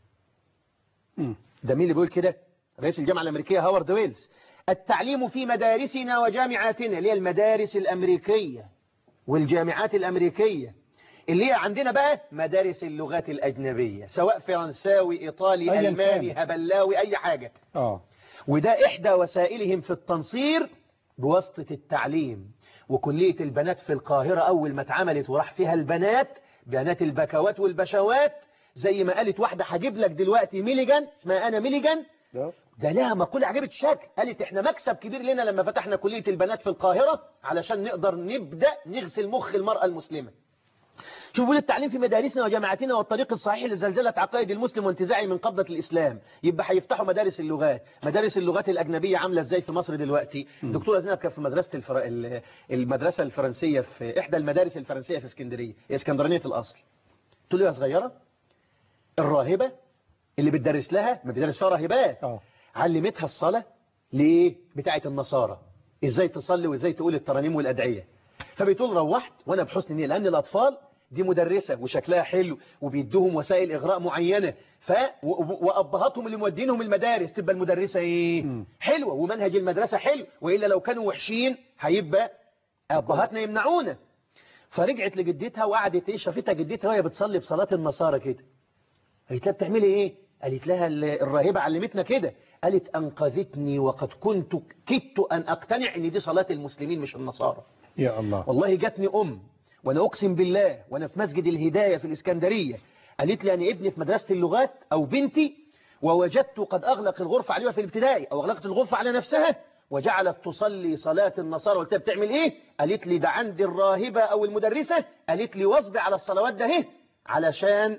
ده مين اللي بيقول كده؟ رئيس الجامعة الأمريكية هاورد ويلز. التعليم في مدارسنا وجامعاتنا، اللي هي المدارس الأمريكية والجامعات الأمريكية، اللي هي عندنا بقى مدارس اللغات الأجنبية، سواء فرنساوي، إيطالي، ألماني، هبلاوي، أي حاجة. آه. وده إحدى وسائلهم في التنصير بواسطة التعليم. وكلية البنات في القاهرة أول ما اتعملت وراح فيها البنات، بنات البكوات والبشوات، زي ما قالت واحدة هجيب لك دلوقتي ميليجان، اسمها أنا ميليجان، ده لها مقولة عجبت الشكل. قالت احنا مكسب كبير لنا لما فتحنا كلية البنات في القاهرة علشان نقدر نبدأ نغسل مخ المرأة المسلمة. شوفوا التعليم في مدارسنا وجامعاتنا والطريق الصحيح لزلزلة عقائد المسلم وانتزاعه من قبضة الإسلام. يبقى هيفتحوا مدارس اللغات. مدارس اللغات الأجنبية عاملة ازاي في مصر دلوقتي؟ دكتورة زينب كانت في مدرسة الفر... المدرسة الفرنسية في إحدى المدارس الفرنسية في اسكندرية، هي اسكندرانية الأصل. تقول لي يا صغيرة، الراهبة اللي بتدرس لها، ما بيدرس فيها راهبات، علمتها الصلاة ليه؟ بتاعة النصارى، ازاي تصلي وازاي تقول الترانيم والأدعية. فبتقول روحت وانا بحسن نية، لأن الأطفال دي مدرسة وشكلها حلو وبيدوهم وسائل إغراء معينة، ف وأبهاتهم اللي مودينهم المدارس تبقى المدرسة ايه؟ م. حلوة، ومنهج المدرسة حلو، وإلا لو كانوا وحشين هيبقى أبهاتنا يمنعونا. فرجعت لجدتها وقعدت ايه، شافتها جدتها وهي بتصلي بصلاة النصارى كده. قالت لها بتعملي ايه؟ قالت لها الراهبة علمتنا كده. قالت أنقذتني وقد كنت كدت أن أقتنع إن دي صلاة المسلمين مش النصارى. يا الله. والله جاتني أم، وأنا أقسم بالله وأنا في مسجد الهداية في الإسكندرية، قالت لي أنا ابني في مدرسة اللغات أو بنتي، ووجدت قد أغلق الغرفة عليها في الابتدائي أو أغلقت الغرفة على نفسها وجعلت تصلي صلاة النصارى. قلت لها بتعمل إيه؟ قالت لي ده عند الراهبة أو المدرسة، قالت لي واصبر على الصلوات ده اهي علشان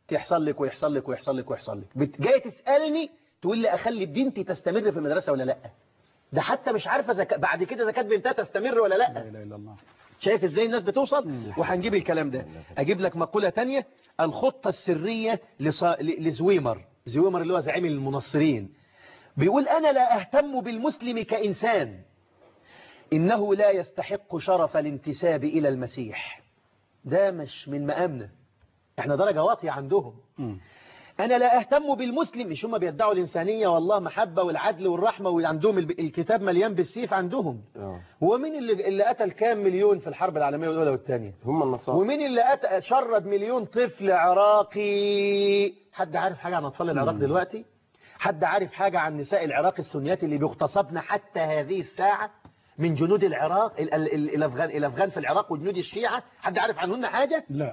يحصل لك ويحصل لك ويحصل لك ويحصل لك. بت- جاي تسألني تقول لي أخلي بنتي تستمر في المدرسة ولا لا؟ ده حتى مش عارفة زك... بعد كده إذا كانت بنتها تستمر ولا لا. لا إله إلا الله. شايف ازاي الناس بتوصل؟ وهنجيب الكلام ده. اجيب لك مقولة تانية، الخطة السرية لص... ل- لزويمر. زويمر اللي هو زعيم المنصرين، بيقول انا لا اهتم بالمسلم كإنسان، انه لا يستحق شرف الانتساب الى المسيح. ده مش من مقامنا، احنا درجة واطية عندهم. مم. أنا لا أهتم بالمسلم، مش هم بيدعوا الإنسانية والله محبة والعدل والرحمة، وعندهم الب- الكتاب مليان بالسيف عندهم. آه. هو مين اللي, اللي قتل كام مليون في الحرب العالمية الأولى والثانية؟ هم النصارى. ومين اللي قتل شرد مليون طفل عراقي؟ حد عارف حاجة عن أطفال العراق دلوقتي؟ حد عارف حاجة عن نساء العراق السنيات اللي بيغتصبن حتى هذه الساعة من جنود العراق ال- ال- ال- الأفغان الأفغان في العراق وجنود الشيعة؟ حد عارف عنهن حاجة؟ لا.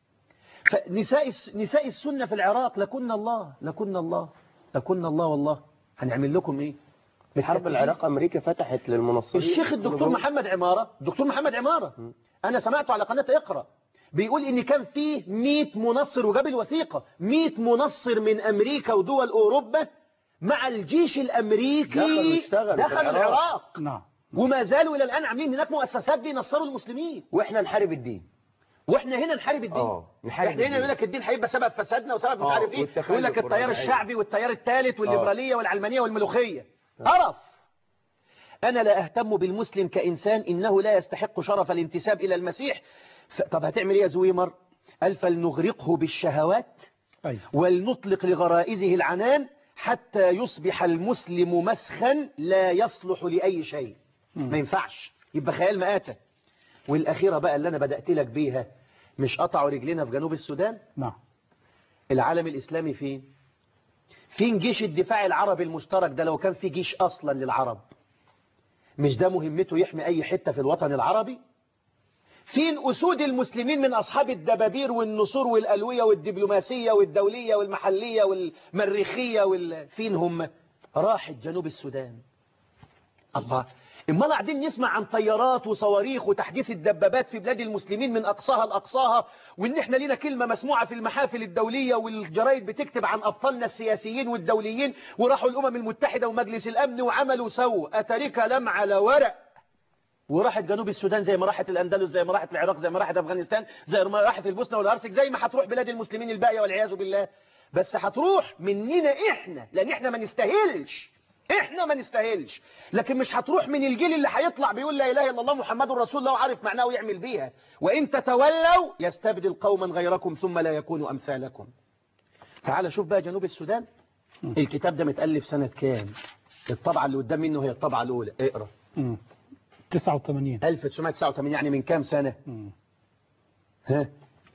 فنساء الس- نساء السنة في العراق لكن الله لكن الله لكن الله والله هنعمل لكم ايه؟ حرب العراق أمريكا فتحت للمنصرين. الشيخ الدكتور محمد عمارة دكتور محمد عمارة أنا سمعته على قناة اقرأ بيقول إن كان فيه مئة منصر، وجاب الوثيقة، مئة منصر من أمريكا ودول أوروبا مع الجيش الأمريكي دخلوا اشتغلوا في دخلوا العراق. العراق، نعم. وما زالوا إلى الآن عاملين هناك مؤسسات بينصروا المسلمين، وإحنا نحارب الدين. واحنا هنا نحارب الدين. اه نحارب احنا هنا الدين. يقول لك الدين هيبقى سبب فسادنا وسبب مش آه، عارف ايه، والتخلف يقول لك التيار والرجعية. الشعبي والتيار الثالث والليبراليه والعلمانيه والملوخيه. قرف. انا لا اهتم بالمسلم كانسان، انه لا يستحق شرف الانتساب الى المسيح. ف... طب هتعمل ايه يا زويمر؟ قال فلنغرقه بالشهوات أيوة. ولنطلق لغرائزه العنان حتى يصبح المسلم مسخا لا يصلح لأي شيء. ما ينفعش، يبقى خيال مآتة. والأخيرة بقى اللي أنا بدأت لك بيها، مش قطعوا رجلنا في جنوب السودان؟ نعم. العالم الإسلامي فين؟ فين جيش الدفاع العربي المشترك ده لو كان في جيش أصلا للعرب؟ مش ده مهمته يحمي أي حتة في الوطن العربي؟ فين أسود المسلمين من أصحاب الدبابير والنصور والألوية والدبلوماسية والدولية والمحلية والمريخية وال... فين هم؟ راحت جنوب السودان. الله، إما قاعدين نسمع عن طيارات وصواريخ وتحديث الدبابات في بلاد المسلمين من أقصاها لأقصاها، وإن إحنا لينا كلمة مسموعة في المحافل الدولية والجرايد بتكتب عن أبطالنا السياسيين والدوليين، وراحوا الأمم المتحدة ومجلس الأمن وعملوا سووا أتري كلام على ورق. وراحت جنوب السودان زي ما راحت الأندلس، زي ما راحت العراق، زي ما راحت أفغانستان، زي ما راحت البوسنة والهرسك، زي ما هتروح بلاد المسلمين الباقية والعياذ بالله. بس هتروح مننا إحنا، لأن إحنا ما نستاهلش، إحنا ما نستاهلش. لكن مش هتروح من الجيل اللي هيطلع بيقول لا إله إلا الله محمد رسول الله وعارف معناه ويعمل بيها. وإن تتولوا يستبدل قوما غيركم ثم لا يكونوا أمثالكم. تعال شوف بقى جنوب السودان. الكتاب ده متألف سنة كام؟ الطبعة اللي قدام منه هي الطبعة الأولى، اقرأ. مم. تسعة وثمانين. ألف وتسعمائة وتسعة وثمانين، يعني من كام سنة؟ مم. ها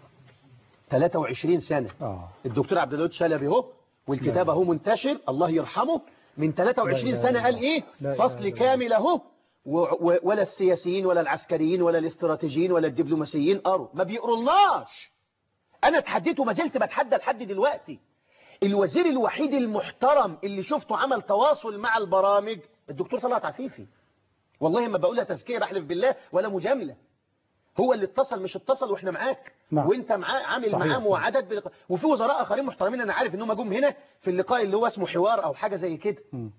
ثلاثة وعشرين سنة. آه. الدكتور عبد الودود شلبي اهو، والكتاب اهو منتشر الله يرحمه، من ثلاثة وعشرين لا سنة لا قال لا. ايه؟ لا فصل لا كامل اهو، و- و- ولا السياسيين ولا العسكريين ولا الاستراتيجيين ولا الدبلوماسيين قروا، ما بيقرولناش. انا اتحديت وما زلت بتحدى لحد دلوقتي. الوزير الوحيد المحترم اللي شفته عمل تواصل مع البرامج الدكتور طلعت عفيفي. والله ما بقولها تزكية بحلف بالله ولا مجاملة. هو اللي اتصل مش اتصل واحنا معاك. نعم. وانت معاه عامل معاه مواعدات بلقاء. وفي وزراء اخرين محترمين انا عارف انهم جم هنا في اللقاء اللي هو اسمه حوار او حاجة زي كده. مم.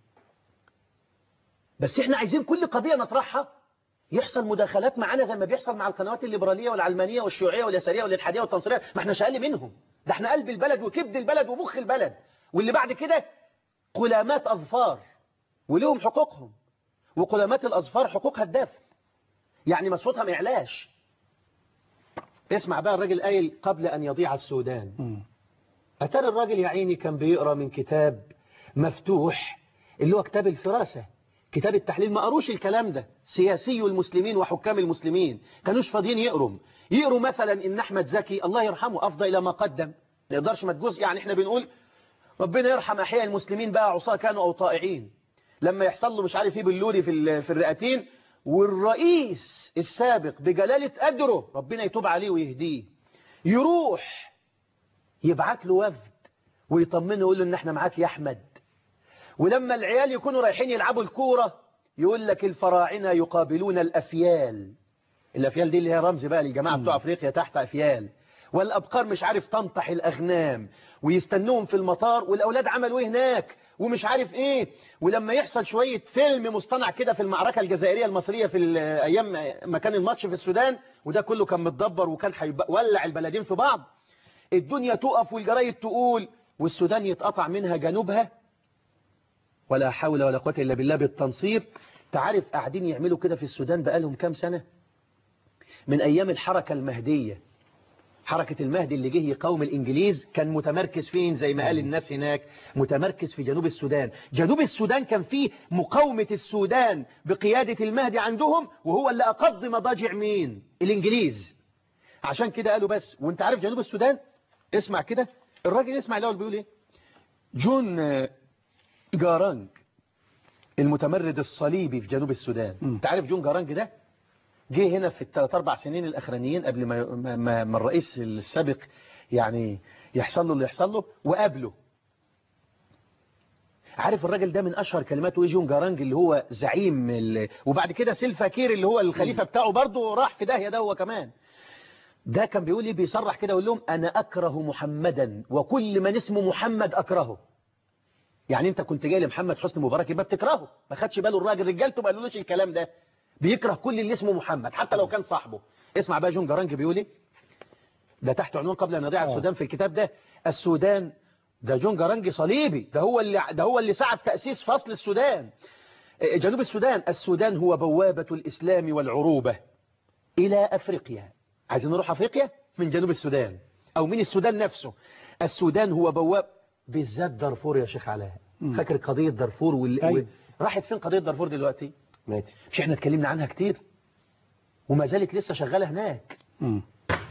بس احنا عايزين كل قضية نطرحها يحصل مداخلات معانا زي ما بيحصل مع القنوات الليبرالية والعلمانية والشيوعية واليسارية والالحادية والتنصيرية. ما احناش اقل منهم، ده احنا قلب البلد وكبد البلد ومخ البلد. واللي بعد كده قلامات اظفار ولهم حقوقهم، وقلامات الأظفار حقوقها الدفن، يعني مصوتها ما يعلاش. اسمع بقى الراجل قايل قبل أن يضيع السودان. مم. أترى الراجل يا عيني كان بيقرأ من كتاب مفتوح اللي هو كتاب الفراسة، كتاب التحليل. ما قروش الكلام ده، سياسي المسلمين وحكام المسلمين كانوش فاضيين يقروا. يقروا مثلا إن أحمد زكي الله يرحمه أفضى إلى ما قدم، ما يقدرش ما تجوز. يعني احنا بنقول ربنا يرحم أحياء المسلمين بقى، عصاة كانوا أو طائعين، لما يحصل له مش عارف ايه باللوري في في الرئتين، والرئيس السابق بجلالة قدره ربنا يتوب عليه ويهديه يروح يبعت له وفد ويطمنه يقول له ان احنا معاك يا احمد. ولما العيال يكونوا رايحين يلعبوا الكوره يقول لك الفراعنه يقابلون الافيال. الافيال دي اللي هي رمز بقى للجماعه بتوع افريقيا تحت افيال. والأبقار مش عارف تنطح الأغنام ويستنوهم في المطار، والأولاد عملوا ايه هناك ومش عارف ايه. ولما يحصل شوية فيلم مصطنع كده في المعركة الجزائرية المصرية في أيام ما كان الماتش في السودان، وده كله كان متدبر وكان هيولع البلدين في بعض، الدنيا تقف والجرايد تقول والسودان يتقطع منها جنوبها، ولا حول ولا قوة إلا بالله بالتنصير. تعرف قاعدين يعملوا كده في السودان بقالهم كام سنة؟ من أيام الحركة المهدية. حركة المهدي اللي جه يقاوم الإنجليز كان متمركز فين زي ما قال الناس هناك؟ متمركز في جنوب السودان. جنوب السودان كان فيه مقاومة السودان بقيادة المهدي عندهم، وهو اللي أقض مضاجع مين؟ الإنجليز. عشان كده قالوا بس. وانت عارف جنوب السودان؟ اسمع كده الراجل، اسمع الأول بيقول ايه. جون جارانج المتمرد الصليبي في جنوب السودان. انت عارف جون جارانج ده جه هنا في الثلاث اربع سنين الاخرانيين قبل ما ما, ما الرئيس السابق يعني يحصل له اللي يحصل له، وقابله. عارف الراجل ده من اشهر كلماته ايه؟ جون جارانج اللي هو زعيم ال... وبعد كده سيلفا كير اللي هو الخليفه بتاعه برضه راح في داهيه ده هو كمان. ده كان بيقول ايه؟ بيصرح كده ويقول لهم انا اكره محمدا وكل من اسمه محمد اكرهه. يعني انت كنت جاي لمحمد حسني مبارك يبقى بتكرهه. ما خدش باله الراجل، رجالته ما قالولوش الكلام ده، بيكره كل اللي اسمه محمد حتى لو كان صاحبه. اسمع بقى جون جارانج بيقول ايه، ده تحت عنوان قبل ان نضيع السودان في الكتاب ده. السودان ده جون جارانج صليبي، ده هو اللي ده هو اللي ساعد تأسيس فصل السودان. جنوب السودان. السودان هو بوابة الإسلام والعروبة إلى أفريقيا. عايزين نروح أفريقيا من جنوب السودان أو من السودان نفسه. السودان هو بواب، بالذات دارفور يا شيخ علاء. فاكر قضية دارفور وال... أيوة. راحت فين قضية دارفور دلوقتي؟ مات. مش احنا اتكلمنا عنها كتير وما زالت لسه شغالة هناك. مم.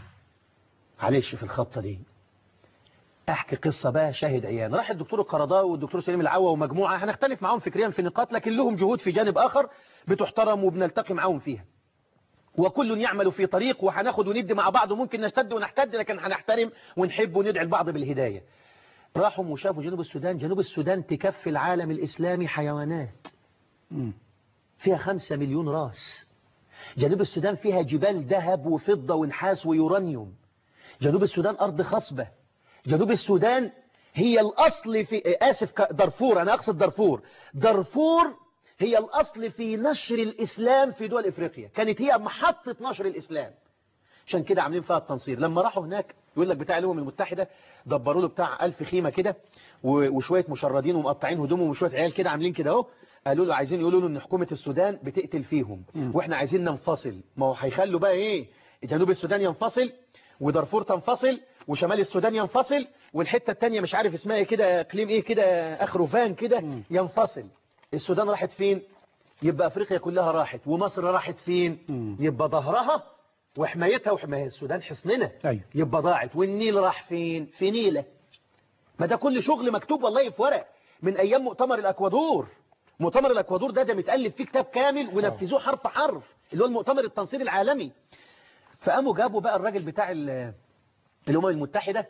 معلش في الخطة دي احكي قصة بقى شاهد عيان. راح الدكتور القرضاوي والدكتور سليم العوا ومجموعة هنختلف معاهم فكريا في نقاط، لكن لهم جهود في جانب آخر بتحترم وبنلتقي معاهم فيها، وكل يعمل في طريق، وهناخد وندي مع بعض وممكن نشتد ونحتد، لكن هنحترم ونحب وندعي البعض بالهداية. راحوا وشافوا جنوب السودان. جنوب السودان تكفي العالم الإسلامي حيوانات. مم. فيها خمسة مليون راس. جنوب السودان فيها جبال ذهب وفضة ونحاس ويورانيوم. جنوب السودان أرض خصبة. جنوب السودان هي الأصل في آسف دارفور، أنا أقصد دارفور. دارفور هي الأصل في نشر الإسلام في دول إفريقيا، كانت هي محطة نشر الإسلام. عشان كده عاملين فيها التنصير. لما راحوا هناك يقول لك بتاع الأمم المتحدة دبروا له بتاع ألف خيمة كده وشوية مشردين ومقطعين هدومهم وشوية عيال كده عاملين كده اهو. قالوا له عايزين يقولوا له ان حكومة السودان بتقتل فيهم م. واحنا عايزين ننفصل. ما هو هيخلوا بقى ايه، جنوب السودان ينفصل ودارفور تنفصل وشمال السودان ينفصل والحتة التانية مش عارف اسمها ايه كده، اقليم ايه كده اخروفان كده م. ينفصل. السودان راحت فين؟ يبقى افريقيا كلها راحت. ومصر راحت فين؟ م. يبقى ظهرها وحمايتها وحماية السودان حصننا. أيوه. يبقى ضاعت. والنيل راح فين؟ في نيلة. ما ده كل شغل مكتوب والله في ورق من ايام مؤتمر الاكوادور. مؤتمر الاكوادور ده ده متألف فيه كتاب كامل ونفذوه حرف حرف، اللي هو المؤتمر التنصيري العالمي. فقاموا جابوا بقى الراجل بتاع الامم المتحدة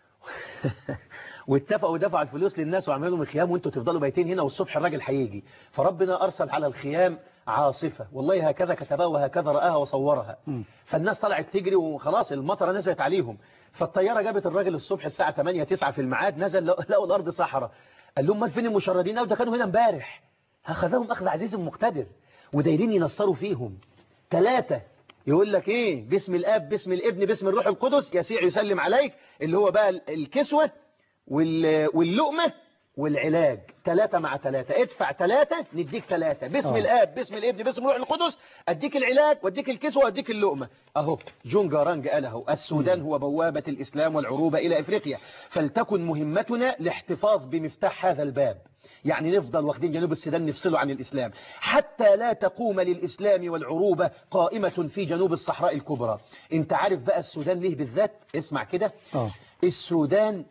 واتفقوا ودفعوا الفلوس للناس وعملوا لهم الخيام، وانتوا تفضلوا بايتين هنا والصبح الراجل هيجي. فربنا ارسل على الخيام عاصفة، والله هكذا كتبها وهكذا رآها وصورها. م. فالناس طلعت تجري وخلاص المطره نزلت عليهم. فالطيارة جابت الراجل الصبح الساعة ثمانية تسعة في الميعاد، نزل لقوا الارض صحراء. قال لهم ما فين المشردين؟ ده كانوا هنا امبارح. اخذهم اخذ عزيز مقتدر ودايرين ينصروا فيهم. ثلاثة يقول لك ايه، باسم الاب باسم الابن باسم الروح القدس يسيع يسلم عليك، اللي هو بقى الكسوة واللقمة والعلاج. ثلاثة مع ثلاثة، ادفع ثلاثة نديك ثلاثة، باسم أوه. الاب باسم الابن باسم الروح القدس، اديك العلاج واديك الكسوة واديك اللقمة. اهو جون جارانج قال اهو، السودان هو بوابة الاسلام والعروبة الى افريقيا، فلتكن مهمتنا الاحتفاظ بمفتاح هذا الباب. يعني نفضل واخدين جنوب السودان نفصله عن الإسلام حتى لا تقوم للإسلام والعروبة قائمة في جنوب الصحراء الكبرى. انت عارف بقى السودان ليه بالذات؟ اسمع كده. أوه. السودان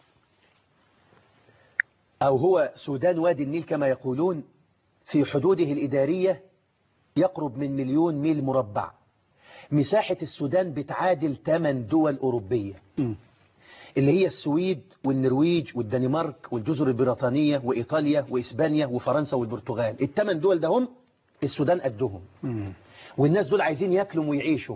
أو هو سودان وادي النيل كما يقولون، في حدوده الإدارية يقرب من مليون ميل مربع. مساحة السودان بتعادل ثمان دول أوروبية م. اللي هي السويد والنرويج والدنمارك والجزر البريطانية وإيطاليا وإسبانيا وفرنسا والبرتغال. الثمان دول ده هم السودان قدهم. م. والناس دول عايزين ياكلوا ويعيشوا.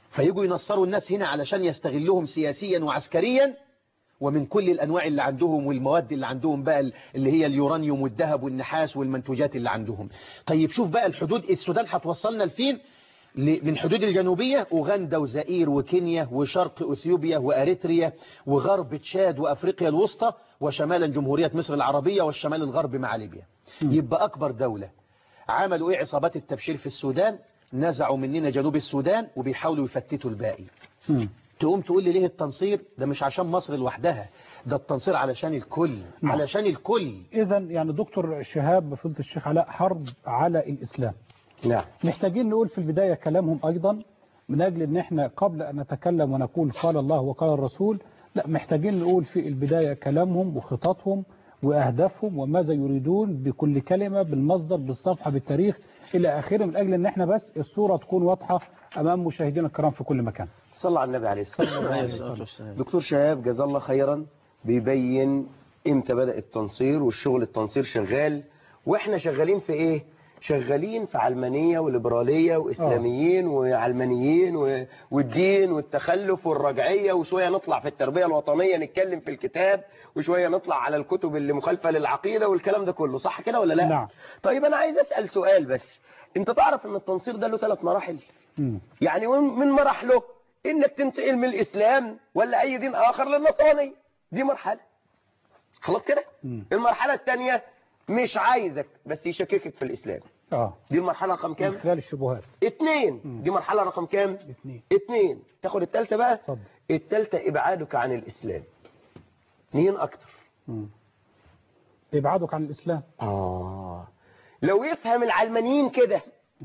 فيجوا ينصروا الناس هنا علشان يستغلوهم سياسيا وعسكريا، ومن كل الأنواع اللي عندهم والمواد اللي عندهم بقى اللي هي اليورانيوم والذهب والنحاس والمنتوجات اللي عندهم. طيب شوف بقى الحدود، السودان هتوصلنا لفين؟ للحدود الجنوبية أوغندا وزائر وكينيا وشرق أثيوبيا وأريتريا وغرب تشاد وأفريقيا الوسطى وشمالا جمهورية مصر العربية والشمال الغرب مع ليبيا. يبقى أكبر دولة. عملوا إيه عصابات التبشير في السودان؟ نزعوا مننا جنوب السودان وبيحاولوا يفتتوا الباقي. م. تقوم تقول لي ليه التنصير؟ ده مش عشان مصر لوحدها، ده التنصير علشان الكل. م. علشان الكل. إذا يعني دكتور شهاب فضيلة الشيخ علاء، حرب على الإسلام. نعم. محتاجين نقول في البداية كلامهم أيضا، من أجل أن احنا قبل أن نتكلم ونقول قال الله وقال الرسول، لا محتاجين نقول في البداية كلامهم وخططهم وأهدافهم وماذا يريدون بكل كلمة، بالمصدر بالصفحة بالتاريخ إلى آخره، من أجل أن احنا بس الصورة تكون واضحة أمام مشاهدينا الكرام في كل مكان. صلى على النبي عليه الصلاة والسلام. دكتور شهاب جزاه الله خيرا بيبين امتى بدأ التنصير، والشغل التنصير شغال، واحنا شغالين في ايه؟ شغالين في علمانية وليبرالية وإسلاميين أوه. وعلمانيين والدين والتخلف والرجعية، وشوية نطلع في التربية الوطنية نتكلم في الكتاب، وشوية نطلع على الكتب اللي مخالفة للعقيدة والكلام ده كله، صح كده ولا لا؟ نعم. طيب أنا عايز أسأل سؤال بس، أنت تعرف أن التنصير ده له ثلاث مراحل؟ م. يعني من مراحله إنك تنتقل من الإسلام ولا أي دين آخر للنصرانية، دي مرحلة خلاص كده. م. المرحلة الثانية مش عايزك بس يشككك في الإسلام. اه دي المرحلة رقم كام؟ من خلال الشبهات. اتنين. م. دي مرحلة رقم كام؟ اتنين. اتنين. تاخد التالتة بقى؟ صد. التالتة إبعادك عن الإسلام. اتنين أكتر. م. إبعادك عن الإسلام. آه لو يفهم العلمانيين كده،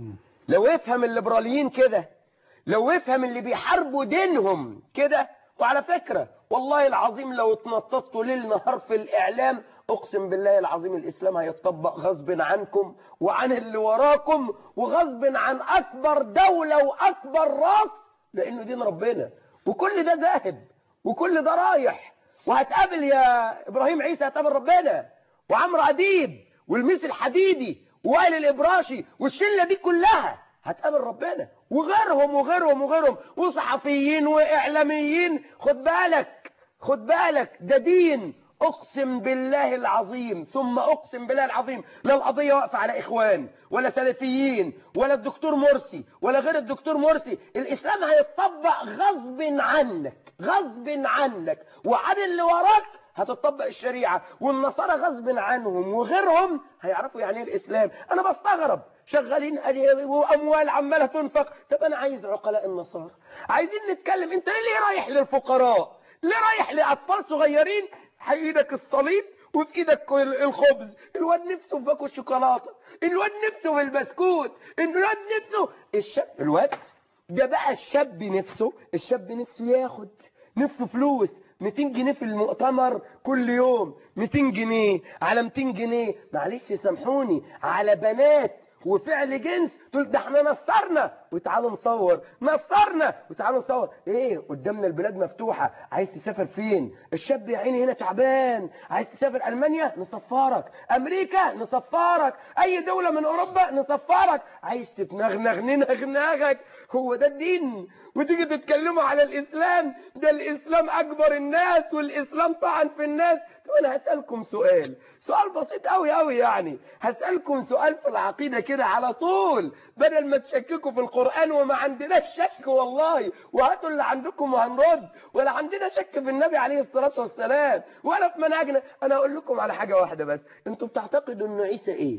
لو يفهم الليبراليين كده، لو يفهم اللي بيحاربوا دينهم كده، وعلى فكرة والله العظيم لو اتنططوا ليل نهار في الإعلام، أقسم بالله العظيم الإسلام هيتطبق غصب عنكم وعن اللي وراكم وغصب عن أكبر دولة وأكبر راس، لأنه دين ربنا، وكل ده ذاهب وكل ده رايح، وهتقابل يا إبراهيم عيسى هتقابل ربنا، وعمرو أديب والميس الحديدي وائل الإبراشي والشلة دي كلها هتقابل ربنا، وغيرهم وغيرهم وغيرهم وصحفيين وإعلاميين. خد بالك خد بالك ده دين، أقسم بالله العظيم ثم أقسم بالله العظيم لا القضية واقفة على إخوان ولا سلفيين ولا الدكتور مرسي ولا غير الدكتور مرسي، الإسلام هيتطبق غصب عنك غصب عنك وعن اللي وراك هتطبق الشريعة، والنصارى غصب عنهم وغيرهم هيعرفوا يعني ايه الإسلام. أنا بستغرب شغالين وأموال عمالة تنفق. طب أنا عايز عقلاء النصارى، عايزين نتكلم، أنت ليه رايح للفقراء؟ ليه رايح لأطفال صغيرين في ايدك الصليب وفي ايدك الخبز؟ الواد نفسه في باكو الشوكولاته، الواد نفسه في البسكوت، الواد نفسه الشاب الواد ده بقى الشاب نفسه الشاب نفسه ياخد نفسه فلوس مئتين جنيه في المؤتمر كل يوم، مئتين جنيه على مئتين جنيه، معلش سامحوني، على بنات وفعل جنس، تقول ده احنا نصرنا وتعالوا نصور، نصرنا وتعالوا نصور. ايه قدامنا البلاد مفتوحة، عايز تسافر فين؟ الشاب يا عيني هنا تعبان، عايز تسافر ألمانيا نصفرك، أمريكا نصفرك، أي دولة من أوروبا نصفرك، عايز تتنغنغ ننغنغك. هو ده الدين؟ وتيجي تتكلموا على الإسلام، ده الإسلام أكبر الناس والإسلام طعن في الناس. طب أنا هسألكم سؤال سؤال بسيط قوي قوي، يعني هسألكم سؤال في العقيدة كده على طول، بدل ما تشككوا في القرآن وما عندناش شك والله، وهاتوا اللي عندكم وهنرد، ولا عندنا شك في النبي عليه الصلاة والسلام ولا في منهجنا. أنا أقول لكم على حاجة واحدة بس، أنتوا بتعتقدوا إنه عيسى إيه؟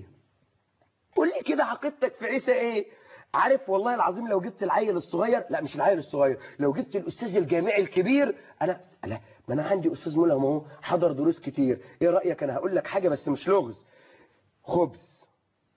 قول لي كده عقيدتك في عيسى إيه؟ عارف والله العظيم لو جبت العيل الصغير، لا مش العيل الصغير، لو جبت الأستاذ الجامعي الكبير، أنا لا ما أنا عندي أستاذ ملهم اهو حضر دروس كتير، إيه رأيك أنا هقول لك حاجة بس مش لغز، خبز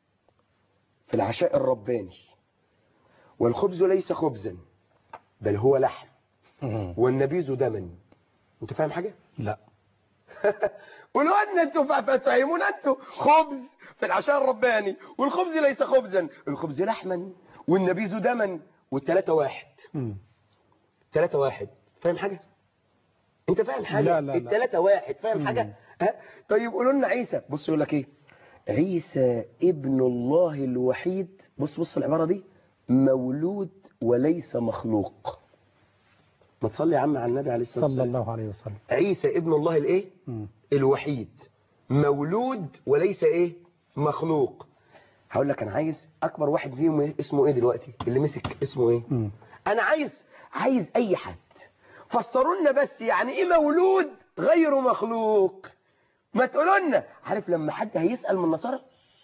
في العشاء الرباني، والخبز ليس خبزا بل هو لحم، والنبيذ دما. أنت فاهم حاجة؟ لا. قولوا أن أنتوا فاهمون، أنتوا خبز في العشاء الرباني والخبز ليس خبزا، الخبز لحما والنبيذ دما، والثلاثة واحد. ثلاثة واحد، فاهم حاجة؟ انت فاهم حاجة؟ لا لا الثلاثة واحد، فاهم مم. حاجة؟ ها؟ طيب قولوا لنا عيسى، بص يقول لك ايه؟ عيسى ابن الله الوحيد، بص بص العبارة دي، مولود وليس مخلوق. ما تصلي يا عم على النبي عليه الصلاة والسلام. صلى الله عليه وسلم. عيسى ابن الله الايه؟ الوحيد، مولود وليس ايه؟ مخلوق. هقول لك انا عايز اكبر واحد فيهم اسمه ايه دلوقتي اللي مسك اسمه ايه؟ م. انا عايز عايز اي حد فسروا لنا بس يعني ايه مولود غير مخلوق. ما تقولوا لنا. عارف لما حد هيسأل من النصارى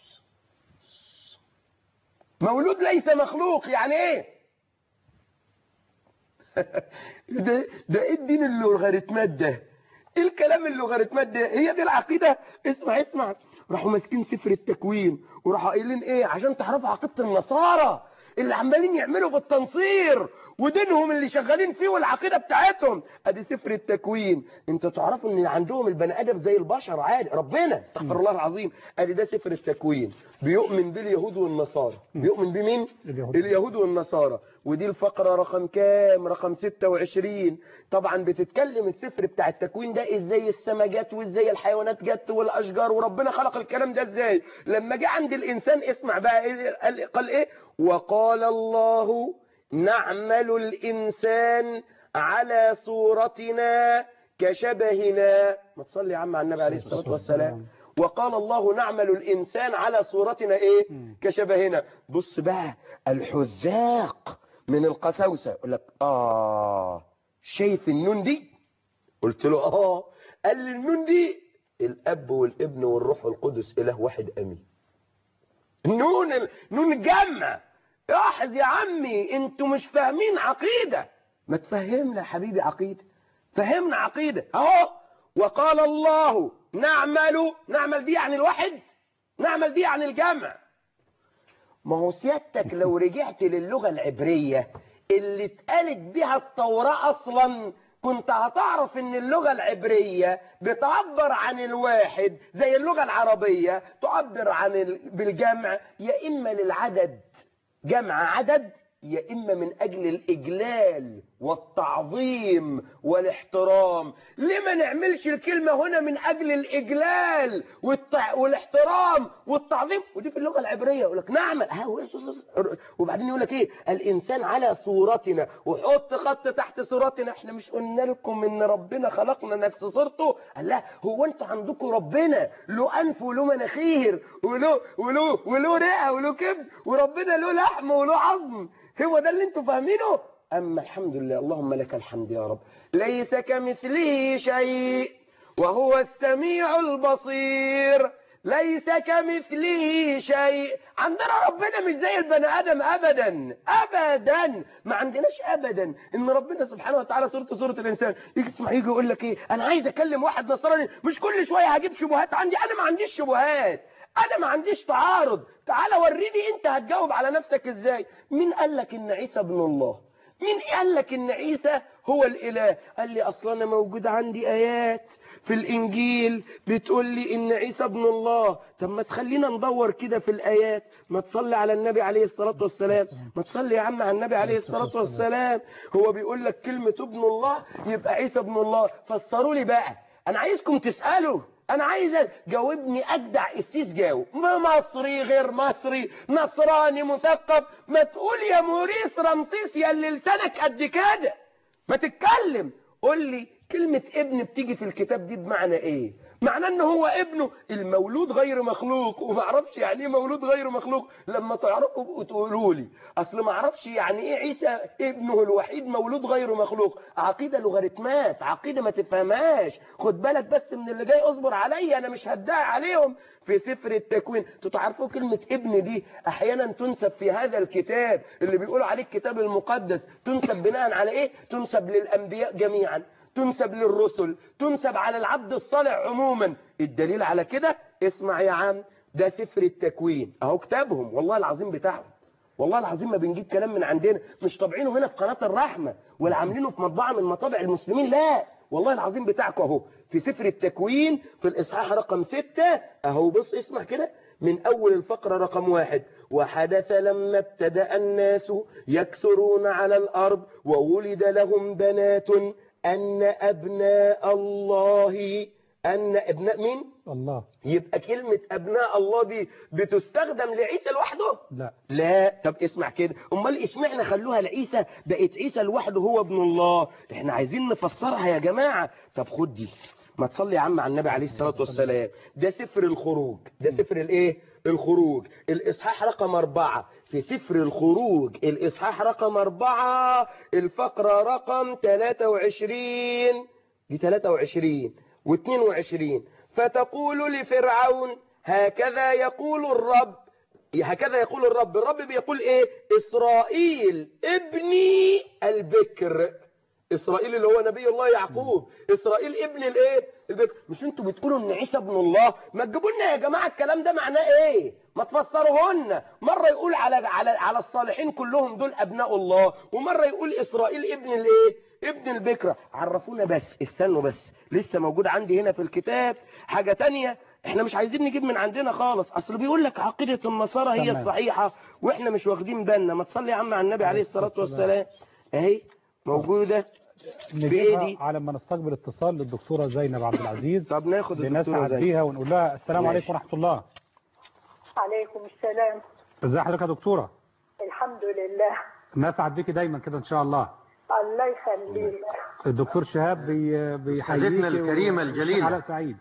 مولود ليس مخلوق يعني ايه؟ ده ده ايه الدين اللوغاريتمات ده؟ ايه الكلام اللوغاريتمات ده؟ هي دي العقيده؟ اسمع اسمع، راحوا ماسكين سفر التكوين وراحوا قايلين ايه عشان تعرفوا عقيده النصارى اللي عمالين يعملوا في التنصير ودينهم اللي شغالين فيه والعقيده بتاعتهم. ادي سفر التكوين. انتوا تعرفوا ان عندهم البني ادم زي البشر عادي، ربنا استغفر الله العظيم. ادي ده سفر التكوين، بيؤمن باليهود والنصارى. بيؤمن بمين؟ اليهود, اليهود والنصارى. ودي الفقره رقم كام؟ رقم ستة وعشرين. طبعا بتتكلم السفر بتاع التكوين ده ازاي السما جت وازاي الحيوانات جت والاشجار وربنا خلق الكلام ده ازاي. لما جه عند الانسان اسمع بقى إيه قال ايه؟ وقال الله نعمل الإنسان على صورتنا كشبهنا. ما تصلي يا عم على النبي عليه الصلاة والسلام. وقال الله نعمل الإنسان على صورتنا إيه؟ كشبهنا. بص بقى الحذاق من القساوسة يقول لك آه شايف النون دي؟ قلت له آه. قال لي النون دي الأب والابن والروح القدس إله واحد أمين. نون نون الجمع. لاحظ يا عمي انتوا مش فاهمين عقيدة. ما تفهمنا يا حبيبي عقيدة، فهمنا عقيدة اهو. وقال الله نعمل، نعمل دي يعني الواحد، نعمل دي يعني الجمع. ما هو سيادتك لو رجعت للغة العبرية اللي اتقالت بها التوراة اصلا كنت هتعرف ان اللغة العبرية بتعبر عن الواحد زي اللغة العربية تعبر عن ال... بالجمع، يا اما للعدد جمع عدد، يا إما من أجل الإجلال والتعظيم والاحترام. ليه ما نعملش الكلمة هنا من أجل الإجلال والتع... والاحترام والتعظيم؟ ودي في اللغة العبرية يقول لك نعمل وبعدين يقول لك إيه؟ الإنسان على صورتنا وحط خط تحت صورتنا. إحنا مش قلنا لكم إن ربنا خلقنا نفس صورته؟ قال لا، هو أنتوا عندكم ربنا له أنف وله مناخير وله وله وله رئة وله كبد وربنا له لحم وله عظم؟ هو ده اللي انتوا فاهمينه؟ اما الحمد لله اللهم لك الحمد يا رب، ليس كمثله شيء وهو السميع البصير. ليس كمثله شيء. عندنا ربنا مش زي البني ادم ابدا ابدا. ما عندناش ابدا ان ربنا سبحانه وتعالى صورته صوره الانسان. يجي تسمع يجي يقول لك ايه؟ انا عايز اكلم واحد نصراني مش كل شويه هجيب شبهات عندي. انا ما عنديش شبهات، انا ما عنديش تعارض. تعالى وريني انت هتجاوب على نفسك ازاي. مين قال لك ان عيسى ابن الله؟ مين قال لك ان عيسى هو الاله؟ قال لي اصلا انا موجود عندي ايات في الانجيل بتقول لي ان عيسى ابن الله. طب ما تخلينا ندور كده في الايات. ما تصلي على النبي عليه الصلاه والسلام. ما تصلي يا عم على النبي عليه الصلاه والسلام. هو بيقول لك كلمه ابن الله يبقى عيسى ابن الله. فسروا لي بقى. انا عايزكم تسالوا. انا عايز جاوبني اجدع قسيس جاوب. مصري غير مصري، نصراني مثقف، ما تقول يا موريس رمسيس يا اللي لسانك قد كده ما تتكلم. قول لي كلمة ابن بتيجي في الكتاب دي بمعنى ايه؟ معناه ان هو ابنه المولود غير مخلوق. وما اعرفش يعني ايه مولود غير مخلوق. لما تعرفوا تقولوا لي. اصل ما اعرفش يعني ايه عيسى ابنه الوحيد مولود غير مخلوق. عقيده لوغاريتمات، عقيده ما تفهمهاش. خد بالك بس من اللي جاي، اصبر عليا انا مش هدعي عليهم. في سفر التكوين تعرفوا كلمة ابن دي احيانا تنسب في هذا الكتاب اللي بيقولوا عليه الكتاب المقدس. تنسب بناء على ايه؟ تنسب للانبياء جميعا، تنسب للرسل، تنسب على العبد الصالح عموما. الدليل على كده اسمع يا عم، ده سفر التكوين اهو كتابهم والله العظيم بتاعهم. والله العظيم ما بنجيب كلام من عندنا، مش طابعينه هنا في قناة الرحمة ولا عاملينه في مطبعة من مطابع المسلمين، لا والله العظيم بتاعكم اهو في سفر التكوين في الاصحاح رقم ستة اهو. بص اسمع كده من اول الفقرة رقم واحد. وحدث لما ابتدأ الناس يكثرون على الارض وولد لهم بنات أن أبناء الله أن ابناء مين؟ الله. يبقى كلمة أبناء الله دي بتستخدم لعيسى لوحده؟ لا لا. طب اسمع كده، امال اشمعنى خلوها لعيسى؟ بقت عيسى لوحده هو ابن الله. احنا عايزين نفسرها يا جماعة. طب خد دي، ما تصلي يا عم على النبي عليه الصلاة والسلام. ده سفر الخروج، ده سفر الايه؟ الخروج، الاصحاح رقم اربعة. في سفر الخروج الاصحاح رقم اربعة، الفقرة رقم ثلاثة وعشرين، دي ثلاثة وعشرين واثنين وعشرين. فتقول لفرعون هكذا يقول الرب، هكذا يقول الرب. الرب بيقول ايه؟ إسرائيل ابني البكر. إسرائيل اللي هو نبي الله يعقوب. إسرائيل ابن الايه؟ البكر. مش انتوا بتقولوا ان عيسى ابن الله؟ ما تجيبوا لنا يا جماعة الكلام ده معناه ايه؟ ما تفسروهن. مرة يقول على على على الصالحين كلهم دول ابناء الله، ومرة يقول إسرائيل ابن الايه؟ ابن البكرة. عرفونا بس، استنوا بس، لسه موجود عندي هنا في الكتاب حاجة تانية. احنا مش عايزين نجيب من عندنا خالص، اصل بيقول لك عقيدة النصارى هي الصحيحة واحنا مش واخدين بالنا. ما تصلي يا عم على النبي عليه الصلاة والسلام. اهي موجودة. نجيبها على ما نستقبل اتصال للدكتورة زينب عبد العزيز. طب ناخد الدكتورة زينب بيها ونقول لها السلام عليكم ورحمة الله. عليكم السلام. ازي حضرتك يا دكتورة؟ الحمد لله. نسعد بيكي دايما كده ان شاء الله. الله يخليك. الدكتور شهاب بي بيحييكي. استاذتنا الكريمة الجليلة علاء سعيد.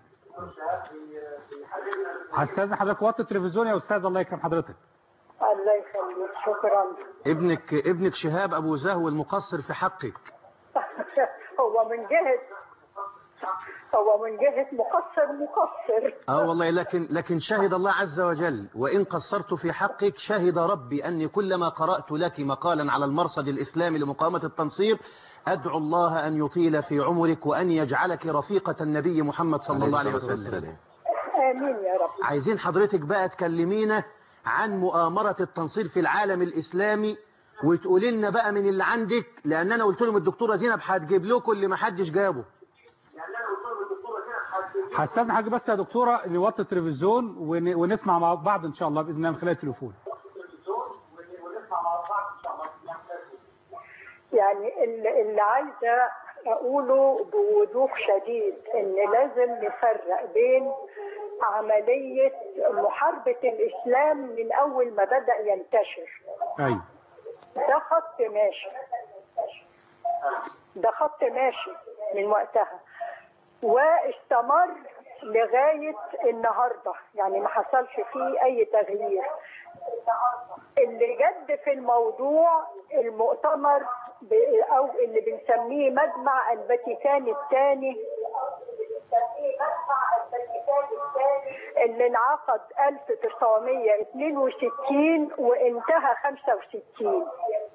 هستاذن حضرتك وطي التلفزيون يا استاذ، الله يكرم حضرتك. الله يخليك، شكرا. ابنك ابنك شهاب ابو زهو المقصر في حقك. هو من جهة هو من جهة مقصر مقصر. اه والله، لكن لكن شهد الله عز وجل وإن قصرت في حقك شهد ربي أني كلما قرأت لك مقالا على المرصد الإسلامي لمقاومة التنصير أدعو الله أن يطيل في عمرك وأن يجعلك رفيقة النبي محمد صلى الله عليه وسلم. آمين يا رب. عايزين حضرتك بقى تكلمينا عن مؤامرة التنصير في العالم الإسلامي، وتقولي لنا بقى من اللي عندك، لأن أنا قلت لهم الدكتورة زينب هتجيب لكم اللي ما حدش جابه. هستاذن حاجة بس يا دكتورة نوطي التلفزيون ونسمع مع بعض إن شاء الله بإذن الله من خلال التليفون. يعني اللي عايزة أقوله بوضوح شديد إن لازم نفرق بين عملية محاربة الإسلام من أول ما بدأ ينتشر. أيوة. ده خط ماشي، ده خط ماشي من وقتها واستمر لغاية النهاردة، يعني ما حصلش فيه أي تغيير. اللي جد في الموضوع المؤتمر أو اللي بنسميه مجمع الفاتيكان الثاني اللي انعقد ألف وتسعمية واثنين وستين وانتهى خمسة وستين.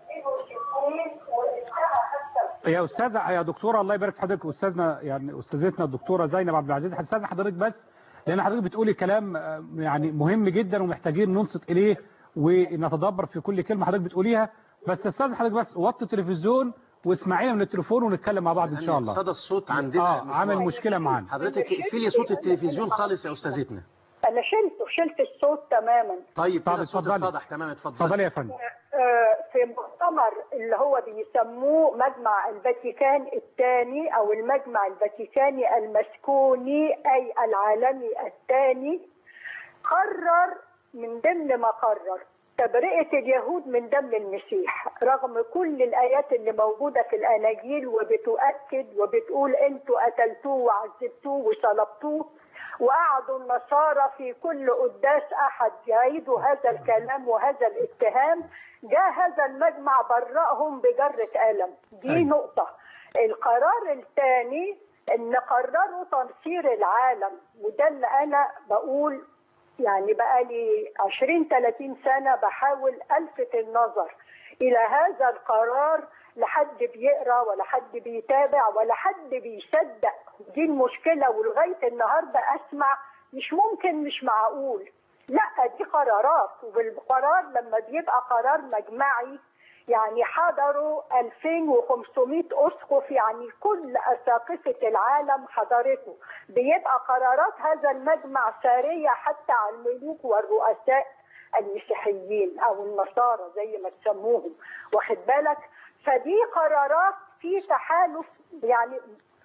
يا استاذه يا دكتوره الله يبارك في حضرتك، استاذنا يعني استاذتنا الدكتوره زينب عبد العزيز، هستاذن حضرتك بس لان حضرتك بتقولي كلام يعني مهم جدا ومحتاجين ننصت اليه ونتدبر في كل كلمه حضرتك بتقوليها، بس استاذن حضرتك بس وطي التلفزيون واسمعينا من التليفون ونتكلم مع بعض ان شاء الله. صدى الصوت عندنا اه عامل مشكله معانا. حضرتك اقفلي صوت التلفزيون خالص يا استاذتنا. انا شلته شلت الصوت تماما. طيب طب اتفضلي. اتفضل تمام اتفضلي. اتفضلي يا فندم. في مؤتمر اللي هو بيسموه مجمع الفاتيكان الثاني او المجمع الفاتيكاني المسكوني اي العالمي الثاني، قرر من ضمن ما قرر تبرئة اليهود من دم المسيح رغم كل الآيات اللي موجودة في الأناجيل وبتؤكد وبتقول أنتوا قتلتوه وعذبتوه وصلبتوه. وقعدوا النصارى في كل قداس أحد يعيدوا هذا الكلام وهذا الاتهام. جاء هذا المجمع برأهم بجرة قلم. دي نقطة. القرار الثاني ان قرروا تنصير العالم، وده اللي انا بقول يعني بقالي عشرين ثلاثين سنة بحاول ألفت النظر إلى هذا القرار. لحد بيقرأ ولا حد بيتابع ولا حد بيصدق. دي المشكلة. ولغاية النهاردة أسمع مش ممكن، مش معقول. لا دي قرارات، والقرار لما بيبقى قرار مجمعي يعني حضروا ألفين وخمسمائة أسقف، يعني كل أساقفة العالم حضرته. بيبقى قرارات هذا المجمع سارية حتى على الملوك والرؤساء المسيحيين أو النصارى زي ما تسموهم، واخد بالك؟ فدي قرارات في تحالف يعني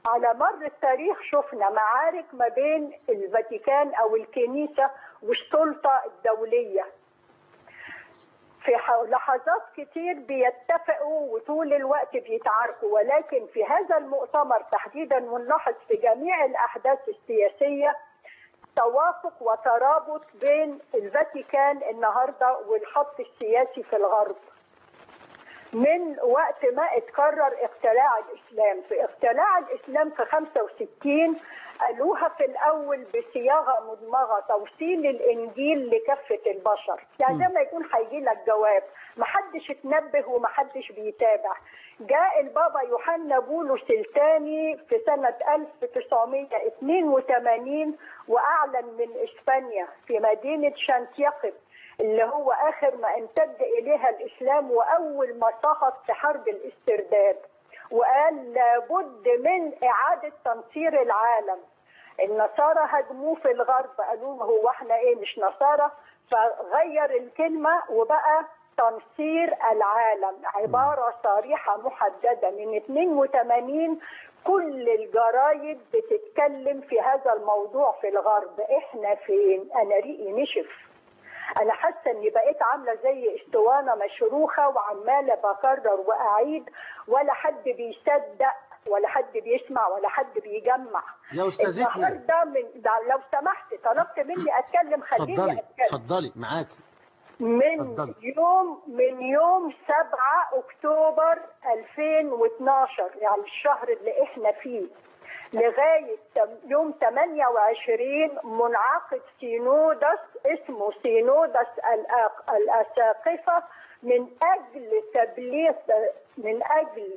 على مر التاريخ شفنا معارك ما بين الفاتيكان أو الكنيسة والسلطة الدولية. في لحظات كتير بيتفقوا وطول الوقت بيتعاركوا، ولكن في هذا المؤتمر تحديدا ونلاحظ في جميع الأحداث السياسية توافق وترابط بين الفاتيكان النهارده والخط السياسي في الغرب. من وقت ما اتكرر اقتلاع الإسلام، في اقتلاع الإسلام في خمسة وستين قالوها في الأول بصياغة مدمغة، توصيل الإنجيل لكافة البشر، يعني زي ما يكون هيجي لك جواب، محدش اتنبه ومحدش بيتابع. جاء البابا يوحنا بولس الثاني في سنة ألف وتسعمائة واثنين وثمانين وأعلن من إسبانيا في مدينة شانتياقب اللي هو آخر ما امتد إليها الإسلام وأول ما سقط في حرب الاسترداد، وقال لابد من إعادة تنصير العالم. النصارى هاجموه في الغرب، قالوا هو احنا ايه مش نصارى، فغير الكلمة وبقى تنصير العالم، عبارة صريحة محددة. من اثنين وثمانين كل الجرايد بتتكلم في هذا الموضوع في الغرب. احنا فين؟ انا ريقي نشف، انا حاسه اني بقيت عامله زي اسطوانه مشروخه وعماله بكرر واعيد، ولا حد بيصدق ولا حد بيسمع ولا حد بيجمع. يا استاذتنا النهارده من لو سمحت طلبت مني اتكلم، خليني اتفضلي اتكلم. اتفضلي معاكي. من فضلي. يوم من يوم سبعة اكتوبر ألفين واثناشر، يعني الشهر اللي احنا فيه، لغاية يوم ثمانية وعشرين منعقد سينودس اسمه سينودس الأساقفة من أجل تبليغ، من أجل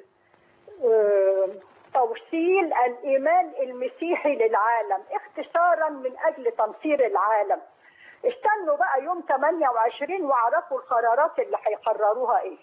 توصيل الإيمان المسيحي للعالم، اختصارا من أجل تنصير العالم. استنوا بقى يوم ثمانية وعشرين واعرفوا القرارات اللي هيقرروها ايه.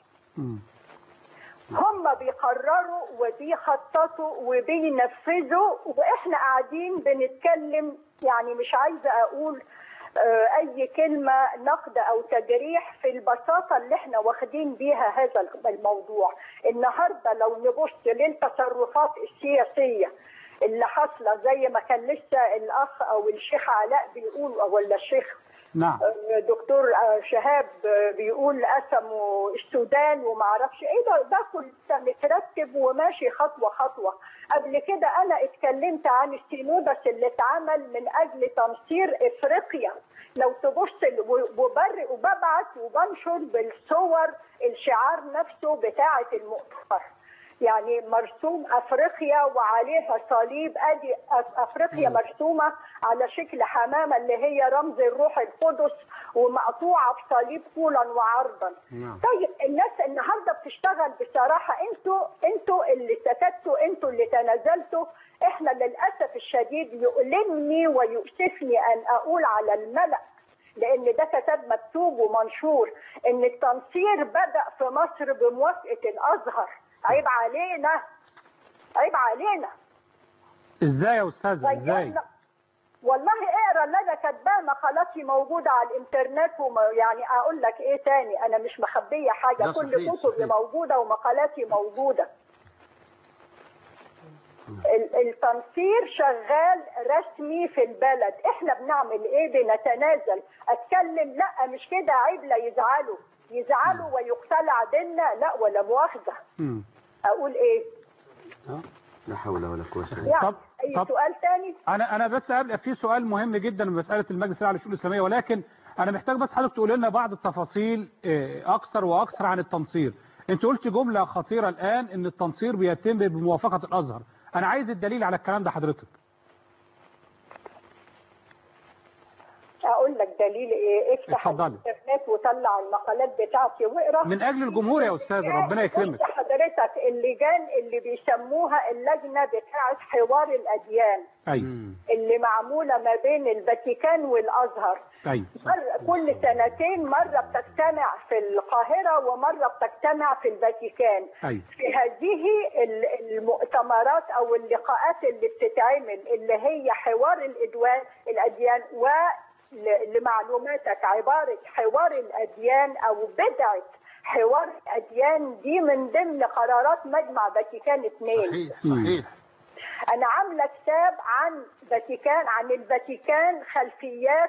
هم بيقرروا وبيخططوا وبينفذوا، واحنا قاعدين بنتكلم، يعني مش عايزه اقول اي كلمه نقد او تجريح في البساطه اللي احنا واخدين بيها هذا الموضوع. النهارده لو نبص للتصرفات السياسيه اللي حاصله، زي ما كان لسه الاخ او الشيخ علاء بيقول، ولا الشيخ نعم دكتور شهاب بيقول قسموا السودان وما اعرفش ايه، ده ده كله مترتب وماشي خطوه خطوه. قبل كده انا اتكلمت عن السينودس اللي اتعمل من اجل تنصير افريقيا. لو تبص وبر وببعت وبنشر بالصور الشعار نفسه بتاعه المؤتمر، يعني مرسوم افريقيا وعليها صليب، ادي افريقيا مرسومه على شكل حمامه اللي هي رمز الروح القدس ومقطوعه بصليب طولا وعرضا. طيب الناس النهارده بتشتغل بصراحه، انتوا انتوا اللي سكتوا، انتوا اللي تنازلتوا. احنا للاسف الشديد يؤلمني ويؤسفني ان اقول على الملأ، لان ده كتاب مكتوب ومنشور، ان التنصير بدأ في مصر بموافقه الازهر. عيب علينا، عيب علينا. ازاي يا استاذ ازاي؟ والله اقرا اللي انا كاتباه، مقالاتي موجوده على الانترنت، ويعني اقول لك ايه تاني، انا مش مخبيه حاجه، كل كتبي موجوده ومقالاتي موجوده. التنصير شغال رسمي في البلد. احنا بنعمل ايه؟ بنتنازل. اتكلم لا مش كده، عيب، لا يزعلوا يزعلوا ويقتلع ديننا، لا ولا مؤاخذه. اقول ايه؟ لا حول ولا قوه الا بالله. طب اي طب سؤال تاني؟ انا انا بس قبل في سؤال مهم جدا من مساله المجلس الاعلى للشؤون الاسلاميه، ولكن انا محتاج بس حضرتك تقول لنا بعض التفاصيل اكثر واكثر عن التنصير. انت قلت جمله خطيره الان، ان التنصير بيتم بموافقه الازهر. انا عايز الدليل على الكلام ده حضرتك. اقول لك دليل ايه؟ افتح الانترنت وطلع المقالات بتاعتي واقرا. من اجل الجمهور يا استاذ، ربنا يكرمك. حضرتك اللجان اللي بيسموها اللجنه بتاعه حوار الاديان، ايوه، اللي معموله ما بين الفاتيكان والازهر، ايوه، كل سنتين مره بتجتمع في القاهره ومره بتجتمع في الفاتيكان. أيوة. في هذه المؤتمرات او اللقاءات اللي بتتعمل، اللي هي حوار الادوان الاديان، و لمعلوماتك عبارة حوار الأديان أو بدعة حوار الأديان دي من ضمن قرارات مجمع فاتيكان اثنين. صحيح صحيح. انا عامله كتاب عن فاتيكان عن الفاتيكان خلفيات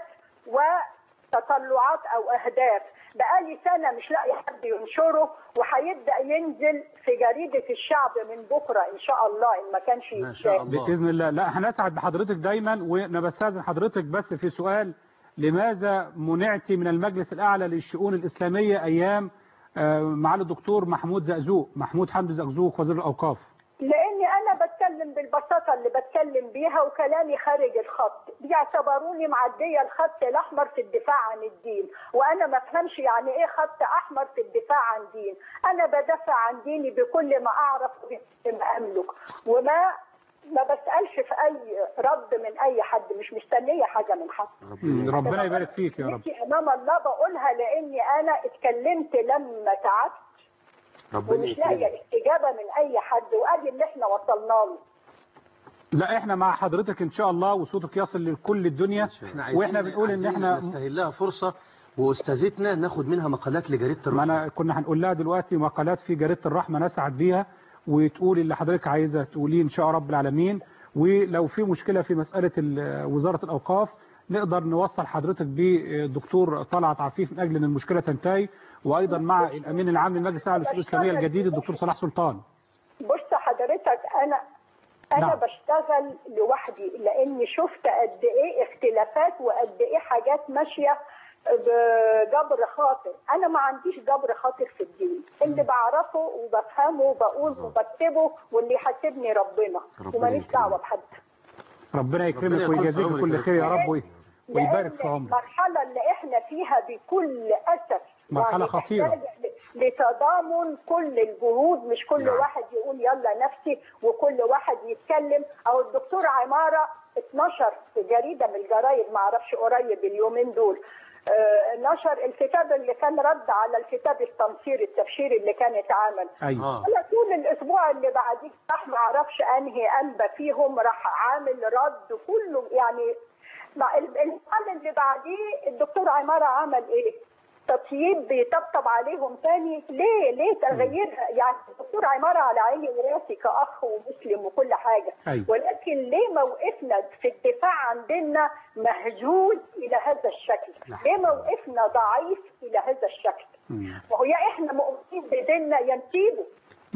وتطلعات او اهداف، بقالي سنه مش لاقي حد ينشره، وهيبدا ينزل في جريده الشعب من بكره ان شاء الله ان ما كانش يتساب. باذن الله. لا هنسعد بحضرتك دايما، وانا بستاذن حضرتك بس في سؤال، لماذا منعت من المجلس الاعلى للشؤون الاسلاميه ايام معالي الدكتور محمود زقزوق محمود حمدي زقزوق وزير الاوقاف؟ لاني انا بتكلم بالبساطه اللي بتكلم بيها وكلامي خارج الخط، بيعتبروني معديه الخط الاحمر في الدفاع عن الدين، وانا ما افهمش يعني ايه خط احمر في الدفاع عن دين. انا بدافع عن ديني بكل ما اعرف وبكل ما املك، وما ما بسالش في اي رد من اي حد، مش مستنيه حاجه من حد. ربنا يبارك فيك يا رب. امام الله بقولها لاني انا اتكلمت لما تعبت ومش لاقيه استجابه من اي حد، وادي اللي احنا وصلنا له. لا احنا مع حضرتك ان شاء الله، وصوتك يصل لكل الدنيا، واحنا بنقول ان احنا نستهل لها فرصه، واستاذتنا ناخد منها مقالات لجريده الرحمه. ما انا كنا هنقول لها دلوقتي مقالات في جريده الرحمه نسعد بيها، وتقولي اللي حضرتك عايزه تقوليه ان شاء رب العالمين. ولو في مشكله في مساله وزاره الاوقاف نقدر نوصل حضرتك بالدكتور طلعت عفيف من اجل ان المشكله تنتهي، وايضا مع الامين العام للمجلس الاعلى للشؤون الاسلاميه الجديد الدكتور صلاح سلطان. بص حضرتك، انا انا نعم. بشتغل لوحدي، لاني شفت قد ايه اختلافات وقد ايه حاجات ماشيه بجبر خاطر. انا ما عنديش جبر خاطر في الدين، اللي بعرفه وبفهمه وبقول وبكتبه واللي يحاسبني ربنا، وماليش دعوه بحد. ربنا يكرمك ويجازيك كل خير يا رب ويبارك في عمرك. المرحله اللي احنا فيها بكل اسف مرحله يعني خطيره، لتضامن كل الجهود، مش كل نعم. واحد يقول يلا نفسي وكل واحد يتكلم. او الدكتور عماره اتنشر في جريده من الجرايد ما اعرفش قريب اليومين دول، آه نشر الكتاب اللي كان رد على الكتاب التنصير التبشيري اللي كان اتعمل. ايوه. على طول الاسبوع اللي بعديه راح ما اعرفش انهي انبا فيهم راح عامل رد كله، يعني مع الحل اللي بعديه الدكتور عماره عمل ايه؟ تطيب بيطبطب عليهم تاني. ليه ليه تغييرها؟ يعني الدكتور عماره على عيني وراسي كاخ ومسلم وكل حاجه. أيوة. ولكن ليه موقفنا في الدفاع عن ديننا مهزوز الى هذا الشكل؟ لا. ليه موقفنا ضعيف الى هذا الشكل؟ وهو يا احنا مؤمنين بديننا ينسيبوا.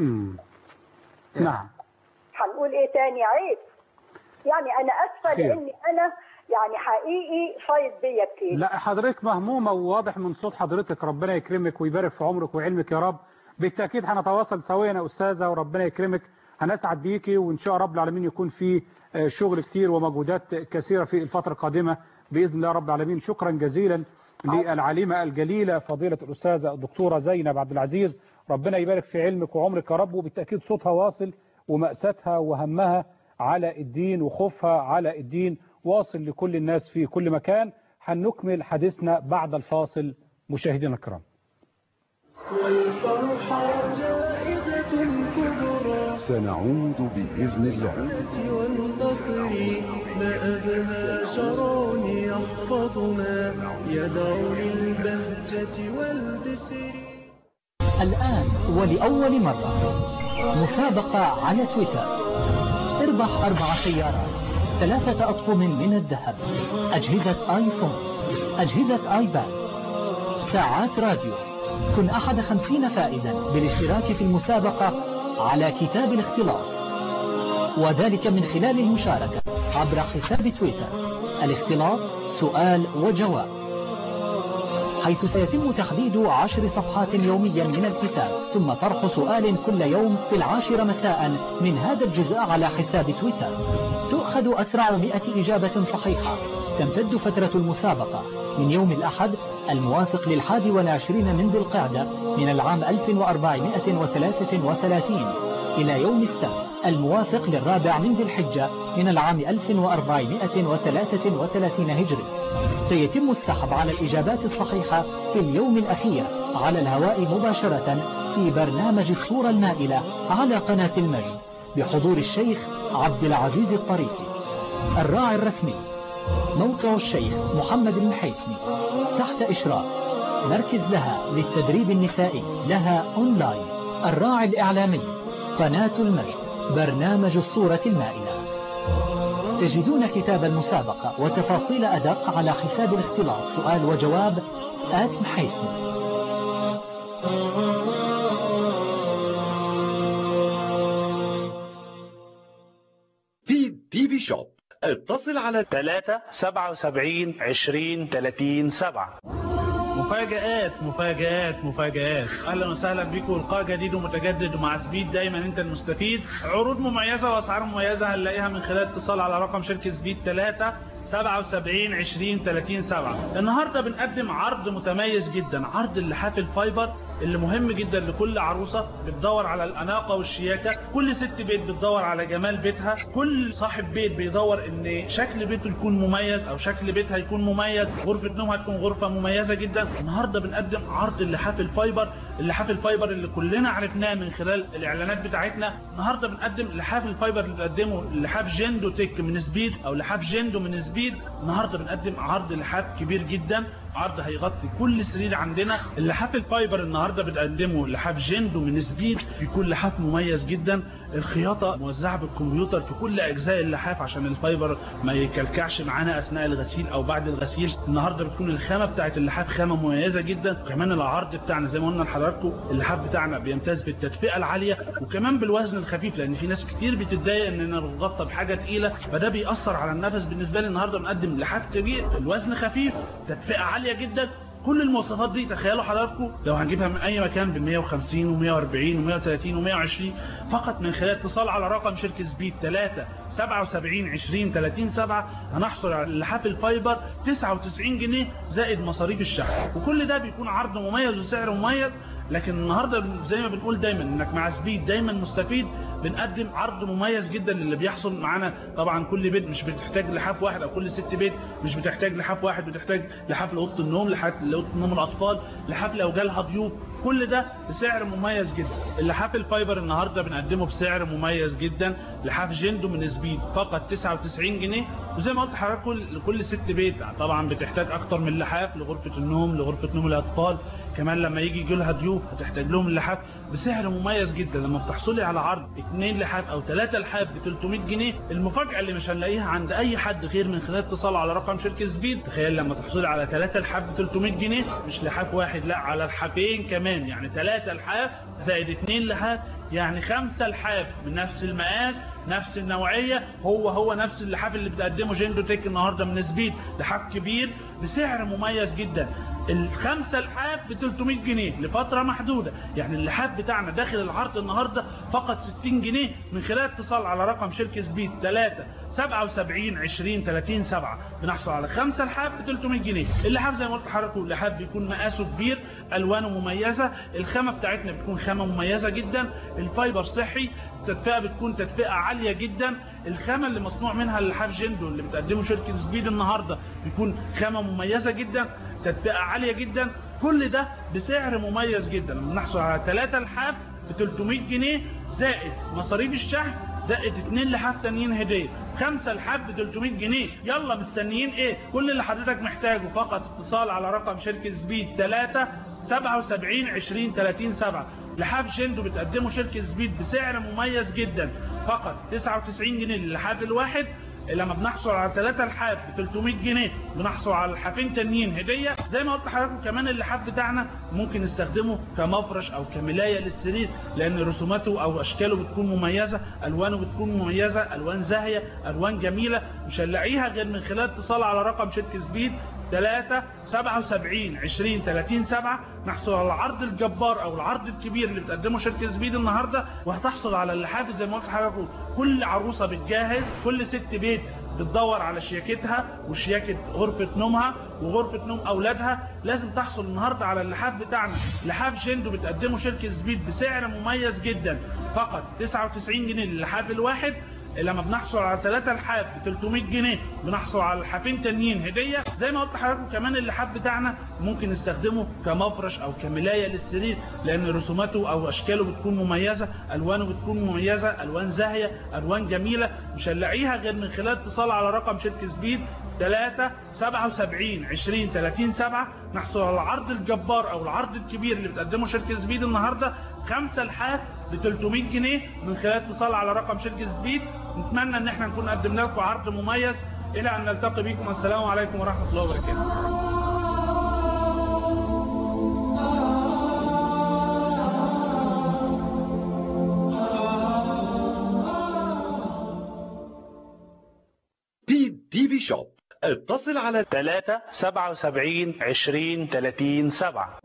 نعم. هنقول ايه تاني؟ عيب. يعني انا اسفه لاني انا يعني حقيقي فايض بيا كتير. لا حضرتك مهمومه وواضح من صوت حضرتك، ربنا يكرمك ويبارك في عمرك وعلمك يا رب. بالتاكيد هنتواصل سويا يا استاذه، وربنا يكرمك، هنسعد بيكي، وان شاء رب العالمين يكون في شغل كتير ومجهودات كثيره في الفتره القادمه باذن الله رب العالمين. شكرا جزيلا للعليمه الجليله فضيله الاستاذه الدكتوره زينب عبد العزيز، ربنا يبارك في علمك وعمرك يا رب. وبالتاكيد صوتها واصل، ومأساتها وهمها على الدين وخوفها على الدين واصل لكل الناس في كل مكان. هنكمل حديثنا بعد الفاصل مشاهدينا الكرام. والفرحة جائزة كبرى سنعود بإذن الله. والفخر ما أبهى شرون يحفظنا يدعو للبهجة والبسر. الآن ولأول مرة مسابقة على تويتر. اربح أربع سيارات، ثلاثة أطقم من الذهب، أجهزة آيفون، أجهزة آيباد، ساعات راديو. كن أحد خمسين فائزا بالاشتراك في المسابقة على كتاب الاختلاط، وذلك من خلال المشاركة عبر حساب تويتر الاختلاط سؤال وجواب، حيث سيتم تحديد عشر صفحات يوميا من الكتاب، ثم طرح سؤال كل يوم في العاشرة مساء من هذا الجزء على حساب تويتر. تؤخذ أسرع مئة إجابة صحيحة. تمتد فترة المسابقة من يوم الأحد الموافق للحادي والعشرين من ذي القعدة من العام ألف وأربعمائة وثلاثة وثلاثين إلى يوم السبت الموافق للرابع من ذي الحجة من العام ألف وأربعمائة وثلاثة وثلاثين هجري. سيتم السحب على الإجابات الصحيحة في اليوم الأخير على الهواء مباشرة في برنامج الصورة المائلة على قناة المجد بحضور الشيخ عبد العزيز الطريفي. الراعي الرسمي موقع الشيخ محمد المحيسني تحت إشراف مركز لها للتدريب النسائي لها أونلاين. الراعي الإعلامي قناة المجد. برنامج الصورة المائلة. تجدون كتاب المسابقة وتفاصيل أدق على حساب الاختلاط سؤال وجواب آت محيسن. في تي في شوب اتصل على ثلاثة سبعة وسبعين عشرين ثلاثين سبعة. مفاجآت مفاجآت مفاجآت. اهلا وسهلا بكم، لقاء جديد ومتجدد ومع سبيد دايما انت المستفيد. عروض مميزه واسعار مميزه هنلاقيها من خلال اتصال على رقم شركه سبيد ثلاثة سبعة وسبعين عشرين ثلاثين سبعة. النهارده بنقدم عرض متميز جدا، عرض اللحاف الفايبر اللي مهم جدا لكل عروسه بتدور على الاناقه والشياكه، كل ست بيت بتدور على جمال بيتها، كل صاحب بيت بيدور ان شكل بيته يكون مميز او شكل بيتها يكون مميز، غرفه نومها تكون غرفه مميزه جدا. النهارده بنقدم عرض اللحاف الفايبر، اللحاف الفايبر اللي كلنا عرفناه من خلال الاعلانات بتاعتنا. النهارده بنقدم لحاف الفايبر اللي بنقدمه لحاف جندو تك من سبيد او لحاف جندو من سبيد. النهارده بنقدم عرض لحاف كبير جدا، عرض هيغطي كل سرير عندنا. اللحاف الفايبر النهارده بنقدمه لحاف جندو من سبيد، بيكون لحاف مميز جدا، الخياطه موزعه بالكمبيوتر في كل اجزاء اللحاف عشان الفايبر ما يكلكعش معانا اثناء الغسيل او بعد الغسيل. النهارده بتكون الخامه بتاعه اللحاف خامه مميزه جدا، وكمان العرض بتاعنا زي ما قلنا لحضراتكم اللحاف بتاعنا بيمتاز بالتدفئه العاليه وكمان بالوزن الخفيف، لان في ناس كتير بتتضايق اننا نغطى بحاجه ثقيله فده بيأثر على النفس. بالنسبه لي النهارده بنقدم لحاف كبير، الوزن خفيف، تدفئه عاليه جدا. كل المواصفات دي تخيلوا حضراتكم لو هنجيبها من اي مكان ب مية وخمسين ومية واربعين ومية وتلاتين ومية وعشرين فقط من خلال اتصال على رقم شركة سبيد ثلاثة سبعة وسبعين عشرين ثلاثين سبعة هنحصل على اللحاف الفايبر تسعة وتسعين جنيه زائد مصاريف الشحن، وكل ده بيكون عرض مميز وسعر مميز. لكن النهارده زي ما بنقول دايما انك مع سبيد دايما مستفيد، بنقدم عرض مميز جدا للي بيحصل معانا. طبعا كل بيت مش بتحتاج لحاف واحد او كل ست بيت مش بتحتاج لحاف واحد، بتحتاج لحاف لاوضه النوم، لحاف لاوضه نوم الاطفال، لحاف لو جالها ضيوف، كل ده بسعر مميز جدا. اللحاف الفايبر النهارده بنقدمه بسعر مميز جدا، لحاف جندو من سبيد فقط تسعة وتسعين جنيه. وزي ما قلت لحضراتكم لكل ست بيت طبعا بتحتاج اكتر من لحاف، لغرفه النوم، لغرفه نوم الاطفال، كمان لما يجي يجي لها ضيوف هتحتاج لهم اللحاف بسعر مميز جدا. لما بتحصلي على عرض اثنين لحاف او ثلاثه لحاف ب ثلاثمية جنيه، المفاجاه اللي مش هنلاقيها عند اي حد غير من خلال اتصال على رقم شركه سبيد. تخيل لما تحصلي على ثلاثه لحاف ب ثلاثمية جنيه، مش لحاف واحد، لا على الحافين كمان، يعني ثلاثه لحاف زائد اثنين لحاف يعني خمسه لحاف من نفس المقاس نفس النوعيه، هو هو نفس اللحاف اللي بتقدمه جندو تك النهارده من سبيد، لحاف كبير بسعر مميز جدا. الخمسه لحاف ب ثلاثمية جنيه لفتره محدوده، يعني اللحاف بتاعنا داخل العرض النهارده فقط ستين جنيه من خلال اتصال على رقم شركه سبيد ثلاثة سبعة وسبعين عشرين ثلاثين سبعة بنحصل على خمسه لحاف ب ثلاثمية جنيه. اللحاف زي ما قلت لحضراتكم اللحاف بيكون مقاسه كبير، الوانه مميزه، الخامه بتاعتنا بتكون خامه مميزه جدا، الفايبر صحي، التدفئه بتكون تدفئه عاليه جدا. الخامه اللي مصنوع منها اللحاف جندو اللي بتقدمه شركه سبيد النهارده بيكون خامه مميزه جدا، تدفئه عاليه جدا، كل ده بسعر مميز جدا. لما نحصل على ثلاثه لحاف ب ثلاثمية جنيه زائد مصاريف الشحن زائد اثنين لحاف تانيين هديه، خمسه لحاف ب ثلاثمية جنيه. يلا مستنيين ايه؟ كل اللي حضرتك محتاجه فقط اتصال على رقم شركه سبيد ثلاثة سبعة وسبعين عشرين ثلاثين سبعة. لحاف جندو بتقدمه شركه سبيد بسعر مميز جدا فقط تسعة وتسعين جنيه للحاف الواحد. لما بنحصل على ثلاثة لحاف ب ثلاثمية جنيه بنحصل على الحافين تانيين هديه. زي ما قلت لحضراتكم كمان اللحاف بتاعنا ممكن نستخدمه كمفرش او كملايه للسرير، لان رسوماته او اشكاله بتكون مميزه، الوانه بتكون مميزه، الوان زاهيه، الوان جميله، مش هنلاقيها غير من خلال اتصال على رقم شركه سبيد ثلاثة سبعة وسبعين عشرين ثلاثين سبعة. نحصل على العرض الجبار او العرض الكبير اللي بتقدمه شركه سبيد النهارده، وهتحصل على اللحاف زي ما قلت لحضراتكم. كل عروسه بتجهز، كل ست بيت بتدور على شياكتها وشياكه غرفه نومها وغرفه نوم اولادها، لازم تحصل النهارده على اللحاف بتاعنا. لحاف جندو بتقدمه شركه سبيد بسعر مميز جدا فقط تسعة وتسعين جنيه للحاف الواحد. لما بنحصل على ثلاثة لحاف ب ثلاثمية جنيه بنحصل على الحافين تانيين هديه. زي ما قلت لحضراتكم كمان اللحاف بتاعنا ممكن نستخدمه كمفرش او كملايه للسرير، لان رسوماته او اشكاله بتكون مميزه، الوانه بتكون مميزه، الوان زاهيه، الوان جميله، مش هنلاقيها غير من خلال اتصال على رقم شركه سبيد ثلاثة سبعة وسبعين عشرين ثلاثين سبعة نحصل على العرض الجبار او العرض الكبير اللي بتقدمه شركة سبيد النهاردة، خمسة لحاف ب ثلاثمائة جنيه من خلال اتصال على رقم شركة سبيد. نتمنى ان احنا نكون قدمنا لكم عرض مميز. الى ان نلتقي بكم، السلام عليكم ورحمة الله وبركاته. تي في شوب. اتصل على ثلاثة سبعة وسبعين عشرين ثلاثين سبعة.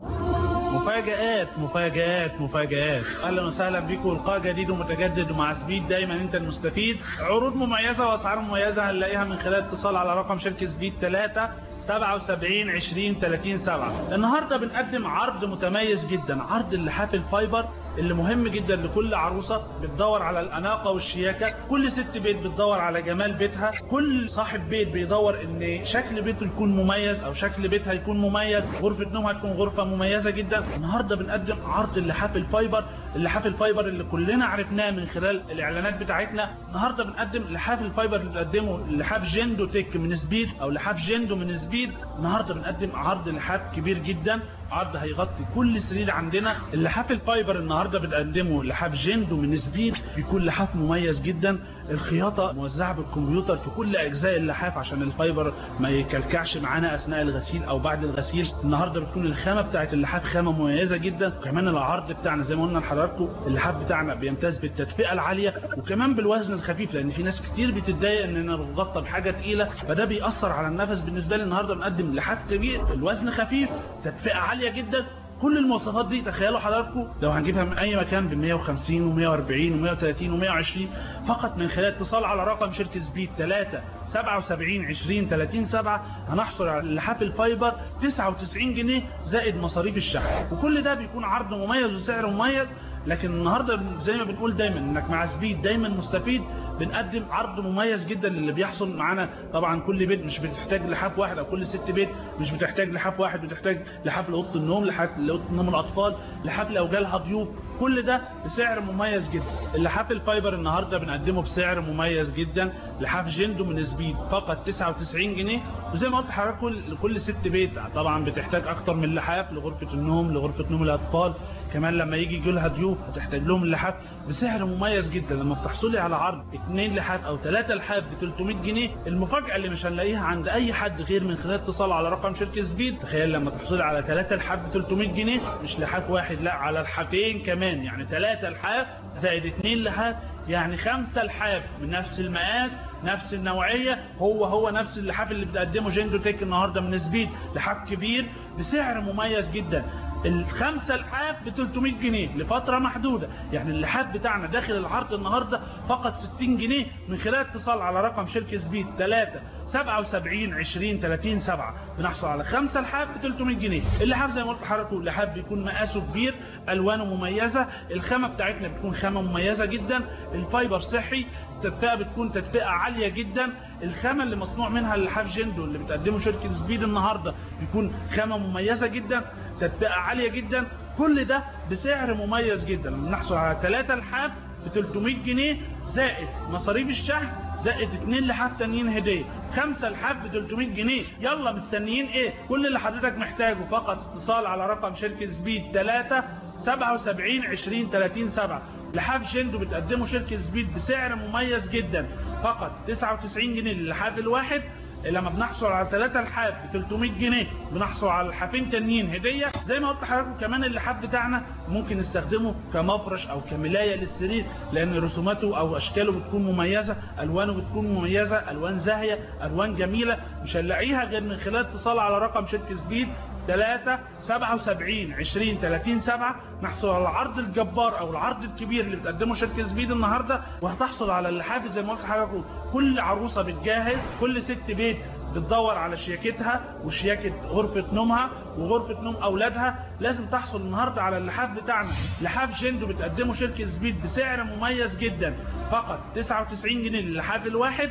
مفاجآت مفاجآت مفاجآت. اهلا وسهلا بكم، لقاء جديد ومتجدد مع سبيد، دايما انت المستفيد. عروض مميزة واسعار مميزة هنلاقيها من خلال اتصال على رقم شركة سبيد ثلاثة سبعة وسبعين عشرين ثلاثين سبعة. النهارده بنقدم عرض متميز جدا، عرض اللحاف الفايبر اللي مهم جدا لكل عروسة بتدور على الأناقة والشياكة، كل ست بيت بتدور على جمال بيتها، كل صاحب بيت بيدور ان شكل بيته يكون مميز او شكل بيتها يكون مميز، غرفة نومها تكون غرفة مميزة جدا. النهارده بنقدم عرض اللحاف الفايبر، اللحاف الفايبر اللي كلنا عرفناه من خلال الاعلانات بتاعتنا. النهارده بنقدم لحاف الفايبر اللي بنقدمه لحاف جندو تك من سبيد او لحاف جندو من سبيد. النهارده بنقدم عرض لحاف كبير جدا، عرض هيغطي كل سرير عندنا. اللحاف الفايبر النهارده بنقدمه لحاف جندو من سبيد، بيكون لحاف مميز جدا، الخياطه موزعه بالكمبيوتر في كل اجزاء اللحاف عشان الفايبر ما يكلكعش معانا اثناء الغسيل او بعد الغسيل. النهارده بتكون الخامه بتاعه اللحاف خامه مميزه جدا، وكمان العرض بتاعنا زي ما قلنا لحضراتكم اللحاف بتاعنا بيمتاز بالتدفئه العاليه وكمان بالوزن الخفيف، لان في ناس كتير بتتضايق اننا بنغطى بحاجه تقيله فده بيأثر على النفس. بالنسبه لي النهارده بنقدم لحاف كبير، الوزن خفيف، تدفئه عاليه جدا. كل المواصفات دي تخيلوا حضراتكم لو هنجيبها من اي مكان ب مئة وخمسين ومئة وأربعين ومئة وثلاثين ومئة وعشرين فقط من خلال اتصال على رقم شركة سبيد ثلاثة سبعة وسبعين عشرين ثلاثين سبعة هنحصل على اللحاف الفايبر تسعة وتسعين جنيه زائد مصاريف الشحن، وكل ده بيكون عرض مميز وسعر مميز. لكن النهارده زي ما بنقول دايما انك مع سبيد دايما مستفيد، بنقدم عرض مميز جدا للي بيحصل معانا. طبعا كل بيت مش بتحتاج لحاف واحد او كل ست بيت مش بتحتاج لحاف واحد، بتحتاج لحاف لاوضه النوم، لحاف لاوضه نوم الاطفال، لحاف لو جالها ضيوف، كل ده بسعر مميز جدا. اللحاف الفايبر النهارده بنقدمه بسعر مميز جدا، لحاف جندو من سبيد فقط تسعة وتسعين جنيه. وزي ما قلت لحضراتكم لكل ست بيت طبعا بتحتاج اكتر من لحاف، لغرفه النوم، لغرفه نوم الاطفال، كمان لما يجي يجي لها ضيوف هتحتاج لهم اللحاف بسعر مميز جدا. لما بتحصلي على عرض اثنين لحاف او ثلاثه لحاف ب ثلاثمائة جنيه، المفاجاه اللي مش هنلاقيها عند اي حد غير من خلال اتصال على رقم شركه سبيد. تخيل لما تحصلي على ثلاثه لحاف ب ثلاثمائة جنيه، مش لحاف واحد، لا على الحافين كمان، يعني ثلاثه لحاف زائد اثنين لحاف يعني خمسه لحاف من نفس المقاس نفس النوعيه، هو هو نفس اللحاف اللي بتقدمه جندو تك النهارده من سبيد، لحاف كبير بسعر مميز جدا. الخمسة لحاف ب ثلاثمائة جنيه لفترة محدودة، يعني اللحاف بتاعنا داخل العرض النهاردة فقط ستين جنيه من خلال اتصال على رقم شركة سبيد ثلاثة سبعة وسبعين عشرين ثلاثين سبعة بنحصل على خمسة لحاف ب ثلاثمائة جنيه. اللحاف زي ما قلت لحضراتكم اللحاف بيكون مقاسه كبير، الوانه مميزة، الخامة بتاعتنا بتكون خامة مميزة جدا، الفايبر صحي، التدفئة بتكون تدفئة عالية جدا. الخامة اللي مصنوع منها اللحاف جندو اللي بتقدمه شركة سبيد النهاردة بيكون خامة مميزة جدا، تدفئة عالية جدا، كل ده بسعر مميز جدا. بنحصل على ثلاثة لحاف ب ثلاثمائة جنيه زائد مصاريف الشحن زائد اثنين لحاف تانيين هدية، خمسة لحاف ب ثلاثمائة جنيه. يلا مستنيين ايه؟ كل اللي حضرتك محتاجه فقط اتصال على رقم شركة سبيد ثلاثة سبعة وسبعين عشرين ثلاثين سبعة. لحاف جندو بتقدمه شركة سبيد بسعر مميز جدا فقط تسعة وتسعين جنيه للحاف الواحد. لما بنحصل على ثلاثة لحاف ب ثلاثمائة جنيه بنحصل على الحافين تانيين هديه. زي ما قلت لحضراتكم كمان اللحاف بتاعنا ممكن نستخدمه كمفرش او كملايه للسرير، لان رسوماته او اشكاله بتكون مميزه، الوانه بتكون مميزه، الوان زاهيه، الوان جميله مش هنلاقيها غير من خلال اتصال على رقم شركه سبيد ثلاثة سبعة وسبعين عشرين ثلاثين سبعة. نحصل على العرض الجبار او العرض الكبير اللي بتقدمه شركه سبيد النهارده، وهتحصل على اللحاف زي ما قلت لحضراتكم. كل عروسه بتجهز، كل ست بيت بتدور على شياكتها وشياكه غرفه نومها وغرفه نوم اولادها، لازم تحصل النهارده على اللحاف بتاعنا. لحاف جندو بتقدمه شركه سبيد بسعر مميز جدا فقط تسعة وتسعين جنيه للحاف الواحد.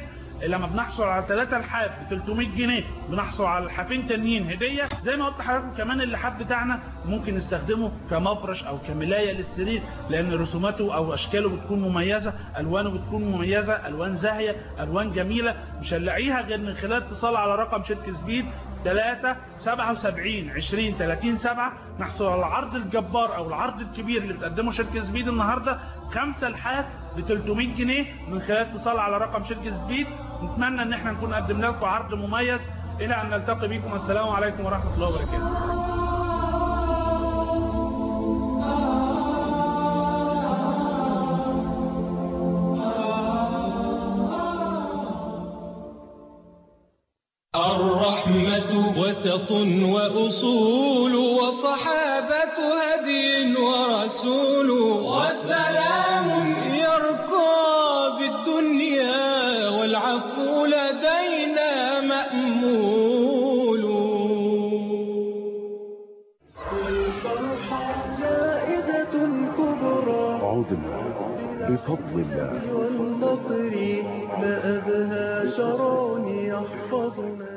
لما بنحصل على ثلاثة لحاف ب ثلاثمائة جنيه بنحصل على لحافين تانيين هديه. زي ما قلت لحضراتكم كمان اللحاف بتاعنا ممكن نستخدمه كمفرش او كملايه للسرير، لان رسوماته او اشكاله بتكون مميزه، الوانه بتكون مميزه، الوان زاهيه، الوان جميله، مش هنلاقيها غير من خلال اتصال على رقم شركه سبيد ثلاثة سبعة وسبعين عشرين ثلاثين سبعة. نحصل على العرض الجبار او العرض الكبير اللي بتقدمه شركه سبيد النهارده، خمسة لحاف ب ثلاثمائة جنيه من خلال اتصال على رقم شركه سبيد. نتمنى ان احنا نكون قدمنا لكم عرض مميز. الى ان نلتقي بكم، السلام عليكم ورحمه الله وبركاته. الرحمة وسط وأصول وصحابة هدي ورسول وسلام يرقى بالدنيا والعفو لدينا مأمول. الفرحة زائدة كبرى عدنا بفضل الله والفقر ما أبهى شرون يحفظنا.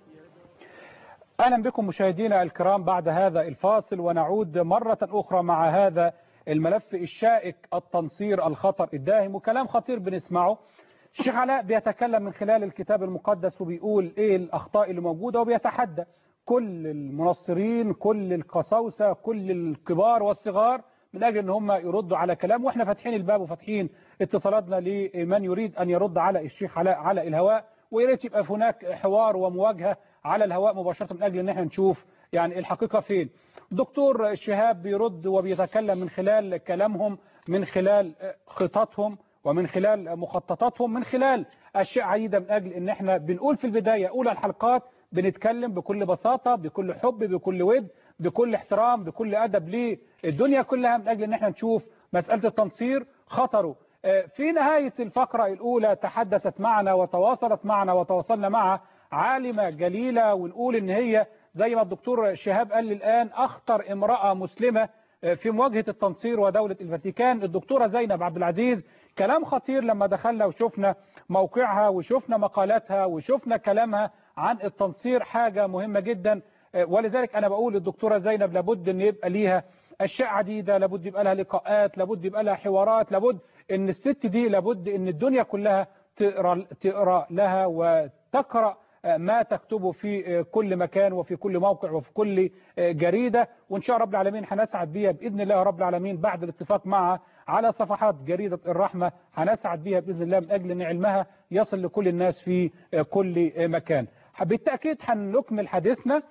أهلا بكم مشاهدينا الكرام بعد هذا الفاصل، ونعود مرة أخرى مع هذا الملف الشائك، التنصير الخطر الداهم. وكلام خطير بنسمعه. الشيخ علاء بيتكلم من خلال الكتاب المقدس وبيقول إيه الأخطاء اللي موجودة، وبيتحدى كل المنصرين، كل القساوسة، كل الكبار والصغار من أجل أن هم يردوا على كلام. وإحنا فاتحين الباب وفاتحين اتصالاتنا لمن يريد أن يرد على الشيخ علاء على الهواء، وياريت يبقى هناك حوار ومواجهة على الهواء مباشرة من أجل أن احنا نشوف يعني الحقيقة فين. دكتور شهاب بيرد وبيتكلم من خلال كلامهم، من خلال خططهم، ومن خلال مخططاتهم، من خلال أشياء عديدة، من أجل أن احنا بنقول في البداية أولى الحلقات بنتكلم بكل بساطة، بكل حب، بكل ود، بكل احترام، بكل أدب للدنيا كلها، من أجل أن احنا نشوف مسألة التنصير خطره. في نهاية الفقرة الأولى تحدثت معنا وتواصلت معنا وتواصلنا مع عالمة جليلة، ونقول ان هي زي ما الدكتور شهاب قال الآن أخطر امرأة مسلمة في مواجهة التنصير ودولة الفاتيكان، الدكتورة زينب عبد العزيز. كلام خطير لما دخلنا وشفنا موقعها وشفنا مقالاتها وشفنا كلامها عن التنصير، حاجة مهمة جدا. ولذلك أنا بقول الدكتورة زينب لابد أن يبقى ليها أشياء عديدة، لابد يبقى لها لقاءات، لابد يبقى لها حوارات، لابد أن الست دي لابد أن الدنيا كلها تقرأ, تقرأ لها وتقرأ ما تكتبه في كل مكان وفي كل موقع وفي كل جريدة. وإن شاء رب العالمين هنسعد بيها بإذن الله رب العالمين بعد الاتفاق معها على صفحات جريدة الرحمة، هنسعد بيها بإذن الله من أجل أن علمها يصل لكل الناس في كل مكان. بالتأكيد هنكمل حديثنا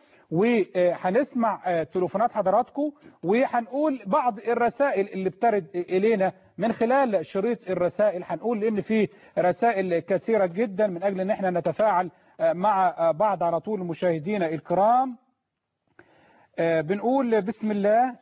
وهنسمع تليفونات حضراتكم، وهنقول بعض الرسائل اللي بترد إلينا من خلال شريط الرسائل. هنقول لأن في رسائل كثيرة جدا من أجل أن احنا نتفاعل مع بعض على طول. مشاهدينا الكرام بنقول بسم الله،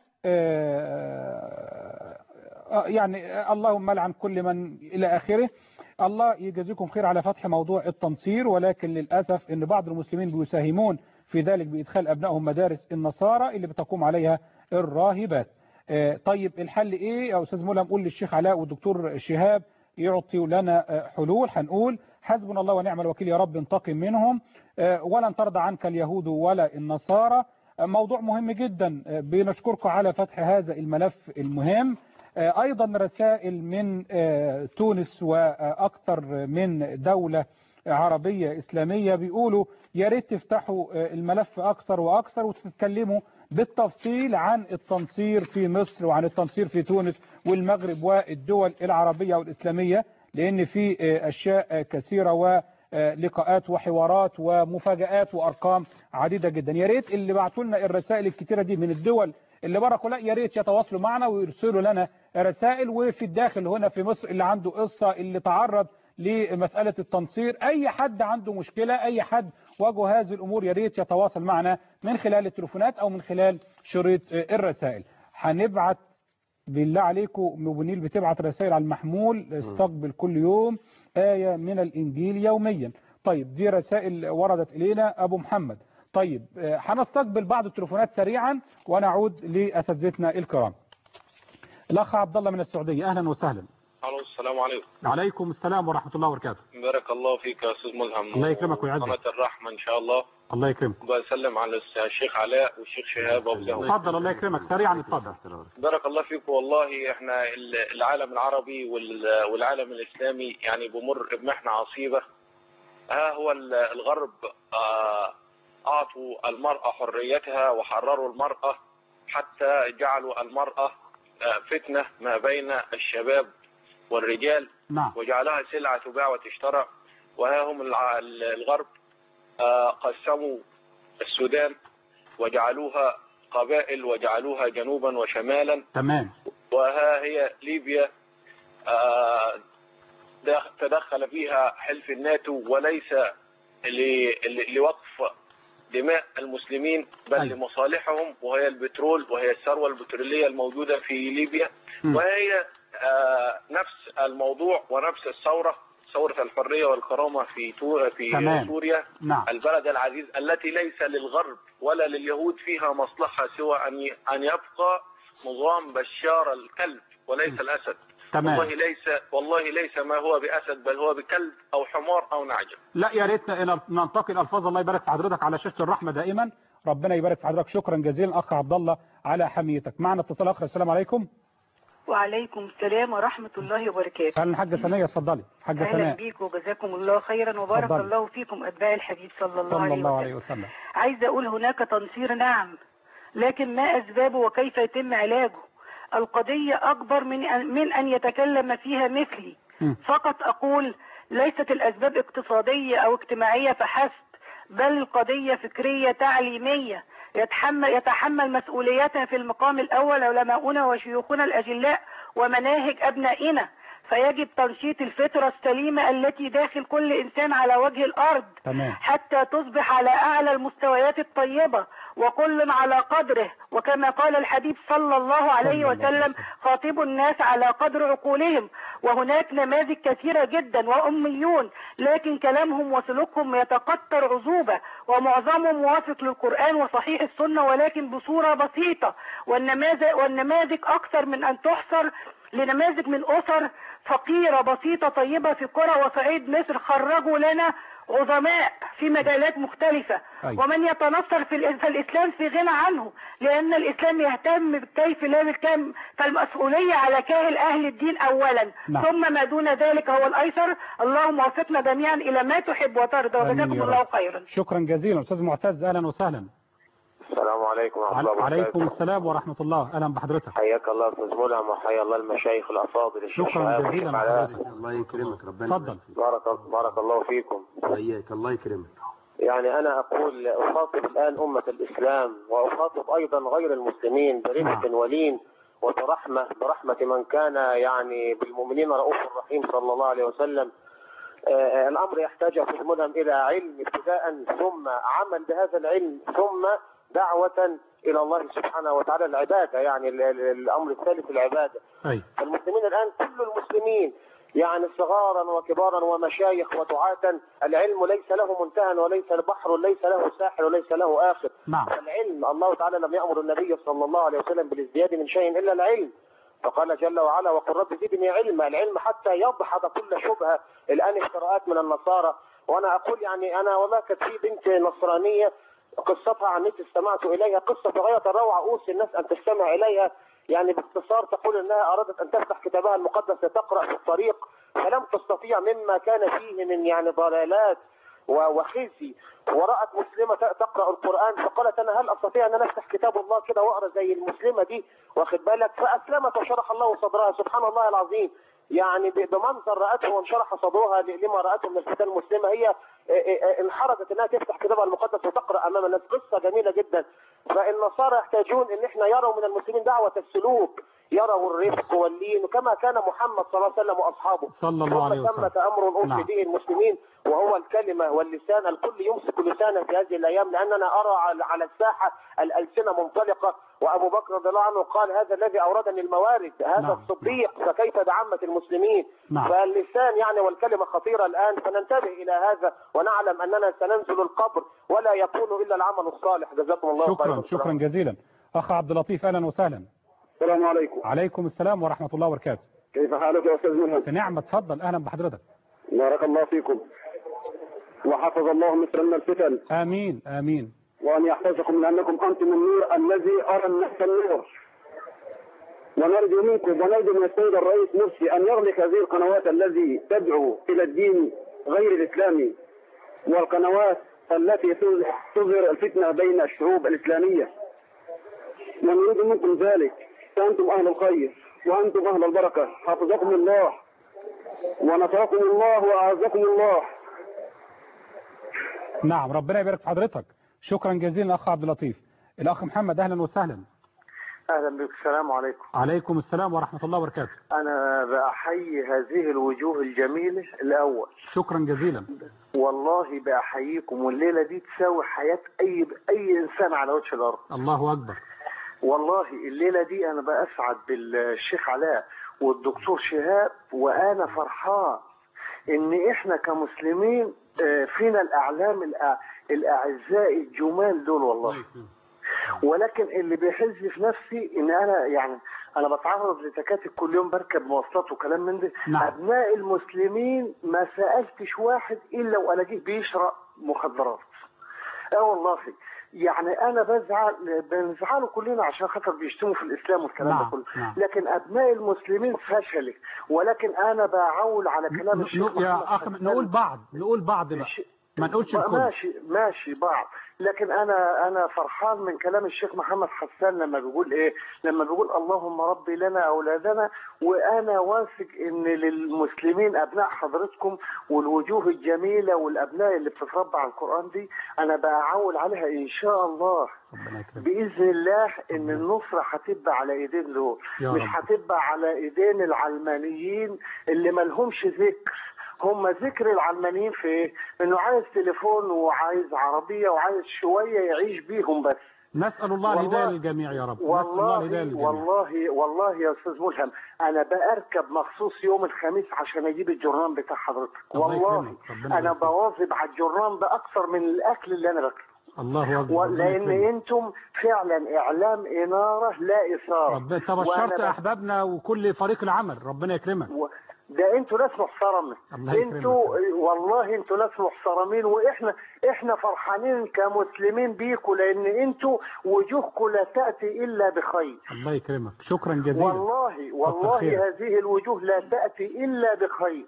يعني اللهم لعن كل من إلى آخره. الله يجزيكم خير على فتح موضوع التنصير، ولكن للأسف أن بعض المسلمين بيساهمون في ذلك بإدخال أبنائهم مدارس النصارى اللي بتقوم عليها الراهبات. طيب الحل إيه يا أستاذ ملهم؟ قول للشيخ علاء والدكتور شهاب يعطي لنا حلول. هنقول حسبنا الله ونعم الوكيل، يا رب انتقم منهم، ولن ترضى عنك اليهود ولا النصارى. موضوع مهم جدا، بنشكركم على فتح هذا الملف المهم. أيضا رسائل من تونس وأكثر من دولة عربية إسلامية بيقولوا يا ريت تفتحوا الملف أكثر وأكثر وتتكلموا بالتفصيل عن التنصير في مصر وعن التنصير في تونس والمغرب والدول العربية والإسلامية، لأن في أشياء كثيرة ولقاءات وحوارات ومفاجآت وأرقام عديدة جدا. يا ريت اللي بعتوا لنا الرسائل الكثيرة دي من الدول اللي بره كلها يا ريت يتواصلوا معنا ويرسلوا لنا رسائل. وفي الداخل هنا في مصر اللي عنده قصة، اللي تعرض لمسألة التنصير، أي حد عنده مشكلة، أي حد واجه هذه الأمور، يا ريت يتواصل معنا من خلال التليفونات أو من خلال شريط الرسائل. هنبعت بالله عليكم، مبنيل بتبعت رسائل على المحمول، استقبل كل يوم آية من الإنجيل يوميا. طيب دي رسائل وردت إلينا أبو محمد. طيب هنستقبل بعض التليفونات سريعا ونعود لأساتذتنا الكرام. الأخ عبد الله من السعودية، أهلا وسهلا. الو السلام عليكم. عليكم السلام ورحمة الله وبركاته. بارك الله فيك يا أستاذ ملهم. الله يكرمك ويعزك. قناة الرحمة إن شاء الله. الله يكرمك. بسلم على الشيخ علاء والشيخ شهاب أبو زهو. اتفضل. الله يكرمك سريعا اتفضل. بارك الله فيكم. والله احنا العالم العربي والعالم الإسلامي يعني بمر بمحنة عصيبة. ها هو الغرب أعطوا المرأة حريتها وحرروا المرأة حتى جعلوا المرأة فتنة ما بين الشباب والرجال. نعم. وجعلها سلعة تباع وتشترى. وها هم الغرب قسموا السودان وجعلوها قبائل وجعلوها جنوبا وشمالا. تمام. وها هي ليبيا تدخل فيها حلف الناتو وليس لوقف دماء المسلمين بل أي. لمصالحهم، وهي البترول وهي الثروة البترولية الموجودة في ليبيا. م. وهي آه نفس الموضوع ونفس الثورة، ثورة الحرية والكرامة في في تمام. سوريا. نعم. البلد العزيز التي ليس للغرب ولا لليهود فيها مصلحة سوى أن أن يبقى نظام بشار الكلب وليس م. الأسد. تمام. والله ليس والله ليس ما هو بأسد بل هو بكلب أو حمار أو نعجة. لا يا ريت ننتقل الألفاظ. الله يبارك في حضرتك على شاشة الرحمة دائما. ربنا يبارك في حضرتك. شكرا جزيلا أخ عبد الله على حميتك. معنا اتصال آخر. السلام عليكم. وعليكم السلام ورحمة الله وبركاته. أهلا حاجة ثانية اتفضلي. حاجة ثانية. أهلا بيك وجزاكم الله خيرا وبارك فضل. الله فيكم أتباع الحبيب صلى الله, صلى الله عليه وسلم. عايزة أقول هناك تنصير نعم، لكن ما أسبابه وكيف يتم علاجه؟ القضية أكبر من من أن يتكلم فيها مثلي. م. فقط أقول ليست الأسباب اقتصادية أو اجتماعية فحسب، بل القضية فكرية تعليمية يتحمل يتحمل مسؤوليتها في المقام الأول علماؤنا وشيوخنا الأجلاء ومناهج أبنائنا. فيجب تنشيط الفطرة السليمة التي داخل كل إنسان على وجه الأرض. تمام. حتى تصبح على أعلى المستويات الطيبة وكل على قدره، وكما قال الحبيب صلى الله عليه وسلم خاطبوا الناس على قدر عقولهم. وهناك نماذج كثيرة جدا وأميون لكن كلامهم وسلوكهم يتقطر عذوبة، ومعظمهم موافق للقرآن وصحيح السنة ولكن بصورة بسيطة. والنماذج, والنماذج أكثر من أن تحصر لنماذج من أسر فقيرة بسيطة طيبة في قرى وصعيد مصر خرجوا لنا عظماء في مجالات مختلفة. أيوة. ومن يتنصر في الإسلام في غنى عنه، لأن الإسلام يهتم بالكيف لا بالكم، فالمسؤولية على كاهل أهل الدين أولا. نعم. ثم ما دون ذلك هو الأيسر. اللهم وفقنا جميعا إلى ما تحب وترضى وجزاكم الله خيرا. شكرا جزيلا. أستاذ معتز أهلا وسهلا. السلام عليكم ورحمة الله وبركاته. عليكم السلام ورحمة الله. أهلا بحضرتك. حياك الله أستاذ ملهم وحيا الله المشايخ الأفاضل. شكرا جزيلا لحضرتك. الله يكرمك. ربنا تفضل. بارك بارك الله فيكم. وإياك. الله يكرمك. يعني أنا أقول أخاطب الآن أمة الإسلام وأخاطب أيضا غير المسلمين برفق ولين وبرحمة برحمة من كان يعني بالمؤمنين رؤوف رحيم صلى الله عليه وسلم. آه الأمر يحتاج في الملهم إلى علم ابتداء، ثم عمل بهذا العلم، ثم دعوة إلى الله سبحانه وتعالى العبادة. يعني الأمر الثالث العبادة. أي. المسلمين الآن كل المسلمين يعني صغارا وكبارا ومشايخ ودعاة، العلم ليس له منتهى وليس البحر ليس له ساحل وليس له آخر. نعم. العلم الله تعالى لم يأمر النبي صلى الله عليه وسلم بالازدياد من شيء إلا العلم، فقال جل وعلا وقل رب زدني علما. العلم حتى يدحض كل شبهة. الآن افتراءات من النصارى، وأنا أقول يعني أنا والله كانت في بنت نصرانية قصتها عن النت استمعت إليها، قصة غاية الروعة، أوصي الناس أن تستمع إليها. يعني باختصار تقول أنها أرادت أن تفتح كتابها المقدس لتقرأ في الطريق، فلم تستطيع مما كان فيه من يعني ضلالات وخزي، ورأت مسلمة تقرأ القرآن فقالت أنا هل أستطيع أن أنا أفتح كتاب الله كده وأقرأ زي المسلمة دي، واخد بالك؟ فأسلمت وشرح الله صدرها. سبحان الله العظيم. يعني بمنظر رأته وانشرح صدرها لما رأته من الفتاة المسلمة، هي انحرجت انها تفتح كتابها المقدس وتقرأ امام الناس. قصة جميلة جدا. فالنصارى يحتاجون ان احنا يروا من المسلمين دعوة السلوك، يروا الرفق واللين كما كان محمد صلى الله عليه وسلم واصحابه صلى الله عليه وسلم. ثمة امر اوصي به المسلمين وهو الكلمة واللسان. الكل يمسك لسانه في هذه الايام، لاننا ارى على الساحة الالسنة منطلقة. وابو بكر رضي الله عنه قال هذا الذي اوردني الموارد، هذا نعم. الصديق، فكيف بعامة المسلمين؟ نعم. فاللسان يعني والكلمة خطيرة الان، فننتبه الى هذا ونعلم اننا سننزل القبر ولا يكون الا العمل الصالح. جزاكم الله خيرا. شكرا خير. شكرا جزيلا. اخ عبد اللطيف اهلا وسهلا. السلام عليكم. عليكم السلام ورحمة الله وبركاته. كيف حالك يا أستاذ ملهم؟ في نعمة، اتفضل، أهلا بحضرتك. بارك الله فيكم وحفظ الله مصر من الفتن. آمين آمين. وأن يحفظكم لأنكم أنتم النور الذي أرى الناس النور. ونرجو منكم ونرجو من السيد الرئيس مرسي أن يغلق هذه القنوات التي تدعو إلى الدين غير الإسلامي، والقنوات التي تظهر الفتنة بين الشعوب الإسلامية. ونريد منكم ذلك، فأنتم أهل الخير وأنتم أهل البركة، حفظكم الله ونصركم الله وأعزكم الله. نعم، ربنا يبارك في حضرتك. شكرا جزيلا أخ عبد اللطيف. الأخ محمد، أهلا وسهلا. أهلا بك. السلام عليكم. عليكم السلام ورحمة الله وبركاته. أنا بأحيي هذه الوجوه الجميلة الأول. شكرا جزيلا. والله بأحييكم، والليلة دي تساوي حياة أي أي إنسان على وجه الأرض. الله أكبر. والله الليلة دي أنا بأسعد بالشيخ علاء والدكتور شهاب، وأنا فرحان إن إحنا كمسلمين فينا الأعلام الأعزاء الجمال دول والله. ولكن اللي بيحز في نفسي ان انا يعني انا بتعرض لتكاتك كل يوم، بركب مواصلات وكلام من ده. نعم. ابناء المسلمين ما سالتش واحد الا والاقيه بيشرب مخدرات. اه والله يعني انا بزعل، بنزعله كلنا عشان خاطر بيشتموا في الاسلام والكلام نعم. ده كله. نعم. لكن ابناء المسلمين فشلت، ولكن انا بعول على كلام الشيخ يا اخ نقول بعض نقول بعض بقى، ما نقولش الكل. ماشي ماشي بعض، لكن انا انا فرحان من كلام الشيخ محمد حسان لما بيقول ايه، لما بيقول اللهم ربي لنا اولادنا. وانا واثق ان للمسلمين ابناء حضرتكم والوجوه الجميله والابناء اللي بتتربى على القران دي، انا بعول عليها ان شاء الله باذن الله ان النصره هتبقى على ايدين دول، مش هتبقى على ايدين العلمانيين اللي ما لهمش ذكر. هم ذكر العلمانيين في ايه؟ انه عايز تليفون وعايز عربيه وعايز شويه يعيش بيهم بس. نسال الله الهدايه للجميع يا رب. والله نسال الله للجميع. والله والله يا استاذ ملهم، انا باركب مخصوص يوم الخميس عشان اجيب الجرنان بتاع حضرتك. والله انا بواظب على الجرنان ده اكثر من الاكل اللي انا باكله. الله اكبر. لان انتم فعلا اعلام اناره لا اثاره. ربنا تبشرت احبابنا وكل فريق العمل، ربنا يكرمك. و... ده انتوا ناس محترمه، انتوا والله انتوا ناس محترمين، واحنا احنا فرحانين كمسلمين بيكم، لان انتوا وجوهكم لا تاتي الا بخير. الله يكرمك، شكرا جزيلا. والله والله هذه الوجوه لا تاتي الا بخير.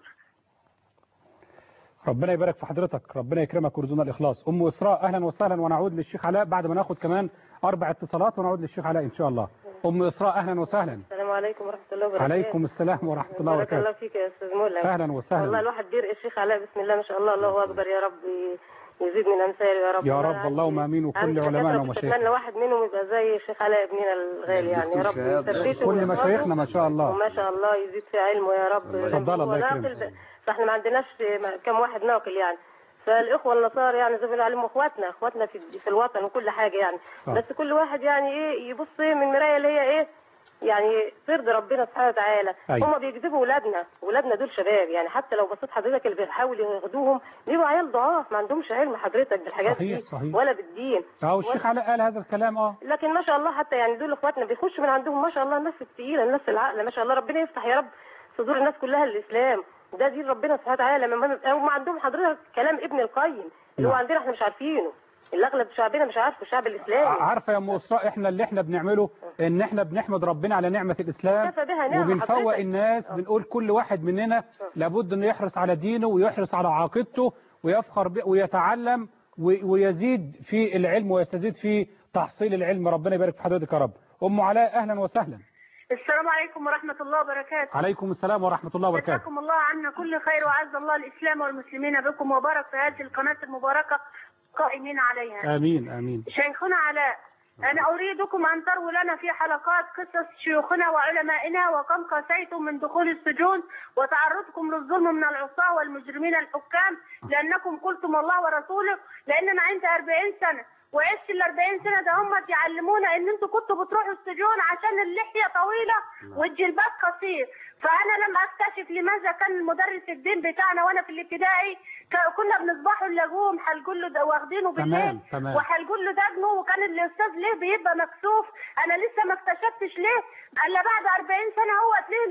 ربنا يبارك في حضرتك، ربنا يكرمك ويرزقنا الاخلاص. ام اسراء، اهلا وسهلا، ونعود للشيخ علاء بعد ما ناخد كمان اربع اتصالات ونعود للشيخ علاء ان شاء الله. ام اسراء، اهلا وسهلا. السلام عليكم ورحمه الله وبركاته. عليكم السلام ورحمه الله وبركاته. بارك الله فيك يا استاذ مولى. اهلا وسهلا. والله الواحد بيرقى الشيخ علاء، بسم الله ما شاء الله، الله اكبر، يا رب يزيد من امثاله يا رب. يا رب اللهم امين، وكل علمائنا ومشايخنا. اتمنى واحد منهم يبقى زي الشيخ علاء ابننا الغالي، يعني يا رب يثبته كل مشايخنا ما شاء الله، وما شاء الله يزيد في علمه يا رب. اتفضل الله يكرمك. فاحنا ما عندناش كم واحد ناقل يعني، فالاخوه النصارى يعني زي ما بنقول عليهم اخواتنا اخواتنا في في الوطن وكل حاجه يعني. آه. بس كل واحد يعني ايه يبص ايه من المرايه اللي هي ايه يعني ترضي ربنا سبحانه وتعالى. أيوة. هم بيكذبوا اولادنا، اولادنا دول شباب يعني، حتى لو بصيت حضرتك اللي بيحاولوا ياخدوهم بيبقوا عيال ضعاف ما عندهمش علم حضرتك بالحاجات صحيح دي صحيح. ولا بالدين. اه والشيخ علاء قال هذا الكلام. اه لكن ما شاء الله حتى يعني دول اخواتنا بيخشوا من عندهم ما شاء الله الناس الثقيله الناس العاقله ما شاء الله، ربنا يفتح يا رب صدور الناس كلها للاسلام. ده دين ربنا سبحانه وتعالى. هم عندهم حضرتك كلام ابن القيم اللي هو عندنا احنا مش عارفينه، اللي اغلب شعبنا مش عارفه، الشعب الاسلامي. عارفه يا ام اسراء، احنا اللي احنا بنعمله ان احنا بنحمد ربنا على نعمه الاسلام وبنفوق الناس. أوه. بنقول كل واحد مننا أوه. لابد انه يحرص على دينه ويحرص على عقيدته ويفخر ب... ويتعلم و... ويزيد في العلم ويستزيد في تحصيل العلم. ربنا يبارك في حضرتك يا رب. ام علاء، اهلا وسهلا. السلام عليكم ورحمة الله وبركاته. عليكم السلام ورحمة الله وبركاته. جزاكم الله عنا كل خير، وعز الله الإسلام والمسلمين بكم، وبارك في هذه القناة المباركة قائمين عليها. آمين آمين. شيخنا علاء، أنا أريدكم أن ترووا لنا في حلقات قصص شيوخنا وعلمائنا وكم قسيتم من دخول السجون وتعرضكم للظلم من العصاة والمجرمين الحكام، لأنكم قلتم الله ورسوله. لأننا عند أربعين سنة وعشت ال أربعين سنة ده هم يعلمونا ان انتوا كنتوا بتروحوا السجون عشان اللحية طويلة والجلباب قصير. فانا لم اكتشف لماذا كان المدرس الدين بتاعنا وانا في الابتدائي كنا بنصبحوا نلاقوهم هنقول له واخدينه بالليل وهنقول له دجنه، وكان الاستاذ ليه بيبقى مكسوف. انا لسه ما اكتشفتش ليه الا بعد أربعين سنة هو ليه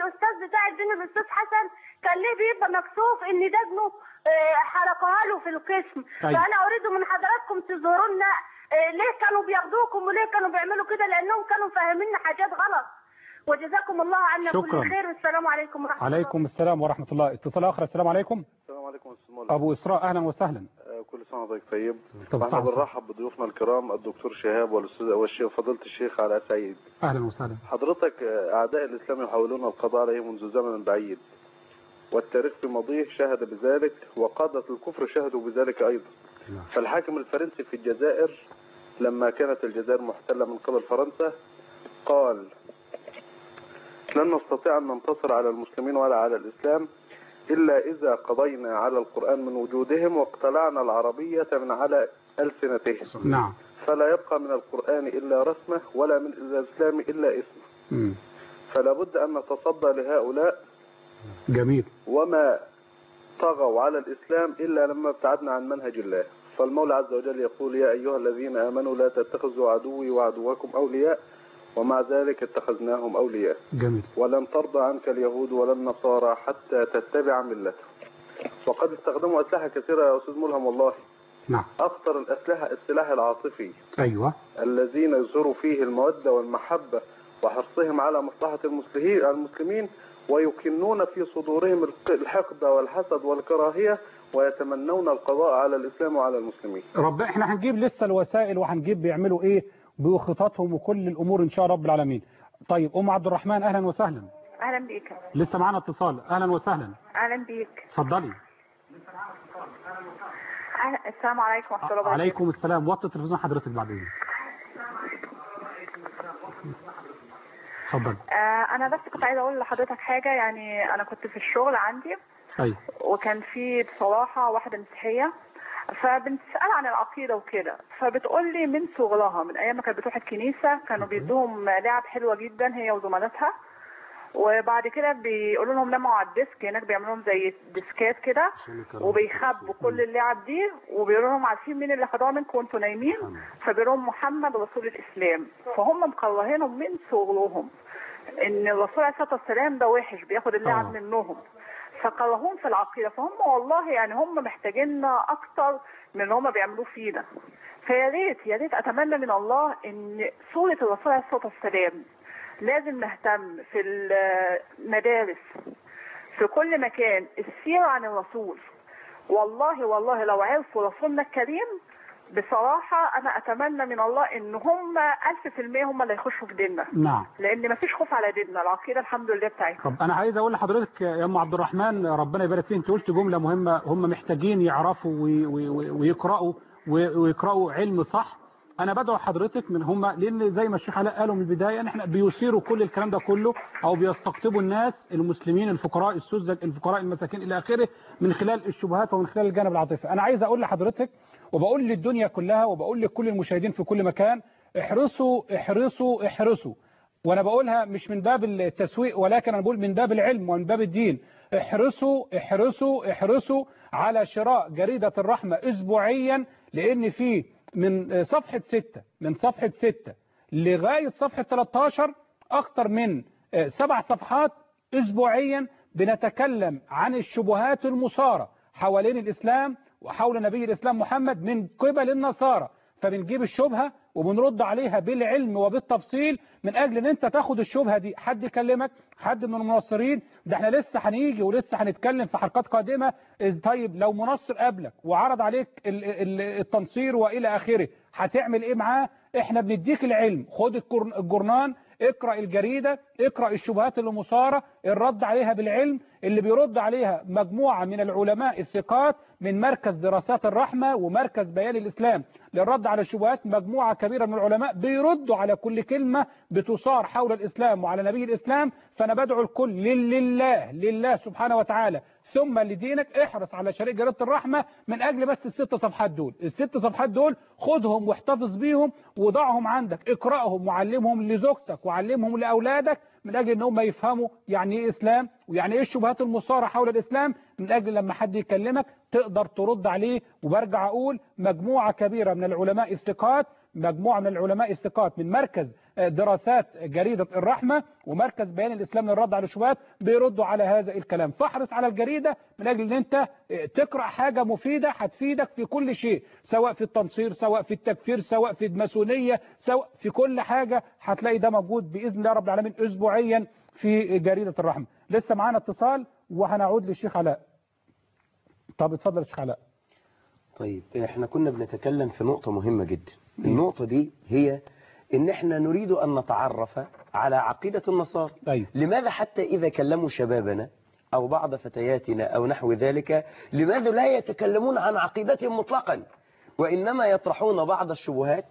الاستاذ بتاع الدين الاستاذ حسن كان ليه بيبقى مكسوف ان ده ابنه آه، حرقها له في القسم. أيوة. فانا اريد من حضراتكم تزوروا لنا آه، ليه كانوا بياخدوكم وليه كانوا بيعملوا كده، لانهم كانوا فاهمين حاجات غلط. وجزاكم الله عنا كل شكراً. خير، والسلام عليكم ورحمه الله. عليكم السلام ورحمة الله. اتصال آخر. السلام عليكم. السلام عليكم استاذ مولانا. أبو إسراء أهلا وسهلا. آه، كل سنه وحضرتك طيب. طب واحنا صح. بنرحب بضيوفنا الكرام الدكتور شهاب والاستاذ والشيخ فضيله الشيخ علاء سعيد. أهلا وسهلا. حضرتك آه، اعداء الاسلام يحاولون القضاء عليه منذ زمن بعيد، والتاريخ في ماضيه شهد بذلك، وقادة الكفر شهدوا بذلك ايضا. فالحاكم الفرنسي في الجزائر لما كانت الجزائر محتله من قبل فرنسا قال: لن نستطيع ان ننتصر على المسلمين ولا على الاسلام إلا إذا قضينا على القرآن من وجودهم واقتلعنا العربية من على ألسنتهم. نعم. فلا يبقى من القرآن إلا رسمه ولا من الإسلام إلا اسمه. مم. فلا بد أن نتصدى لهؤلاء. جميل. وما طغوا على الإسلام إلا لما ابتعدنا عن منهج الله. فالمولى عز وجل يقول: يا أيها الذين آمنوا لا تتخذوا عدوي وعدوكم أولياء ومع ذلك اتخذناهم أولياء. جميل. ولن ترضى عنك اليهود ولا النصارى حتى تتبع ملتهم. وقد استخدموا أسلحة كثيرة يا أستاذ ملهم والله. نعم. أخطر الأسلحة السلاح العاطفي. أيوة. الذين يظهروا فيه المودة والمحبة وحرصهم على مصلحة المسلمين، ويكنون في صدورهم الحقد والحسد والكراهية، ويتمنون القضاء على الإسلام وعلى المسلمين. رب احنا هنجيب لسه الوسائل وهنجيب بيعملوا ايه بخططهم وكل الامور ان شاء رب العالمين. طيب ام عبد الرحمن اهلا وسهلا. اهلا بيك. لسه معانا اتصال. اهلا وسهلا. اهلا بيك. اتفضلي. أهلا. السلام عليكم ورحمه الله وبركاته. عليكم السلام. وطي التلفزيون حضرتك بعد اذنك. اتفضلي. آه انا بس كنت عايزه اقول لحضرتك حاجه. يعني انا كنت في الشغل عندي. ايوه. وكان في بصراحه واحده مسيحيه، فبنسأل عن العقيدة وكده، فبتقول لي من صغرها من ايام ما كانت بتروح الكنيسة كانوا بيدوهم لعب حلوة جدا هي وزملاتها، وبعد كده بيقولوا لهم ناموا على الديسك هناك، بيعملوا لهم زي ديسكات كده وبيخبوا كل اللعب دي، وبيقولوا لهم عارفين مين اللي خدوها منكم وانتوا نايمين؟ فبيقولوا لهم محمد رسول الاسلام. فهم مكرهينهم من صغرهم ان الرسول عليه الصلاة والسلام ده وحش بياخد اللعب منهم، فكرهون في العقيدة. فهم والله يعني هم محتاجيننا اكتر من اللي هم بيعملوه فينا. فيا ريت يا ريت اتمنى من الله ان سورة الرسول عليه الصلاة والسلام لازم نهتم في المدارس في كل مكان السيرة عن الرسول. والله والله لو عرفوا رسولنا الكريم بصراحة أنا أتمنى من الله إن هم ألف في المية هم اللي يخشوا في ديننا. نعم. لأن مفيش خوف على ديننا، العقيدة الحمد لله بتاعتنا. طب أنا عايز أقول لحضرتك يا أم عبد الرحمن ربنا يبارك فيك، أنت قلت جملة مهمة، هم محتاجين يعرفوا ويقرأوا ويقرأوا علم صح. أنا بدعو حضرتك من هم، لأن زي ما الشيخ علاء قالوا من البداية إحنا بيثيروا كل الكلام ده كله أو بيستقطبوا الناس المسلمين الفقراء السذج الفقراء المساكين إلى آخره من خلال الشبهات ومن خلال الجانب العاطفي. أنا عايز أقول لحضرتك وبقول للدنيا كلها وبقول لكل المشاهدين في كل مكان: احرصوا احرصوا احرصوا. وانا بقولها مش من باب التسويق ولكن انا بقول من باب العلم ومن باب الدين. احرصوا احرصوا احرصوا على شراء جريدة الرحمة اسبوعيا، لان في من صفحة ستة من صفحة ستة لغاية صفحة ثلاثة عشر اكتر من سبع صفحات اسبوعيا بنتكلم عن الشبهات المثارة حوالين الاسلام وحول نبي الإسلام محمد من قبل النصارى. فبنجيب الشبهة وبنرد عليها بالعلم وبالتفصيل من أجل أن أنت تاخد الشبهة دي. حد يكلمك حد من المنصرين ده احنا لسه هنيجي ولسه هنتكلم في حلقات قادمة. طيب لو منصر قبلك وعرض عليك التنصير وإلى آخره هتعمل إيه معاه؟ احنا بنديك العلم، خد الجرنان، اقرأ الجريدة، اقرأ الشبهات اللي مثارة، الرد عليها بالعلم اللي بيرد عليها مجموعة من العلماء الثقات من مركز دراسات الرحمة ومركز بيان الإسلام للرد على الشبهات. مجموعة كبيرة من العلماء بيردوا على كل كلمة بتصار حول الإسلام وعلى نبي الإسلام. فأنا بدعو الكل لله لله سبحانه وتعالى ثم لدينك احرص على شريك جريدة الرحمة من أجل بس الست صفحات دول. الست صفحات دول خدهم واحتفظ بيهم وضعهم عندك، اقرأهم وعلمهم لزوجتك وعلمهم لأولادك من أجل أنهم يفهموا يعني إيه إسلام ويعني إيه الشبهات المثارة حول الإسلام، من أجل لما حد يكلمك تقدر ترد عليه. وبرجع أقول مجموعة كبيرة من العلماء الثقات مجموعة من العلماء الثقات من مركز دراسات جريدة الرحمة ومركز بيان الإسلام للرد على الشبهات بيردوا على هذا الكلام. فاحرص على الجريدة من أجل أن أنت تقرأ حاجة مفيدة هتفيدك في كل شيء، سواء في التنصير، سواء في التكفير، سواء في الماسونية، سواء في كل حاجة هتلاقي ده موجود بإذن الله رب العالمين أسبوعيا في جريدة الرحمة. لسه معانا اتصال وهنعود للشيخ علاء. طب اتفضل يا شيخ علاء. طيب احنا كنا بنتكلم في نقطة مهمة جدا. النقطة دي هي ان احنا نريد ان نتعرف على عقيدة النصارى. أيوة. لماذا حتى اذا كلموا شبابنا او بعض فتياتنا او نحو ذلك لماذا لا يتكلمون عن عقيدتهم مطلقا وانما يطرحون بعض الشبهات،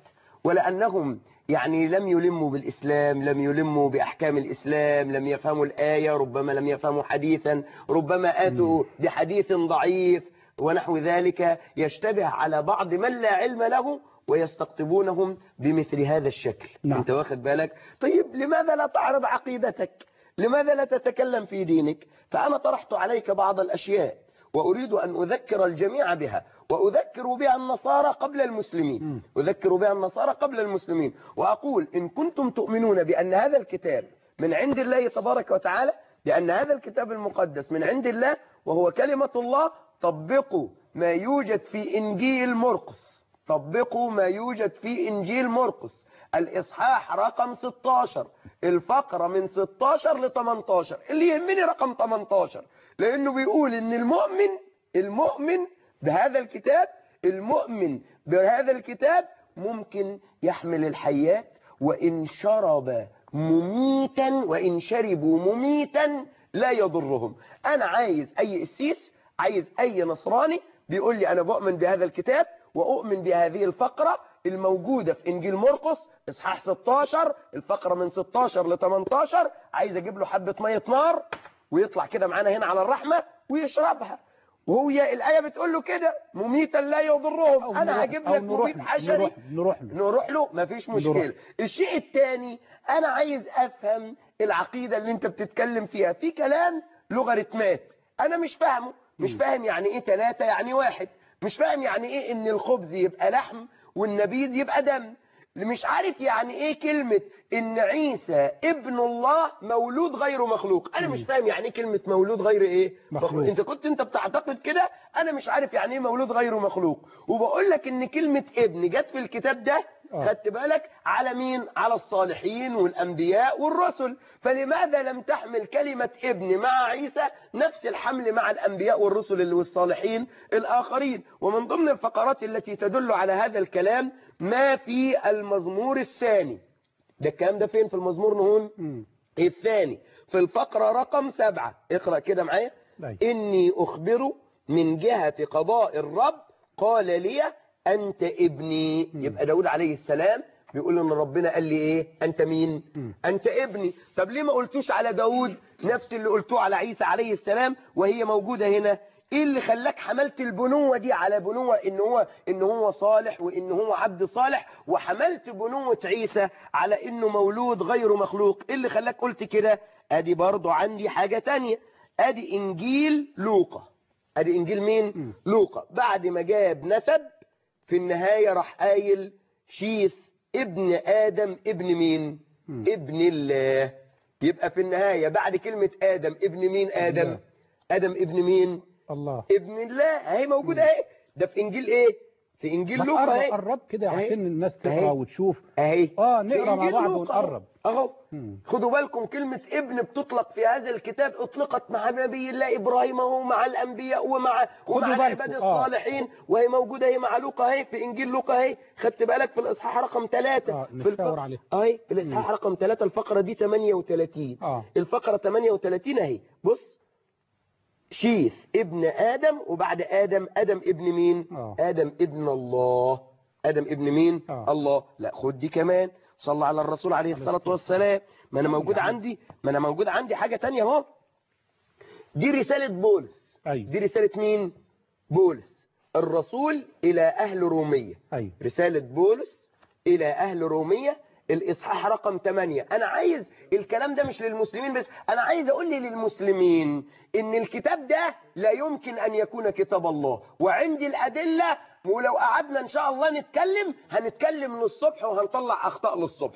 ولانهم يعني لم يلموا بالإسلام، لم يلموا بأحكام الإسلام، لم يفهموا الآية، ربما لم يفهموا حديثا، ربما آتوا بحديث ضعيف ونحو ذلك يشتبه على بعض من لا علم له ويستقطبونهم بمثل هذا الشكل. نعم. انت واخد بالك؟ طيب لماذا لا تعرض عقيدتك؟ لماذا لا تتكلم في دينك؟ فأنا طرحت عليك بعض الأشياء وأريد أن أذكر الجميع بها، وأذكر بها النصارى قبل المسلمين، أذكر بها النصارى قبل المسلمين، وأقول إن كنتم تؤمنون بأن هذا الكتاب من عند الله تبارك وتعالى، بأن هذا الكتاب المقدس من عند الله وهو كلمة الله، طبقوا ما يوجد في إنجيل مرقس، طبقوا ما يوجد في إنجيل مرقس الإصحاح رقم ستة عشر الفقرة من ستة عشر ل ثمانية عشر، اللي يهمني رقم ثمانية عشر، لأنه بيقول إن المؤمن المؤمن بهذا الكتاب المؤمن بهذا الكتاب ممكن يحمل الحيات وإن شرب مميتا وإن شربوا مميتا لا يضرهم. أنا عايز أي قسيس، عايز أي نصراني بيقول لي أنا بؤمن بهذا الكتاب وأؤمن بهذه الفقرة الموجودة في إنجيل مرقس إصحاح ستة عشر الفقرة من ستة عشر ل ثمانية عشر، عايز أجيب له حبة مية نار ويطلع كده معانا هنا على الرحمة ويشربها، وهي الآية بتقول له كده مميتا لا يضرهم. أنا هجيب لك مميت حشري نروح, نروح, له. نروح له مفيش مشكلة. نروح. الشيء الثاني أنا عايز أفهم العقيدة اللي أنت بتتكلم فيها، في كلام لوغاريتمات أنا مش فاهمه، مش فاهم يعني إيه ثلاثة يعني واحد، مش فاهم يعني إيه إن الخبز يبقى لحم والنبيذ يبقى دم، مش عارف يعني ايه كلمة ان عيسى ابن الله مولود غير مخلوق. انا مش فاهم يعني ايه كلمة مولود غير ايه مخلوق. انت كنت انت بتعتقد كده، انا مش عارف يعني ايه مولود غير مخلوق. وبقول لك ان كلمة ابن جت في الكتاب ده، خدت بالك على مين؟ على الصالحين والانبياء والرسل. فلماذا لم تحمل كلمة ابن مع عيسى نفس الحمل مع الانبياء والرسل والصالحين الاخرين؟ ومن ضمن الفقرات التي تدل على هذا الكلام ما في المزمور الثاني. ده الكلام ده فين في المزمور نهون؟ م. الثاني في الفقرة رقم سبعة. اقرأ كده معايا. إني أخبر من جهة قضاء الرب قال لي أنت ابني. م. يبقى داود عليه السلام بيقول ان ربنا قال لي ايه؟ أنت مين؟ م. أنت ابني. طب ليه ما قلتوش على داود نفس اللي قلتوه على عيسى عليه السلام وهي موجودة هنا؟ ايه اللي خلاك حملت البنوة دي على بنوة ان هو ان هو صالح وان هو عبد صالح، وحملت بنوة عيسى على انه مولود غير مخلوق؟ ايه اللي خلاك قلت كده؟ ادي برضو عندي حاجة تانية. ادي انجيل لوقا، ادي انجيل مين؟ م. لوقا. بعد ما جاب نسب في النهاية راح قايل شيث ابن ادم ابن مين؟ م. ابن الله. يبقى في النهاية بعد كلمة ادم ابن مين؟ ادم الله. ادم ابن مين؟ الله. ابن الله. اهي موجوده اهي. ده في انجيل ايه؟ في انجيل لوقا اهي. قرب كده عشان الناس تقرا وتشوف اهي. اه نقرا مع بعض ونقرب اهو. خدوا بالكم كلمه ابن بتطلق في هذا الكتاب اطلقت مع نبي الله ابراهيم ومع الانبياء ومع ومع العباد الصالحين. آه. وهي موجوده اهي مع لوقا اهي في انجيل لوقا اهي. خدت بالك في الاصحاح رقم ثلاثة. اه نشاور عليه اهي الاصحاح رقم ثلاثة الفقره دي ثمانية وثلاثين. اه الفقره ثمانية وثلاثين اهي. بص شيث ابن آدم وبعد آدم آدم ابن مين؟ أوه. آدم ابن الله. آدم ابن مين؟ أوه. الله. لا خد دي كمان. صلى على الرسول عليه الصلاة والسلام. ما أنا موجود عندي ما أنا موجود عندي حاجة تانية اهو. دي رسالة بولس. أيوه. دي رسالة مين؟ بولس الرسول إلى أهل رومية. أيوه. رسالة بولس إلى أهل رومية الإصحاح رقم ثمانية. أنا عايز الكلام ده مش للمسلمين بس، أنا عايز أقول لي للمسلمين إن الكتاب ده لا يمكن أن يكون كتاب الله، وعندي الأدلة، ولو قعدنا إن شاء الله نتكلم هنتكلم للصبح وهنطلع أخطاء للصبح،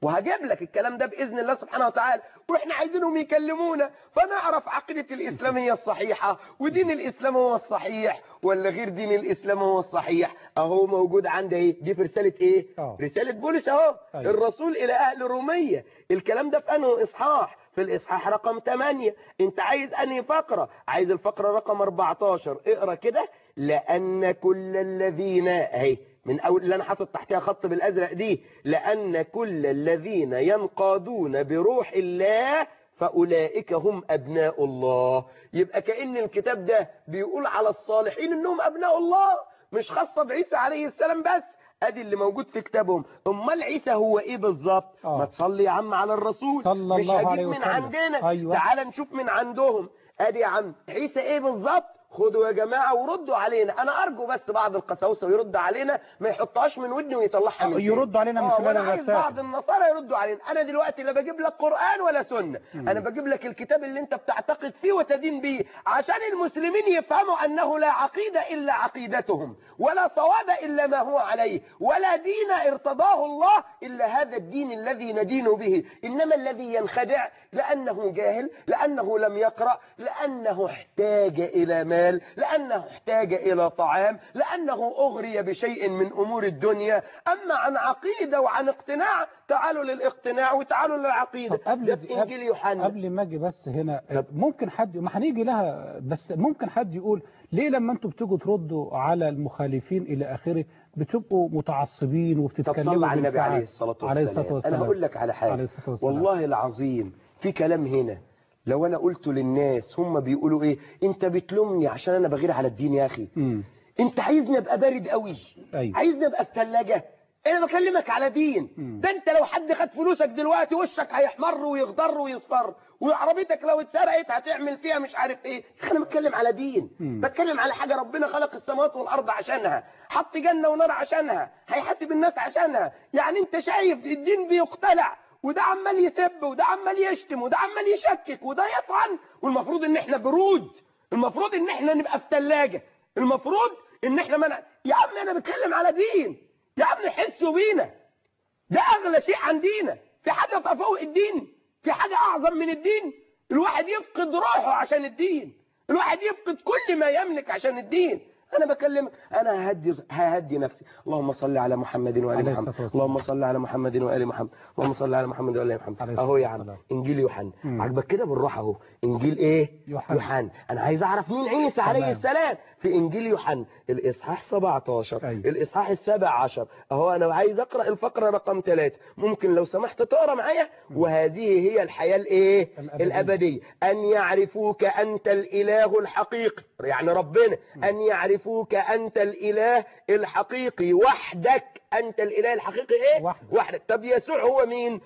وهجيب لك الكلام ده بإذن الله سبحانه وتعالى. وإحنا عايزينهم يكلمونا فنعرف عقيدة الإسلام هي الصحيحة، ودين الإسلام هو الصحيح ولا غير دين الإسلام هو الصحيح. أهو موجود عندي ايه دي في رسالة إيه أوه. رسالة بولس أهو أيوه. الرسول إلى أهل رومية. الكلام ده في أنه إصحاح؟ في الإصحاح رقم ثمانية. أنت عايز أنهي فقرة؟ عايز الفقرة رقم أربعتاشر. اقرأ كده. لأن كل الذين اهي من أول اللي أنا حاطط تحتها خط بالأزرق دي، لأن كل الذين ينقادون بروح الله فأولئك هم أبناء الله. يبقى كأن الكتاب ده بيقول على الصالحين إنهم أبناء الله، مش خاصة بعيسى عليه السلام بس. ادي اللي موجود في كتابهم. امال عيسى هو ايه بالظبط؟ ما تصلي يا عم على الرسول. صلى مش الله هجيب عليه من وسلم. عندنا أيوة. تعال نشوف من عندهم. ادي يا عم عيسى ايه بالظبط. خدوا يا جماعة وردوا علينا. انا ارجو بس بعض القساوسة يرد علينا، ما يحطهاش من ودني ويطلعها من يردوا علينا من خلال الرسائل. عايز بعض النصارى يردوا علينا. انا دلوقتي لا بجيب لك قرآن ولا سنة، م. انا بجيب لك الكتاب اللي انت بتعتقد فيه وتدين بيه، عشان المسلمين يفهموا انه لا عقيدة الا عقيدتهم، ولا صواب الا ما هو عليه، ولا دين ارتضاه الله الا هذا الدين الذي ندين به. انما الذي ينخدع لانه جاهل، لانه لم يقرأ، لانه احتاج الى مال، لأنه احتاج إلى طعام، لأنه أغري بشيء من أمور الدنيا. أما عن عقيدة وعن اقتناع، تعالوا للاقتناع وتعالوا للعقيدة. قبل في إنجيل يوحنا. قبل ما أجي بس هنا، ممكن حد ما هنيجي لها، بس ممكن حد يقول ليه لما أنتم بتيجوا تردوا على المخالفين إلى آخره بتبقوا متعصبين وبتتكلموا طب صلى على النبي عليه الصلاة والسلام. عليه الصلاة والسلام. أنا هقول لك على حاجة والله العظيم، في كلام هنا لو انا قلت للناس هم بيقولوا ايه، انت بتلومني عشان انا بغير على الدين يا اخي. م. انت عايزني ابقى بارد قوي. أيوة. عايزني ابقى في ثلاجه. انا بكلمك على دين. م. ده انت لو حد خد فلوسك دلوقتي وشك هيحمر ويخضر ويصفر، وعربيتك لو اتسرقت هتعمل فيها مش عارف ايه. انا بتكلم على دين. م. بتكلم على حاجه ربنا خلق السماوات والارض عشانها، حط جنه ونار عشانها، هيحاسب الناس عشانها. يعني انت شايف الدين بيقتلع، وده عمال يسب، وده عمال يشتم، وده عمال يشكك، وده يطعن، والمفروض ان احنا برود، المفروض ان احنا نبقى في ثلاجه، المفروض ان احنا منع. يا عم انا بتكلم على دين، يا عم حسوا بينا، ده اغلى شيء عندنا. في حاجه فوق الدين؟ في حاجه اعظم من الدين؟ الواحد يفقد روحه عشان الدين، الواحد يفقد كل ما يملك عشان الدين. انا بكلمك، انا ههدي ههدي نفسي. اللهم صل على محمد وآل محمد، اللهم صل على محمد وآل محمد، اللهم صل على محمد وآل محمد. اهو يا عم انجيل يوحنا، عجبك كده بالراحه اهو. انجيل ايه؟ يوحنا. يوحنا. انا عايز اعرف مين عيسى عليه السلام. في انجيل يوحنا الاصحاح سبعتاشر، أيوة. الاصحاح السابع عشر اهو. انا عايز اقرا الفقره رقم ثلاثة، ممكن لو سمحت تقرا معايا؟ وهذه هي الحياه الايه؟ الابديه, الأبدية. ان يعرفوك انت الاله الحقيقي، يعني ربنا. ان يعرفوك انت الاله الحقيقي وحدك. انت الاله الحقيقي ايه؟ وحدك. وحدك. طب يسوع هو مين؟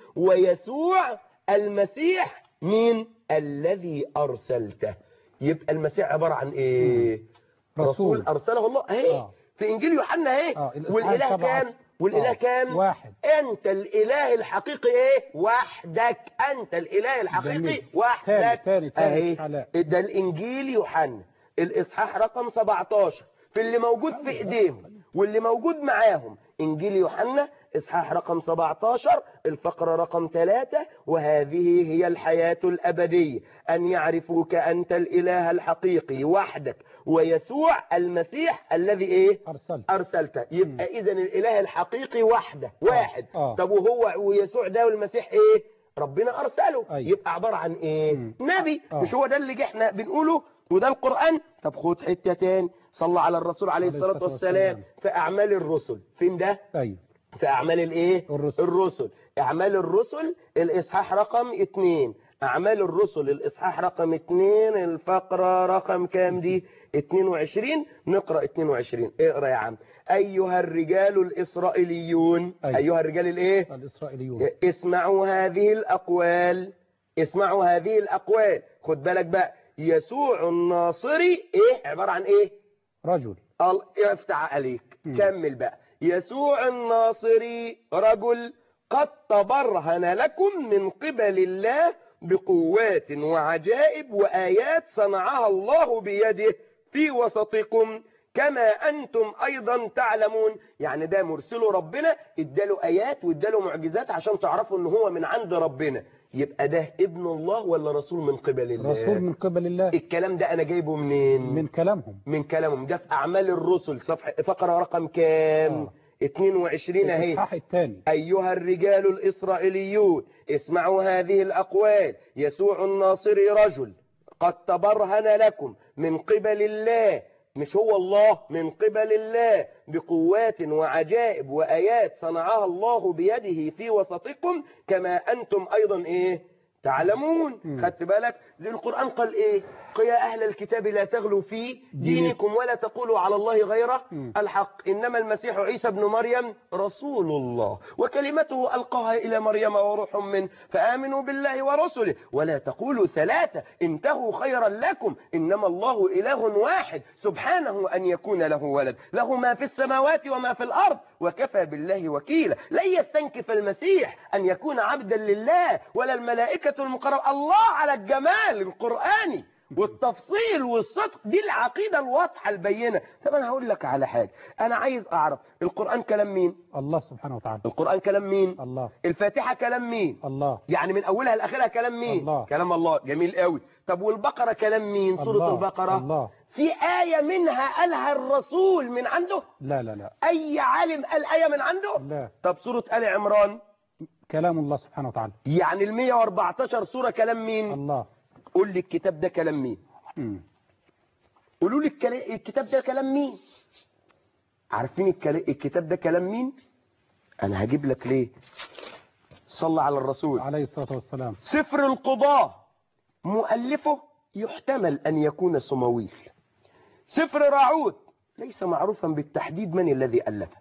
ويسوع المسيح مين؟ الذي ارسلته. يبقى المسيح عباره عن ايه؟ رسول, رسول ارسله الله اهي. آه. في انجيل يوحنا اهي. آه. والاله كام؟ والاله آه. كام؟ واحد. انت الاله الحقيقي ايه؟ وحدك. انت الاله الحقيقي جميل. وحدك. تاني تاني اهي. ده الانجيل يوحنا الاصحاح رقم سبعتاشر، في اللي موجود في ايديهم واللي موجود معاهم. انجيل يوحنا اصحاح رقم سبعتاشر الفقرة رقم ثلاثة. وهذه هي الحياة الأبدية، أن يعرفوك أنت الإله الحقيقي وحدك، ويسوع المسيح الذي إيه؟ أرسلت. أرسلته. يبقى إذن الإله الحقيقي وحده واحد. آه. طب وهو ويسوع ده والمسيح إيه؟ ربنا أرسله. أي. يبقى عبارة عن إيه؟ مم. نبي. آه. مش هو ده اللي احنا بنقوله وده القرآن؟ طب خد حتة تاني، صلى على الرسول عليه الصلاة والسلام. في أعمال الرسل. فين ده؟ أيوه. في أعمال الإيه؟ الرسل. الرسل. أعمال الرسل الإصحاح رقم اتنين. أعمال الرسل الإصحاح رقم اتنين الفقرة رقم كام دي؟ اتنين وعشرين. نقرأ اتنين وعشرين. اقرأ يا عم. أيها الرجال الإسرائيليون. أيوه. أيها الرجال الإيه؟ الإسرائيليون. اسمعوا هذه الأقوال، اسمعوا هذه الأقوال. خد بالك بقى، يسوع الناصري إيه؟ عبارة عن إيه؟ رجل. الله يفتح عليك. م. كمل بقى. يسوع الناصري رجل قد تبرهن لكم من قبل الله بقوات وعجائب وآيات صنعها الله بيده في وسطكم، كما أنتم أيضا تعلمون. يعني ده مرسله ربنا اداله آيات واداله معجزات عشان تعرفوا ان هو من عند ربنا. يبقى ده ابن الله ولا رسول من قبل الله؟ رسول من قبل الله. الكلام ده أنا جايبه منين؟ من كلامهم. من كلامهم. ده في أعمال الرسل صفحة فقرة رقم كام؟ آه. اثنين وعشرين اهي. الإصحاح الثاني. أيها الرجال الإسرائيليون اسمعوا هذه الأقوال. يسوع الناصري رجل قد تبرهن لكم من قبل الله، مش هو الله، من قبل الله بقوات وعجائب وآيات صنعها الله بيده في وسطكم كما أنتم أيضا إيه تعلمون. خدت بالك؟ زي القرآن قال إيه؟ يا أهل الكتاب لا تغلوا في دينكم ولا تقولوا على الله غير الحق، إنما المسيح عيسى بن مريم رسول الله وكلمته ألقاها إلى مريم وروح منه فآمنوا بالله ورسله ولا تقولوا ثلاثة انتهوا خيرا لكم إنما الله إله واحد سبحانه أن يكون له ولد له ما في السماوات وما في الأرض وكفى بالله وكيلا. لن يستنكف المسيح أن يكون عبدا لله ولا الملائكة المقربة. الله على الجمال القرآني والتفصيل والصدق، دي العقيدة الواضحة البينة. طب أنا هقول لك على حاجة، أنا عايز أعرف القرآن كلام مين؟ الله سبحانه وتعالى. القرآن كلام مين؟ الله. الفاتحة كلام مين؟ الله. يعني من أولها لآخرها كلام مين؟ الله. كلام الله. جميل قوي. طب والبقرة كلام مين؟ سورة الله. البقرة. الله. في آية منها قالها الرسول من عنده؟ لا لا لا. أي عالم قال آية من عنده؟ لا. طب سورة آل عمران كلام الله سبحانه وتعالى. يعني ال مئة وأربعتاشر سورة كلام مين؟ الله. قول لي الكتاب ده كلام مين؟ مم. قولوا لي الكتاب ده كلام مين؟ عارفين الكتاب ده كلام مين؟ أنا هجيب لك ليه؟ صلى على الرسول عليه الصلاة والسلام. سفر القضاة مؤلفه يحتمل أن يكون سماويل. سفر راعوت ليس معروفا بالتحديد من الذي ألفه.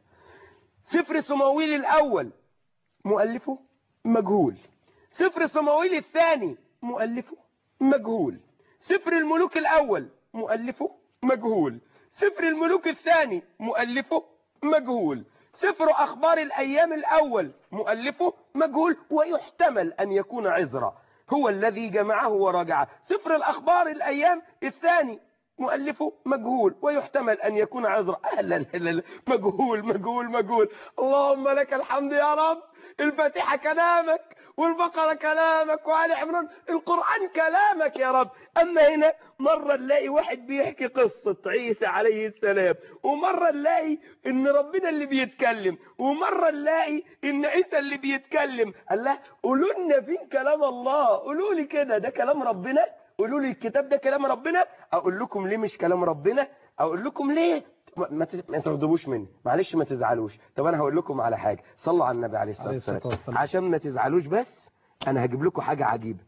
سفر سماويل الأول مؤلفه مجهول. سفر سماويل الثاني مؤلفه مجهول. سفر الملوك الأول مؤلفه مجهول. سفر الملوك الثاني مؤلفه مجهول. سفر أخبار الأيام الأول مؤلفه مجهول ويحتمل أن يكون عزرا هو الذي جمعه وراجعه. سفر الأخبار الأيام الثاني مؤلفه مجهول ويحتمل أن يكون عزرا. لا لا لا مجهول مجهول مجهول. اللهم لك الحمد يا رب. الفاتحة كلامك والبقرة كلامك وآل عمران القرآن كلامك يا رب. أما هنا مرة نلاقي واحد بيحكي قصة عيسى عليه السلام، ومرة نلاقي إن ربنا اللي بيتكلم، ومرة نلاقي إن عيسى اللي بيتكلم. الله قولوا لنا فين كلام الله؟ قولوا لي كده ده كلام ربنا؟ قولوا لي الكتاب ده كلام ربنا؟ أقول لكم ليه مش كلام ربنا؟ أقول لكم ليه ما ما تغضبوش مني، معلش ما تزعلوش. طب انا هقول لكم على حاجه، صلوا على النبي عليه الصلاه والسلام عشان ما تزعلوش. بس انا هجيب لكم حاجه عجيبه.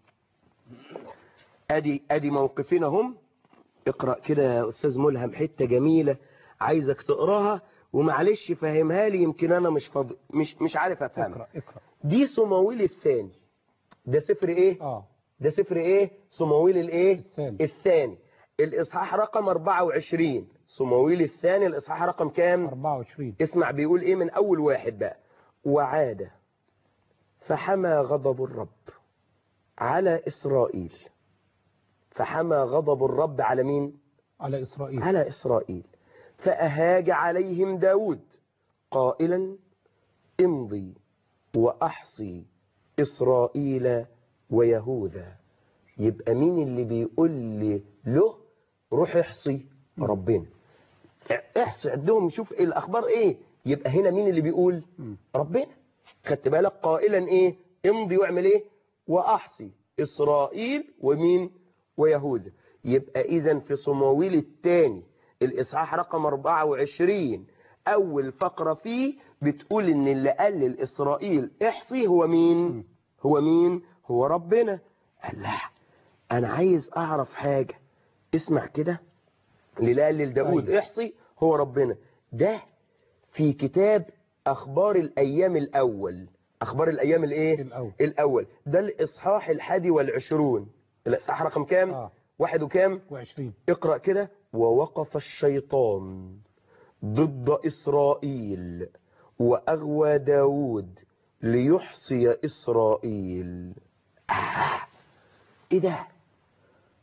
ادي ادي موقفين هم. اقرا كده يا استاذ ملهم حته جميله عايزك تقراها ومعلش فهمها لي، يمكن انا مش فاضي مش مش عارف افهمها. اقرا اقرا. دي صمويل الثاني. ده سفر ايه؟ اه ده سفر ايه؟ صمويل الايه؟ الثاني. الثاني الاصحاح رقم أربعة وعشرين. صمويل الثاني الإصحاح رقم كام؟ أربعة وعشرين. اسمع بيقول ايه من اول واحد بقى. وعاد فحمى غضب الرب على إسرائيل. فحمى غضب الرب على مين؟ على إسرائيل. على إسرائيل. فأهاج عليهم داود قائلا امضي وأحصي إسرائيل ويهوذا. يبقى مين اللي بيقول لي له روح احصي؟ ربنا. احصي عندهم شوف الأخبار ايه. يبقى هنا مين اللي بيقول؟ ربنا. خدت بالك؟ قائلا ايه؟ امضي واعمل ايه؟ واحصي إسرائيل ومين؟ ويهوذا. يبقى اذا في صمويل الثاني الإصحاح رقم أربعة وعشرين أول فقرة فيه بتقول إن اللي قال لإسرائيل احصي هو مين؟ هو مين؟ هو ربنا. الله أنا عايز أعرف حاجة. اسمع كده. اللي قال لداود احصي هو ربنا. ده في كتاب أخبار الأيام الأول. أخبار الأيام الإيه؟ الأول. الأول. ده الإصحاح الحادي والعشرون. الإصحاح رقم كام؟ آه. واحد وكام؟ وعشرين. اقرأ كده. ووقف الشيطان ضد إسرائيل وأغوى داود ليحصي إسرائيل. آه. إيه ده؟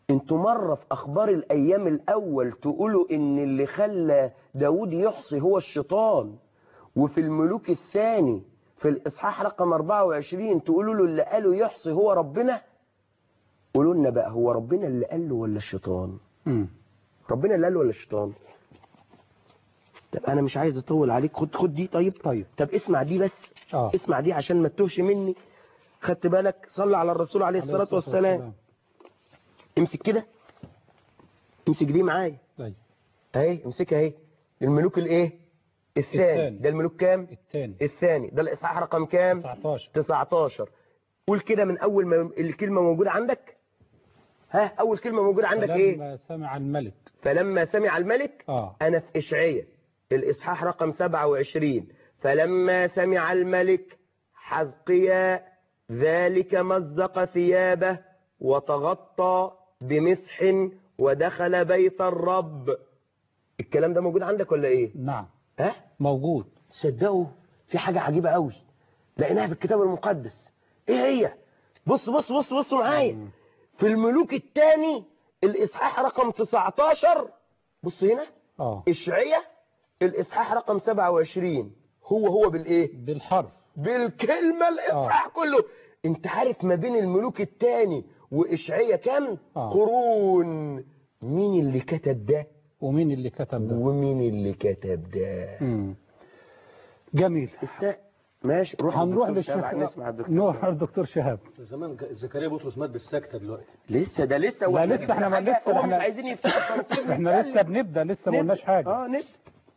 انتوا مرة في أخبار الأيام الأول تقولوا إن اللي خلى داود يحصي هو الشيطان، وفي الملوك الثاني في الإصحاح رقم أربعة وعشرين تقولوا له اللي قاله يحصي هو ربنا. قولوا لنا بقى، هو ربنا اللي قال له ولا الشيطان؟ مم. ربنا اللي قال له ولا الشيطان؟ طب أنا مش عايز أطول عليك، خد خد دي. طيب طيب طب اسمع دي بس. آه. اسمع دي عشان ما تتوهش مني. خدت بالك؟ صلى على الرسول عليه الصلاة والسلام. امسك كده، امسك دي معايا. طيب اهي امسكها اهي. الملوك الايه؟ الثاني. الثاني. ده الملوك كام؟ الثاني. الثاني. ده الاصحاح رقم كام؟ تسعتاشر. تسعتاشر. قول كده من اول ما الكلمه موجوده عندك. ها اول كلمه موجوده عندك ايه؟ فلما سمع الملك. فلما سمع الملك. اه انا في اشعياء الاصحاح رقم سبعة وعشرين. فلما سمع الملك حزقيا ذلك مزق ثيابه وتغطى بمسح ودخل بيت الرب. الكلام ده موجود عندك ولا ايه؟ نعم. ها موجود. صدقوا في حاجة عجيبة قوي لقيناها في الكتاب المقدس. ايه هي؟ بص بص بص بص معايا. في الملوك الثاني الاصحاح رقم تسعتاشر. بص هنا. اه اشعياء الاصحاح رقم سبعة وعشرين. هو هو بالايه؟ بالحرف، بالكلمة. الاصحاح آه. كله. انت عارف ما بين الملوك الثاني واشعياء كام؟ آه. قرون. مين اللي كتب ده ومين اللي كتب ده ومين اللي كتب ده؟ مم. جميل. است... ماشي. روح هنروح للدكتور شهاب. نسمع الدكتور نروح الدكتور شهاب. زمان زكريا بطرس مات بالسكتة دلوقتي. لسه ده لسه لا لسه احنا ما لسه احنا احنا مش عايزين يفتحوا التنصيب. احنا لسه بنبدا، لسه ما قلناش حاجه. اه نبدا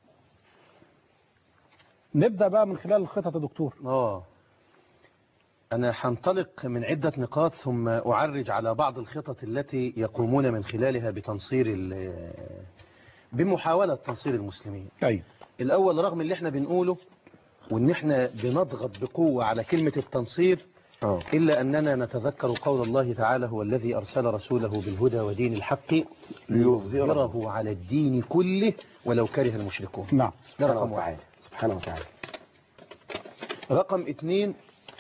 نبدا بقى من خلال الخطط يا دكتور. اه أنا هنطلق من عدة نقاط ثم أعرج على بعض الخطط التي يقومون من خلالها بتنصير بمحاولة تنصير المسلمين. أي. الأول رغم اللي احنا بنقوله وإن احنا بنضغط بقوة على كلمة التنصير أوه. إلا أننا نتذكر قول الله تعالى هو الذي أرسل رسوله بالهدى ودين الحق ليظهره على الدين كله ولو كره المشركون. نعم. ده رقم واحد. سبحانه وتعالى. رقم اثنين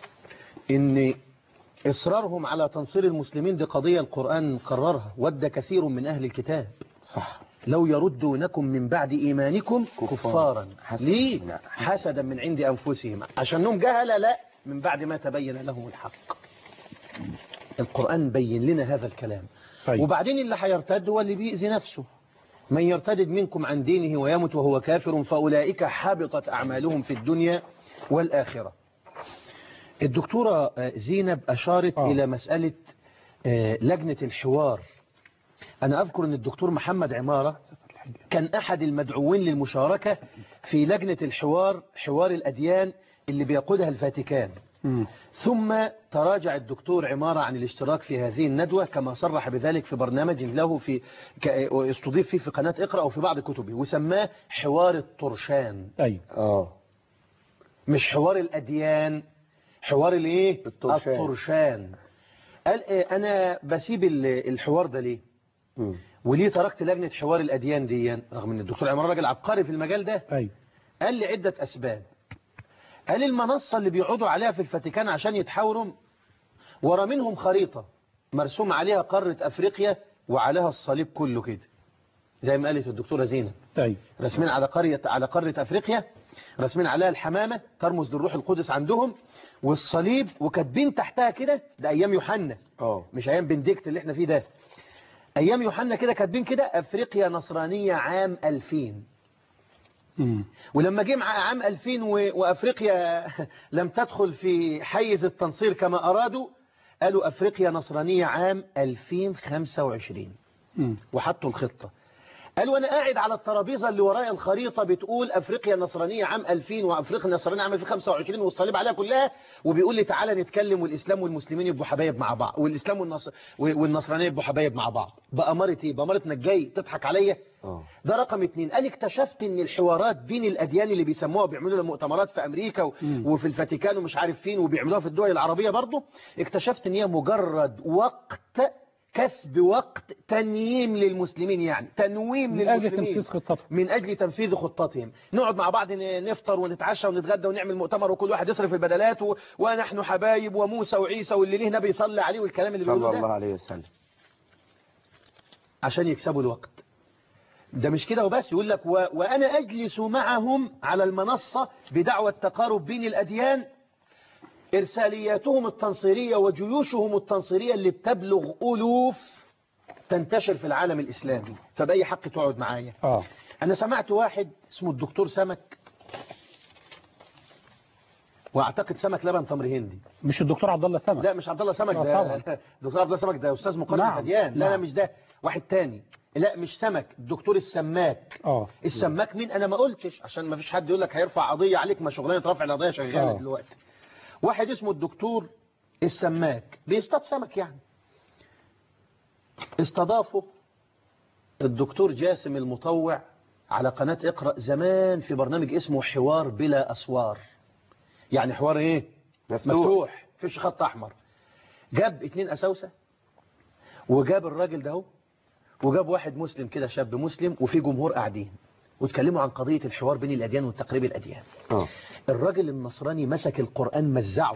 إن إصرارهم على تنصير المسلمين دي قضية القرآن قررها. ود كثير من أهل الكتاب صح لو يردونكم من بعد إيمانكم كفارا ليه حسدا من عند أنفسهم عشانهم جهلة لا من بعد ما تبين لهم الحق. القرآن بين لنا هذا الكلام. طيب. وبعدين اللي هيرتد هو اللي بيأذي نفسه. من يرتد منكم عن دينه ويمت وهو كافر فأولئك حبطت أعمالهم في الدنيا والآخرة. الدكتورة زينب أشارت آه. إلى مسألة لجنة الحوار. أنا أذكر أن الدكتور محمد عمارة كان أحد المدعوين للمشاركة في لجنة الحوار، حوار الأديان اللي بيقودها الفاتيكان. م. ثم تراجع الدكتور عمارة عن الاشتراك في هذه الندوة كما صرح بذلك في برنامج له في استضيف فيه في قناة اقرأ وفي بعض كتبه وسماه حوار الطرشان. أي. آه. مش حوار الأديان، حوار الايه؟ الطرشان. الطرشان. قال إيه انا بسيب الحوار ده ليه؟ م. وليه تركت لجنة حوار الأديان دي رغم ان الدكتور عمارة راجل عبقري في المجال ده؟ أي. قال لي عدة أسباب. قال المنصة اللي بيقعدوا عليها في الفاتيكان عشان يتحاوروا ورا منهم خريطة مرسوم عليها قارة أفريقيا وعليها الصليب كله كده زي ما قالت الدكتورة زينب. أي. رسمين على قرية على قارة أفريقيا، رسمين عليها الحمامة ترمز للروح القدس عندهم والصليب وكاتبين تحتها كده ده أيام يوحنا اه مش أيام بنديكت اللي احنا فيه ده. أيام يوحنا كده كاتبين كده أفريقيا نصرانية عام ألفين. م. ولما جه عام ألفين وأفريقيا لم تدخل في حيز التنصير كما أرادوا قالوا أفريقيا نصرانية عام ألفين وخمسة وعشرين. م. وحطوا الخطة. قالوا أنا قاعد على الترابيزة اللي ورايا الخريطة بتقول أفريقيا النصرانية عام ألفين وأفريقيا النصرانية عام ألفين وخمسة وعشرين والصليب عليها كلها وبيقول لي تعالى نتكلم والإسلام والمسلمين يبقوا حبايب مع بعض والإسلام والنصر والنصرانية يبقوا حبايب مع بعض. بأمارة إيه؟ بأمارة إنك جاي تضحك عليا؟ أوه. ده رقم اتنين. قال اكتشفت إن الحوارات بين الأديان اللي بيسموها بيعملوا لها مؤتمرات في أمريكا و... وفي الفاتيكان ومش عارف فين وبيعملوها في الدول العربية برضه اكتشفت إن هي مجرد وقت كسب وقت تنييم للمسلمين يعني تنويم من للمسلمين أجل تنفيذ خطتهم من أجل تنفيذ خطتهم. نقعد مع بعض نفطر ونتعشى ونتغدى ونعمل مؤتمر وكل واحد يصرف البدلات و... ونحن حبايب وموسى وعيسى واللي ليه نبي يصلي عليه والكلام اللي بيقولوه ده صلى الله عليه وسلم. عشان يكسبوا الوقت. ده مش كده وبس، يقول لك و... وأنا أجلس معهم على المنصة بدعوى التقارب بين الأديان، إرسالياتهم التنصيرية وجيوشهم التنصيرية اللي بتبلغ ألوف تنتشر في العالم الإسلامي، فبأي حق تقعد معايا. آه. أنا سمعت واحد اسمه الدكتور سمك، واعتقد سمك لبن تمر هندي. مش الدكتور عبد الله سمك؟ لا مش عبد الله سمك، ده الدكتور عبد الله سمك ده استاذ مقارنه نعم. هديان. لا نعم. لا مش ده، واحد تاني. لا مش سمك، الدكتور السماك. اه السماك مين؟ انا ما قلتش عشان ما فيش حد يقول لك هيرفع قضيه عليك، ما شغلانه رفع القضيه شغاله دلوقتي. واحد اسمه الدكتور السماك بيصطاد سمك يعني. استضافه الدكتور جاسم المطوع على قناه اقرأ زمان في برنامج اسمه حوار بلا اسوار. يعني حوار ايه؟ مفتوح, مفتوح. فيش خط احمر. جاب اتنين اساوسه، وجاب الراجل ده، وجاب واحد مسلم كده، شاب مسلم، وفي جمهور قاعدين واتكلموا عن قضيه الحوار بين الاديان وتقريب الاديان. أوه. الراجل النصراني مسك القران مزعه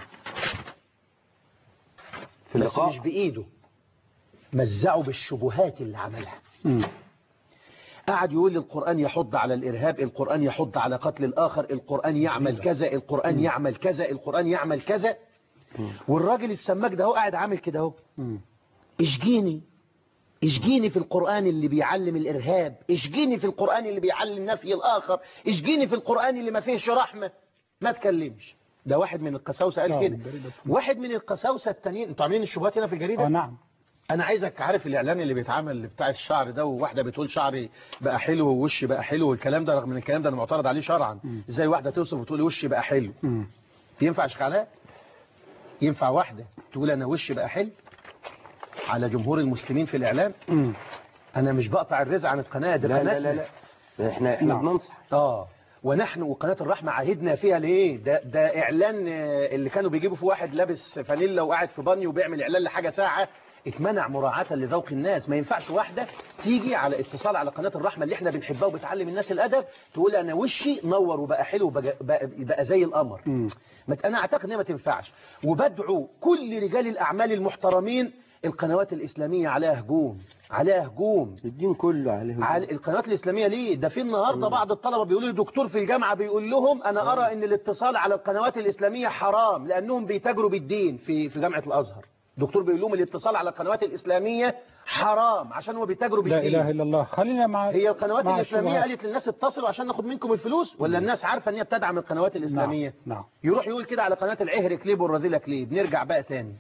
في اللقاء، بس مش بايده، مزعه بالشبهات اللي عملها. م. قعد يقول لي القرآن يحض على الإرهاب، القرآن يحض على قتل الآخر، القرآن يعمل كذا، القرآن يعمل كذا، القرآن يعمل كذا. والراجل السماك ده هو قاعد عامل كده اهو، اشجيني اشجيني في القرآن اللي بيعلم الإرهاب، اشجيني في القرآن اللي بيعلم نفي الآخر، اشجيني في القرآن اللي ما فيهش رحمة. ما تكلمش. ده واحد من القساوسة قال كده. واحد من القساوسة التانيين، انتوا عاملين الشبهات هنا في الجريدة؟ اه نعم. انا عايزك عارف الاعلان اللي بيتعمل بتاع الشعر ده، وواحده بتقول شعري بقى حلو ووشي بقى حلو والكلام ده، رغم ان الكلام ده انا معترض عليه شرعا. ازاي واحده توصف وتقول وشي بقى حلو؟ م. ينفع شيخ علاء؟ ينفع واحده تقول انا وشي بقى حلو على جمهور المسلمين في الاعلام؟ م. انا مش بقطع الرزق عن القناه دي، لا لا لا لا احنا احنا بننصح. اه ونحن وقناه الرحمه عهدنا فيها ليه؟ ده ده اعلان اللي كانوا بيجيبوا في واحد لابس فانيلا وقاعد في بانيو وبيعمل اعلان لحاجه ساعه، اتمنع مراعاة لذوق الناس. ما ينفعش واحدة تيجي على اتصال على قناة الرحمة اللي احنا بنحبها وبتعلم الناس الأدب تقول أنا وشي نور وبقى حلو وبقى بقى, بقى زي القمر. أنا أعتقد أنها ما تنفعش. وبدعو كل رجال الأعمال المحترمين، القنوات الإسلامية عليها هجوم، عليها هجوم، الدين كله عليه هجوم. على القنوات الإسلامية ليه؟ ده في النهاردة بعض الطلبة بيقولوا لي دكتور في الجامعة بيقول لهم أنا أرى أن الاتصال على القنوات الإسلامية حرام لأنهم بيتاجروا بالدين في في جامعة الأزهر. دكتور بيقول لهم الاتصال على القنوات الإسلامية حرام عشان هو بيتاجروا بالدين. لا إله إلا الله. خلينا مع هي القنوات مع الإسلامية قالت للناس اتصلوا عشان ناخد منكم الفلوس، ولا الناس عارفة ان هي بتدعم القنوات الإسلامية؟ نعم. نعم. يروح يقول كده على قناة العهر كليب والرذيلة كليب. نرجع بقى تاني.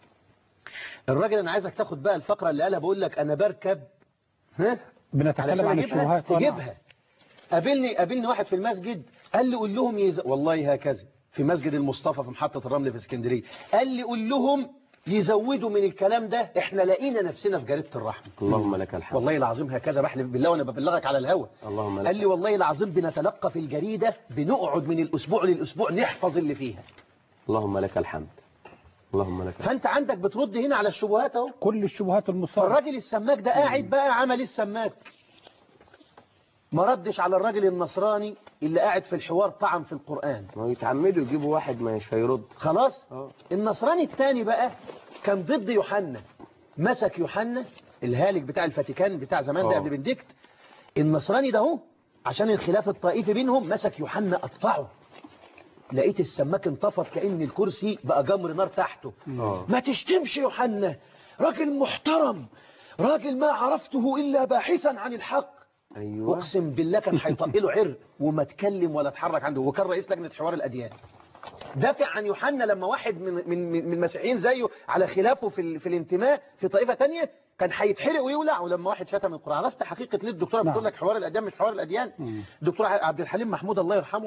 الراجل انا عايزك تاخد بقى الفقرة اللي قالها، بقول لك انا بركب ها بنتكلم عن الشبهات تجيبها. قابلني قابلني واحد في المسجد قال لي قول لهم يز... والله هكذا في مسجد المصطفى في محطة الرمل في اسكندرية، قال لي قول لهم يزودوا من الكلام ده، احنا لقينا نفسنا في جريدة الرحمة. اللهم لك الحمد. والله العظيم هكذا بحلف بالله وانا ببلغك على الهوا. اللهم لك. قال لي والله العظيم بنتلقى في الجريدة، بنقعد من الاسبوع للاسبوع نحفظ اللي فيها. اللهم لك الحمد. اللهم لك الحمد. فانت عندك بترد هنا على الشبهات اهو، كل الشبهات المصارعة. الراجل السماك ده قاعد بقى عمل السماك، ما ردش على الراجل النصراني اللي قاعد في الحوار طعن في القرآن. ما يتعمدوا يجيبوا واحد مش هيرد خلاص. أوه. النصراني الثاني بقى كان ضد يوحنا، مسك يوحنا الهالك بتاع الفاتيكان بتاع زمان ده قبل بنديكت. النصراني ده هو عشان الخلاف الطائفي بينهم مسك يوحنا قطعه. لقيت السماك انطفت كأن الكرسي بقى جمر نار تحته. أوه. ما تشتمش يوحنا، راجل محترم، راجل ما عرفته إلا باحثا عن الحق. أيوة. اقسم بالله كان هيطقله عرق وما اتكلم ولا اتحرك عنده، وكان رئيس لجنة حوار الأديان. دافع عن يوحنا لما واحد من من من المسيحيين زيه على خلافه في في الانتماء في طائفة تانية كان هيتحرق ويولع، ولما واحد شتم القرآن. عرفت حقيقة ليه الدكتورة نعم. بتقول لك حوار الأديان مش حوار الأديان؟ الدكتور عبد الحليم محمود الله يرحمه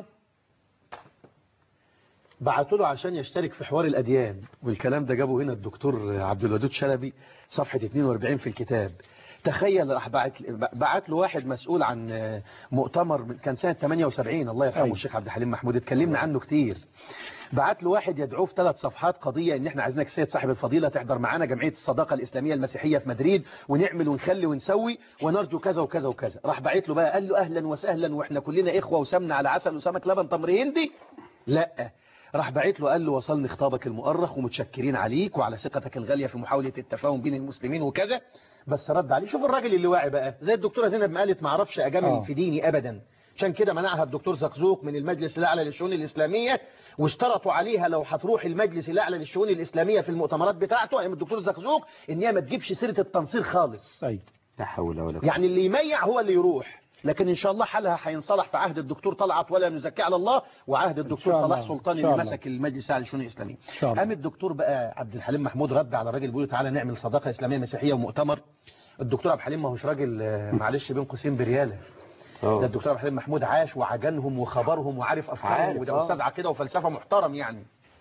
بعتوا له عشان يشترك في حوار الأديان، والكلام ده جابه هنا الدكتور عبد الودود شلبي صفحة اتنين واربعين في الكتاب. تخيل راح بعت بعت له واحد مسؤول عن مؤتمر كان سنة ثمانية وسبعين الله يرحمه الشيخ عبد الحليم محمود، اتكلمنا عنه كتير. بعت له واحد يدعوه في ثلاث صفحات قضية ان احنا عايزينك السيد صاحب الفضيلة تحضر معانا جمعية الصداقة الإسلامية المسيحية في مدريد، ونعمل ونخلي ونسوي ونرجو كذا وكذا وكذا. راح بعت له بقى قال له اهلا وسهلا واحنا كلنا اخوة وسمنا على عسل وسمك لبن تمر هندي. لا راح باعت له قال له وصلني خطابك المؤرخ ومتشكرين عليك وعلى ثقتك الغالية في محاولة التفاهم بين المسلمين وكذا. بس رد عليه. شوف الراجل اللي واعي بقى زي الدكتورة زينب ما قالت ما اعرفش اجامل آه. في ديني ابدا، عشان كده منعها الدكتور زقزوق من المجلس الاعلى للشؤون الاسلاميه، واشترطوا عليها لو هتروح المجلس الاعلى للشؤون الاسلاميه في المؤتمرات بتاعته ايام الدكتور زقزوق ان هي ما تجيبش سيره التنصير خالص. ايوه لا حول ولا قوه. يعني اللي يميع هو اللي يروح، لكن ان شاء الله حالها هينصلح في عهد الدكتور طلعت ولا نزكي على الله، وعهد الدكتور صلاح سلطان اللي مسك المجلس الاعلى للشؤون الاسلاميه. قام الدكتور بقى عبد الحليم محمود رد على الراجل بيقول تعالى نعمل صداقه اسلاميه مسيحيه ومؤتمر. الدكتور عبد الحليم ما هوش راجل معلش بين قوسين برياله، ده الدكتور عبد الحليم محمود عاش وعجنهم وخبرهم وعارف افكارهم، وده استاذ عقيده وفلسفه محترم يعني.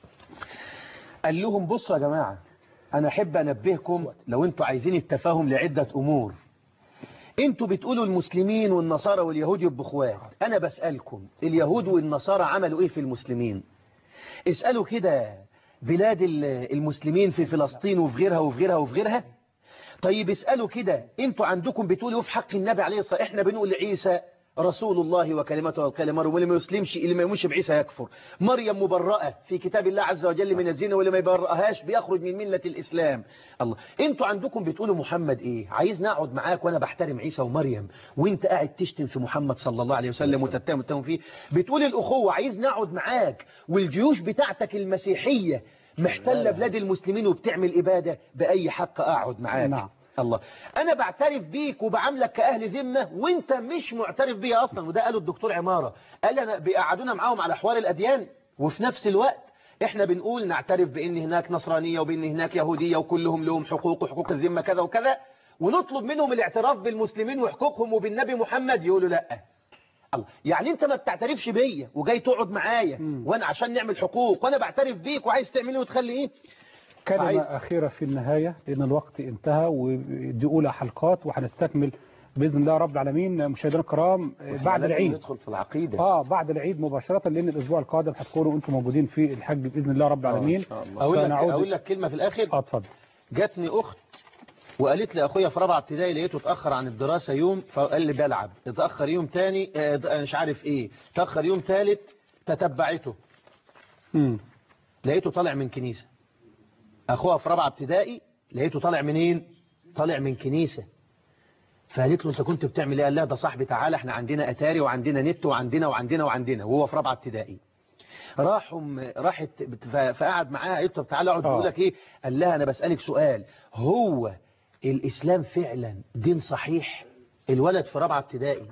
قال لهم بصوا يا جماعه انا احب انبهكم لو انتوا عايزين التفاهم لعده امور. انتوا بتقولوا المسلمين والنصارى واليهود يبقوا اخوات، انا بسالكم اليهود والنصارى عملوا ايه في المسلمين؟ اسالوا كده بلاد المسلمين في فلسطين وفي غيرها وفي غيرها وفي غيرها. طيب اسألوا كده انتوا عندكم بتقولوا في حق النبي عليه الصلاة والسلام، احنا بنقول عيسى رسول الله وكلمته والكلمة، واللي ما يسلمش اللي ما يؤمنش بعيسى يكفر. مريم مبرأة في كتاب الله عز وجل من الزنا، واللي ما يبرأهاش بيخرج من ملة الإسلام. الله، انتوا عندكم بتقولوا محمد ايه؟ عايز نقعد معاك وانا بحترم عيسى ومريم وانت قاعد تشتم في محمد صلى الله عليه وسلم وتتهم وتتهم فيه. بتقول الأخوة، عايز نقعد معاك والجيوش بتاعتك المسيحية محتلة بلاد المسلمين وبتعمل إبادة، بأي حق أقعد معاك؟ نعم. الله، أنا بعترف بيك وبعاملك كأهل ذمة وانت مش معترف بيها أصلا. وده قاله الدكتور عمارة، قال أنا بيقعدونا معاهم على حوار الأديان وفي نفس الوقت احنا بنقول نعترف بأن هناك نصرانية وبأن هناك يهودية وكلهم لهم حقوق وحقوق الذمة كذا وكذا، ونطلب منهم الاعتراف بالمسلمين وحقوقهم وبالنبي محمد، يقولوا لا. الله، يعني انت ما بتعترفش بيا وجاي تقعد معايا وانا عشان نعمل حقوق، وانا بعترف بيك وعايز تعمل وتخلي ايه؟ كلمة عايز... أخيرة في النهاية لأن الوقت انتهى، ودي أولى حلقات وهنستكمل بإذن الله رب العالمين. مشاهدينا الكرام بعد العيد ندخل في العقيدة اه بعد العيد مباشرة، لأن الأسبوع القادم هتكونوا أنتم موجودين في الحج بإذن الله رب العالمين. أقول لك أقول لك كلمة في الآخر. اه اتفضل. جاتني أخت وقالت لي أخويا في رابعة ابتدائي لقيته اتأخر عن الدراسة يوم، فقال لي بلعب، اتأخر يوم تاني اه مش عارف إيه، اتأخر يوم ثالث، تتبعته امم لقيته طالع من كنيسة. أخوها في رابعة ابتدائي لقيته طالع منين؟ طالع من كنيسة. فقالت له أنت كنت بتعمل إيه؟ قال لها ده صاحبي تعالى احنا عندنا أتاري وعندنا نت وعندنا وعندنا وعندنا، وهو في رابعة ابتدائي. راحوا راحت فقعد معاها، قالت له تعالى اقعد. بيقول لك ايه؟ قال لها انا بسألك سؤال، هو الإسلام فعلا دين صحيح؟ الولد في رابعة ابتدائي.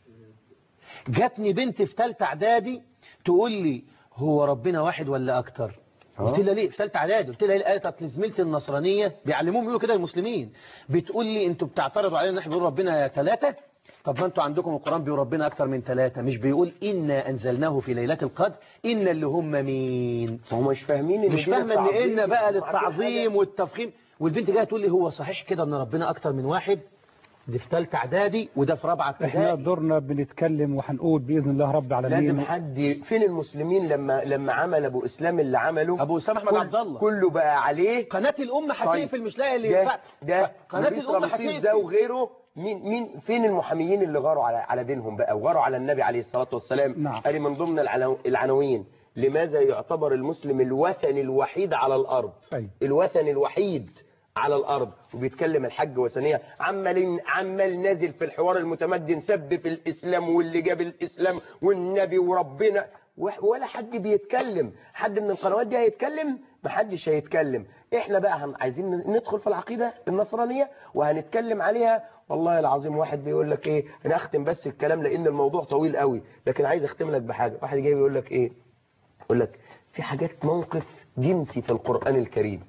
جاتني بنت في ثالثه اعدادي تقول لي هو ربنا واحد ولا اكتر؟ قلت لها ليه في ثالثه اعدادي؟ قلت لها ايه؟ قالت زميلتي النصرانيه بيعلموهم يقولوا كده المسلمين، بتقول لي انتوا بتعترضوا علينا ان احنا بنقول ربنا ثلاثه؟ طب ما انتوا عندكم القرآن بيقول ربنا اكتر من ثلاثه، مش بيقول إنا أنزلناه في ليلة القدر؟ إن اللي هم مين؟ هم مش فاهمين، مش فاهمه ان إن بقى للتعظيم والتفخيم. والبنت جايه تقول لي هو صحيح كده ان ربنا اكتر من واحد؟ دي في ثالثه اعدادي وده في رابعه ابتدائي. احنا دورنا بنتكلم وهنقول باذن الله رب العالمين. لازم حد فين المسلمين لما لما عمل ابو اسلام اللي عمله ابو اسامه احمد عبد الله كله بقى عليه. قناه الامه هتقفل مش لاقي اللي ده, ده قناه الامه هتقفل ده وغيره. مين مين فين المحاميين اللي غاروا على على دينهم بقى وغاروا على النبي عليه الصلاه والسلام؟ نعم. قال من ضمن العناوين لماذا يعتبر المسلم الوثني الوحيد على الارض؟ أي. الوثني الوحيد على الأرض. وبيتكلم الحج وثنية، عمال عمال نازل في الحوار المتمدن، سب في الإسلام واللي جاب الإسلام والنبي وربنا، ولا حد بيتكلم. حد من القنوات دي هيتكلم؟ محدش هيتكلم. احنا بقى عايزين ندخل في العقيدة النصرانية وهنتكلم عليها. والله العظيم واحد بيقول لك ايه، انا اختم بس الكلام لان الموضوع طويل قوي، لكن عايز اختم لك بحاجة. واحد جاي بيقول لك ايه، يقول لك في حاجات موقف جنسي في القرآن الكريم.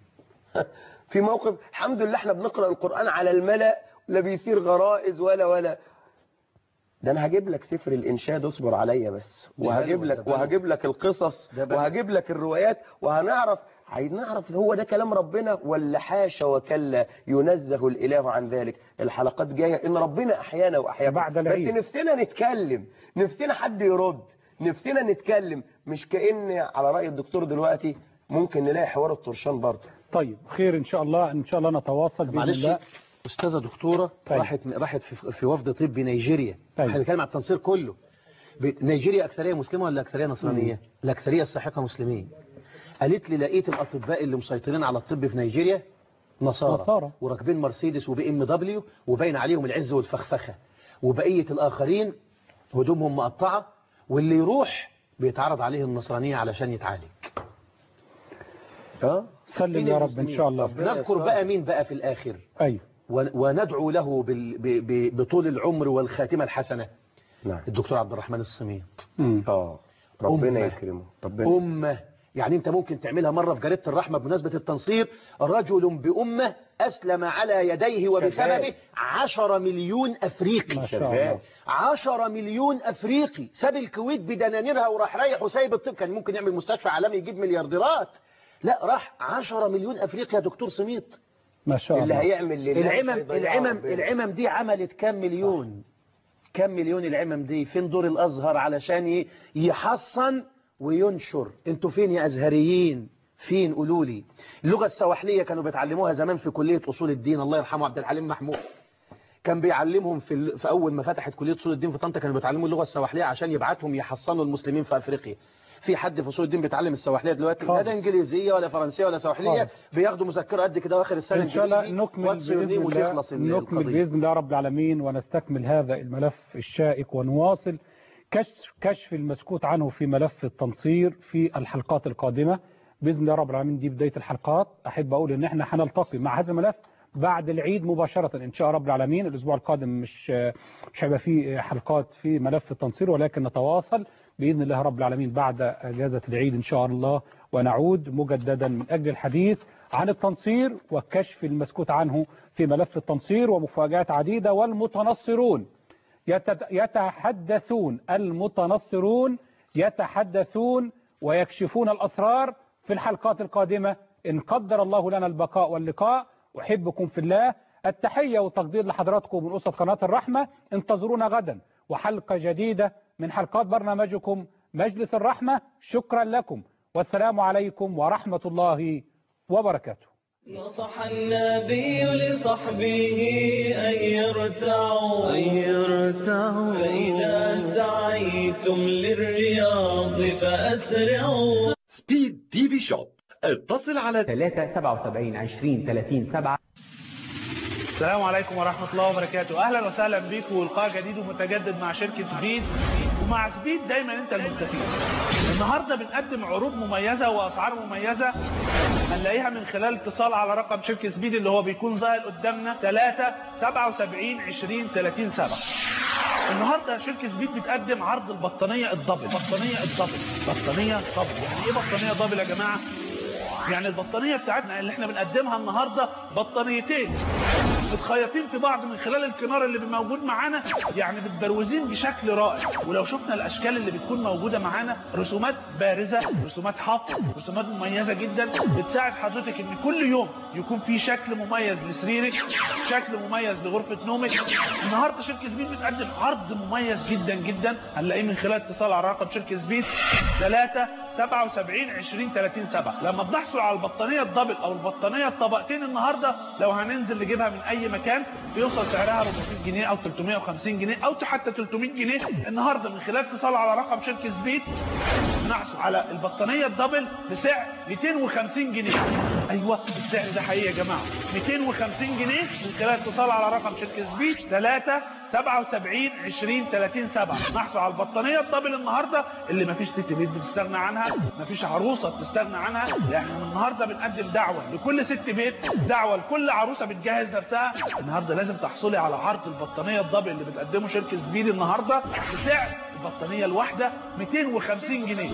في موقف، الحمد لله احنا بنقرأ القرآن على الملأ، لا بيصير غرائز ولا ولا ده انا هجيب لك سفر الانشاد، اصبر عليا بس، وهجيب لك وهجيب لك القصص وهجيب لك الروايات، وهنعرف هنعرف هو ده كلام ربنا ولا حاشا وكلا ينزه الاله عن ذلك. الحلقات جايه ان ربنا احيانا واحيانا بعد العيد. بس نفسنا نتكلم، نفسنا حد يرد، نفسنا نتكلم، مش كأن على رأي الدكتور دلوقتي ممكن نلاقي حوار الطرشان برضه. طيب خير ان شاء الله، ان شاء الله نتواصل باذن الله. استاذه دكتوره طيب. راحت راحت في, في وفد طبي نيجيريا، طيب. احنا بنتكلم على التنصير كله. نيجيريا أكثرية مسلمة ولا أكثرية نصرانية؟ الأكثرية الساحقة مسلمين. قالت لي لقيت الأطباء اللي مسيطرين على الطب في نيجيريا نصارى, نصارى. وراكبين مرسيدس وبي ام دبليو وباين عليهم العز والفخفخة، وبقية الآخرين هدومهم مقطعة، واللي يروح بيتعرض عليه النصرانية علشان يتعالج. اه سلم يا رب إن شاء الله. نذكر بقى مين بقى في الآخر. أيوه. وندعو له بطول العمر والخاتمة الحسنة. نعم. الدكتور عبد الرحمن الصميت. اه ربنا يكرمه. ربنا أمة يعني أنت ممكن تعملها مرة في جريدة الرحمة بمناسبة التنصير، رجل بأمة أسلم على يديه وبسببه عشرة مليون أفريقي. شغال. عشرة مليون أفريقي ساب الكويت بدنانيرها وراح رايح وسايب الطب. كان ممكن يعمل مستشفى عالمي يجيب مليارديرات، لا راح عشرة مليون أفريقي يا دكتور سميط. ما شاء الله. اللي هيعمل لله العمم العمم العمم دي عملت كام مليون؟ كام مليون العمم دي؟ فين دور الأزهر علشان يحصن وينشر؟ انتوا فين يا أزهريين؟ فين؟ قولوا لي. اللغة السواحلية كانوا بيتعلموها زمان في كلية أصول الدين، الله يرحمه عبد الحليم محمود كان بيعلمهم في, ال... في أول ما فتحت كلية أصول الدين في طنطا كانوا بيتعلموا اللغة السواحلية عشان يبعتهم يحصنوا المسلمين في أفريقيا. في حد في أصول الدين بيتعلم السواحلية دلوقتي؟ لا ده إنجليزية ولا فرنسية ولا سواحلية، بياخدوا مذكرة قد كده واخر السنة إن شاء الله نكمل بإذن الله نكمل بإذن الله رب العالمين ونستكمل هذا الملف الشائك ونواصل كشف كشف المسكوت عنه في ملف التنصير في الحلقات القادمة بإذن الله رب العالمين. دي بداية الحلقات. أحب أقول إن إحنا هنلتقي مع هذا الملف بعد العيد مباشرة إن شاء رب العالمين. الأسبوع القادم مش مش هيبقى فيه حلقات في ملف التنصير، ولكن نتواصل بإذن الله رب العالمين بعد أجازة العيد إن شاء الله، ونعود مجددا من أجل الحديث عن التنصير وكشف المسكوت عنه في ملف التنصير ومفاجآت عديدة. والمتنصرون يتحدثون المتنصرون يتحدثون ويكشفون الأسرار في الحلقات القادمة إن قدر الله لنا البقاء واللقاء. أحبكم في الله. التحية والتقدير لحضراتكم من أسرة قناة الرحمة. انتظرونا غدا وحلقة جديدة من حلقات برنامجكم مجلس الرحمة. شكرا لكم والسلام عليكم ورحمة الله وبركاته. نصح النبي لصحبه أن يرتعوا أن يرتعوا فإذا سعيتم للرياض فأسرعوا. سبيد تي في شوب، اتصل على ثلاثة سبعة وسبعين عشرين ثلاثين سبعة. السلام عليكم ورحمة الله وبركاته. أهلا وسهلا بكم ولقاء جديد ومتجدد مع شركة سبيد. ومع سبيد دايما أنت المستفيد. النهاردة بنقدم عروض مميزة وأسعار مميزة هنلاقيها من خلال اتصال على رقم شركة سبيد اللي هو بيكون ظاهر قدامنا ثلاثة سبعة وسبعين عشرين ثلاثين سبعة. النهاردة شركة سبيد بتقدم عرض البطانية الدبل. بطانية الدبل بطانية دبل يعني إيه بطانية دبل يا جماعة؟ يعني البطانية بتاعتنا اللي احنا بنقدمها النهاردة بطانيتين متخيطين في بعض من خلال الكنار اللي موجود معانا، يعني متبروزين بشكل رائع. ولو شفنا الاشكال اللي بتكون موجودة معانا رسومات بارزة، رسومات حفر، رسومات مميزة جدا بتساعد حضرتك ان كل يوم يكون في شكل مميز لسريرك، شكل مميز لغرفة نومك. النهاردة شركة سبيد بتقدم عرض مميز جدا جدا هنلاقيه من خلال اتصال على رقم شركة سبيد ثلاثة سبعة وسبعين عشرين ثلاثين سبعة. لما بنحصل على البطانية الدبل او البطانية الطبقتين النهاردة لو هننزل نجيبها من اي مكان بيوصل سعرها أربعمائة جنيه او ثلاثمائة وخمسين جنيه او حتى ثلاثمائة جنيه. النهاردة من خلال اتصال على رقم شركة سبيد نحصل على البطانية الدبل بسعر مئتين وخمسين جنيه. ايوه السعر ده حقيقي يا جماعة، مئتين وخمسين جنيه من خلال اتصال على رقم شركة سبيد ثلاثة سبعة وسبعين عشرين ثلاثين سبعة. نحصل على البطانية الدبل النهاردة اللي مفيش ست بيت بتستغنى عنها، مفيش عروسة بتستغنى عنها. يعني النهاردة بنقدم دعوة لكل ست بيت، دعوة لكل عروسة بتجهز نفسها. النهاردة لازم تحصلي على عرض البطانية الدبل اللي بتقدمه شركة سبيد النهاردة بسعر البطانية الواحدة مئتين وخمسين جنيه.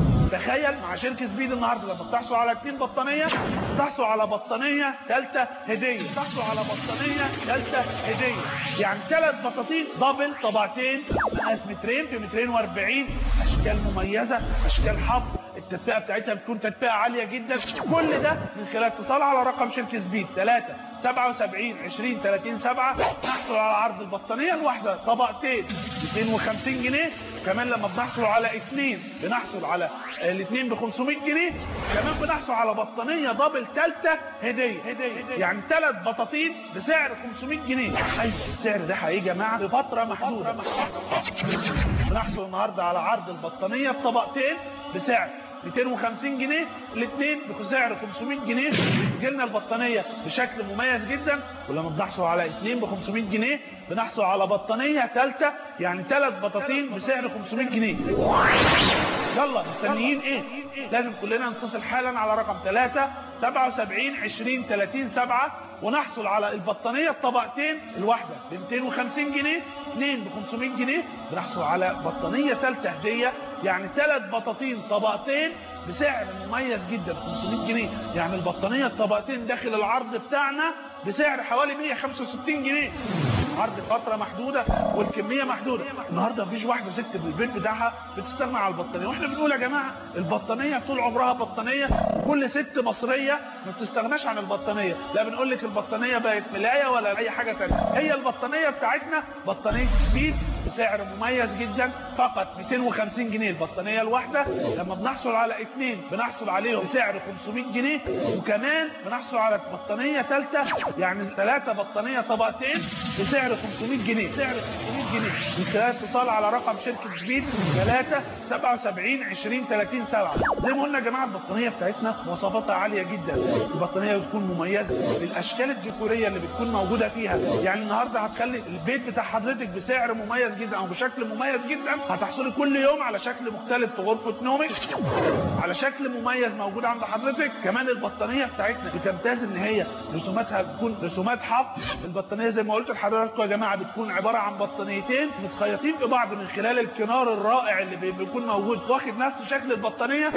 تخيل مع شركة سبيد النهاردة لما بتحصل على اتنين بطانية تحصل على بطانية ثالثة هدية، تحصل على بطانية ثالثة هدية. يعني ثلاث بساطين دبل طبعتين مقاس مترين في مترين واربعين، اشكال مميزة، اشكال حفر، التدفئة بتاعتها بتكون تدفئة عالية جدا. كل ده من خلال اتصال على رقم شركة سبيد ثلاثة سبعة وسبعين عشرين ثلاثين سبعة. نحصل على عرض البطانية الواحدة طبقتين مئتين وخمسين جنيه كمان لما بنحصل على اثنين بنحصل على الاثنين ب خمسمائة جنيه، كمان بنحصل على بطانيه دبل ثالثه هديه هديه يعني ثلاث بطاطين بسعر خمسمائة جنيه. ايوه السعر ده هيجي يا جماعه بفتره محدوده. بنحصل النهارده على عرض البطانيه بطبقتين بسعر مئتين وخمسين جنيه، الاثنين بسعر خمسمائة جنيه. بتجي لنا البطانيه بشكل مميز جدا. ولما بنحصل على اثنين ب خمسمائة جنيه بنحصل على بطانيه ثالثه يعني ثلاث بطاطين بسعر خمسمائة جنيه. يلا مستنيين ايه؟ لازم كلنا نتصل حالا على رقم ثلاثة سبعة وسبعين عشرين ثلاثين سبعة ونحصل على البطانيه الطبقتين، الواحده ب مئتين وخمسين جنيه، اثنين ب خمسمائة جنيه. بنحصل على بطانيه ثالثه هديه يعني ثلاث بطاطين طبقتين بسعر مميز جدا خمسمائة جنيه. يعني البطانيه الطبقتين داخل العرض بتاعنا بسعر حوالي مئة وخمسة وستين جنيه. عرض فتره محدوده والكميه محدوده. النهارده مفيش واحده ست في البيت بتاعها بتستغنى على البطانيه، واحنا بنقول يا جماعه البطانيه طول عمرها بطانيه، وكل ست مصريه ما بتستغناش عن البطانيه. لا بنقول لك البطانيه بقت ملايه ولا اي حاجه ثانيه، هي البطانيه بتاعتنا بطانيه سبيد بسعر مميز جدا فقط مئتين وخمسين جنيه البطانيه الواحده. لما بنحصل على اثنين بنحصل عليهم بسعر خمسمائة جنيه، وكمان بنحصل على بطانيه ثالثه يعني ثلاثه بطانيه طبقتين بسعر خمسمائة جنيه، سعر خمسمائة جنيه. من خلال اتصال على رقم شركه سبيد ثلاثة سبعة وسبعين عشرين ثلاثين سبعة. زي ما قلنا يا جماعه البطانيه بتاعتنا مواصفاتها عاليه جدا. البطانيه بتكون مميزه بالاشكال الديكوريه اللي بتكون موجوده فيها. يعني النهارده هتخلي البيت بتاع حضرتك بسعر مميز جدا او بشكل مميز جدا. هتحصلي كل يوم على شكل مختلف في غرفه نومك على شكل مميز موجود عند حضرتك. كمان البطانيه بتاعتنا بتمتاز ان هي رسوماتها بتكون رسومات حق. البطانيه زي ما قلت لحضراتكم يا جماعه بتكون عباره عن بطانيتين متخيطين في بعض من خلال الكنار الرائع اللي بيكون موجود واخد نفس شكل البطانيه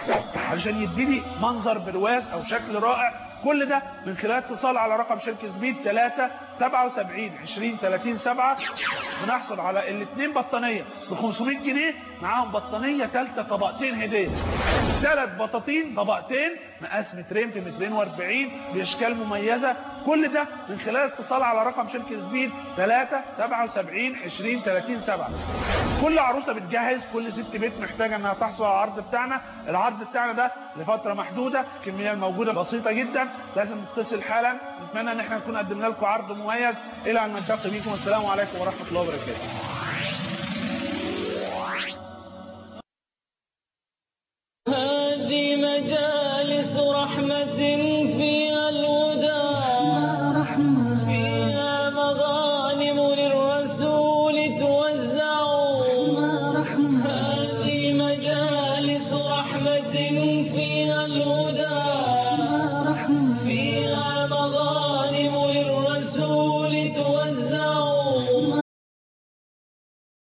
علشان يديني منظر برواز او شكل رائع. كل ده من خلال اتصال على رقم شركة سبيد ثلاثة سبعة وسبعين عشرين ثلاثين سبعة. بنحصل على الاثنين بطانية ب خمسمائة جنيه معاهم بطانية ثالثة طبقتين هدية، ثلاث بطاطين طبقتين مقاس مترين في مترين واربعين باشكال مميزة. كل ده من خلال اتصال على رقم شركة سبيد ثلاثة سبعة وسبعين عشرين ثلاثين سبعة. كل عروسة بتجهز، كل ست بيت محتاجة انها تحصل على العرض بتاعنا. العرض بتاعنا ده لفترة محدودة، الكمية الموجودة بسيطة جدا. لازم نتصل حالا. نتمنى ان احنا نكون قدمنا لكم عرض مميز. الى ان نلتقي بكم، والسلام عليكم ورحمة الله وبركاته.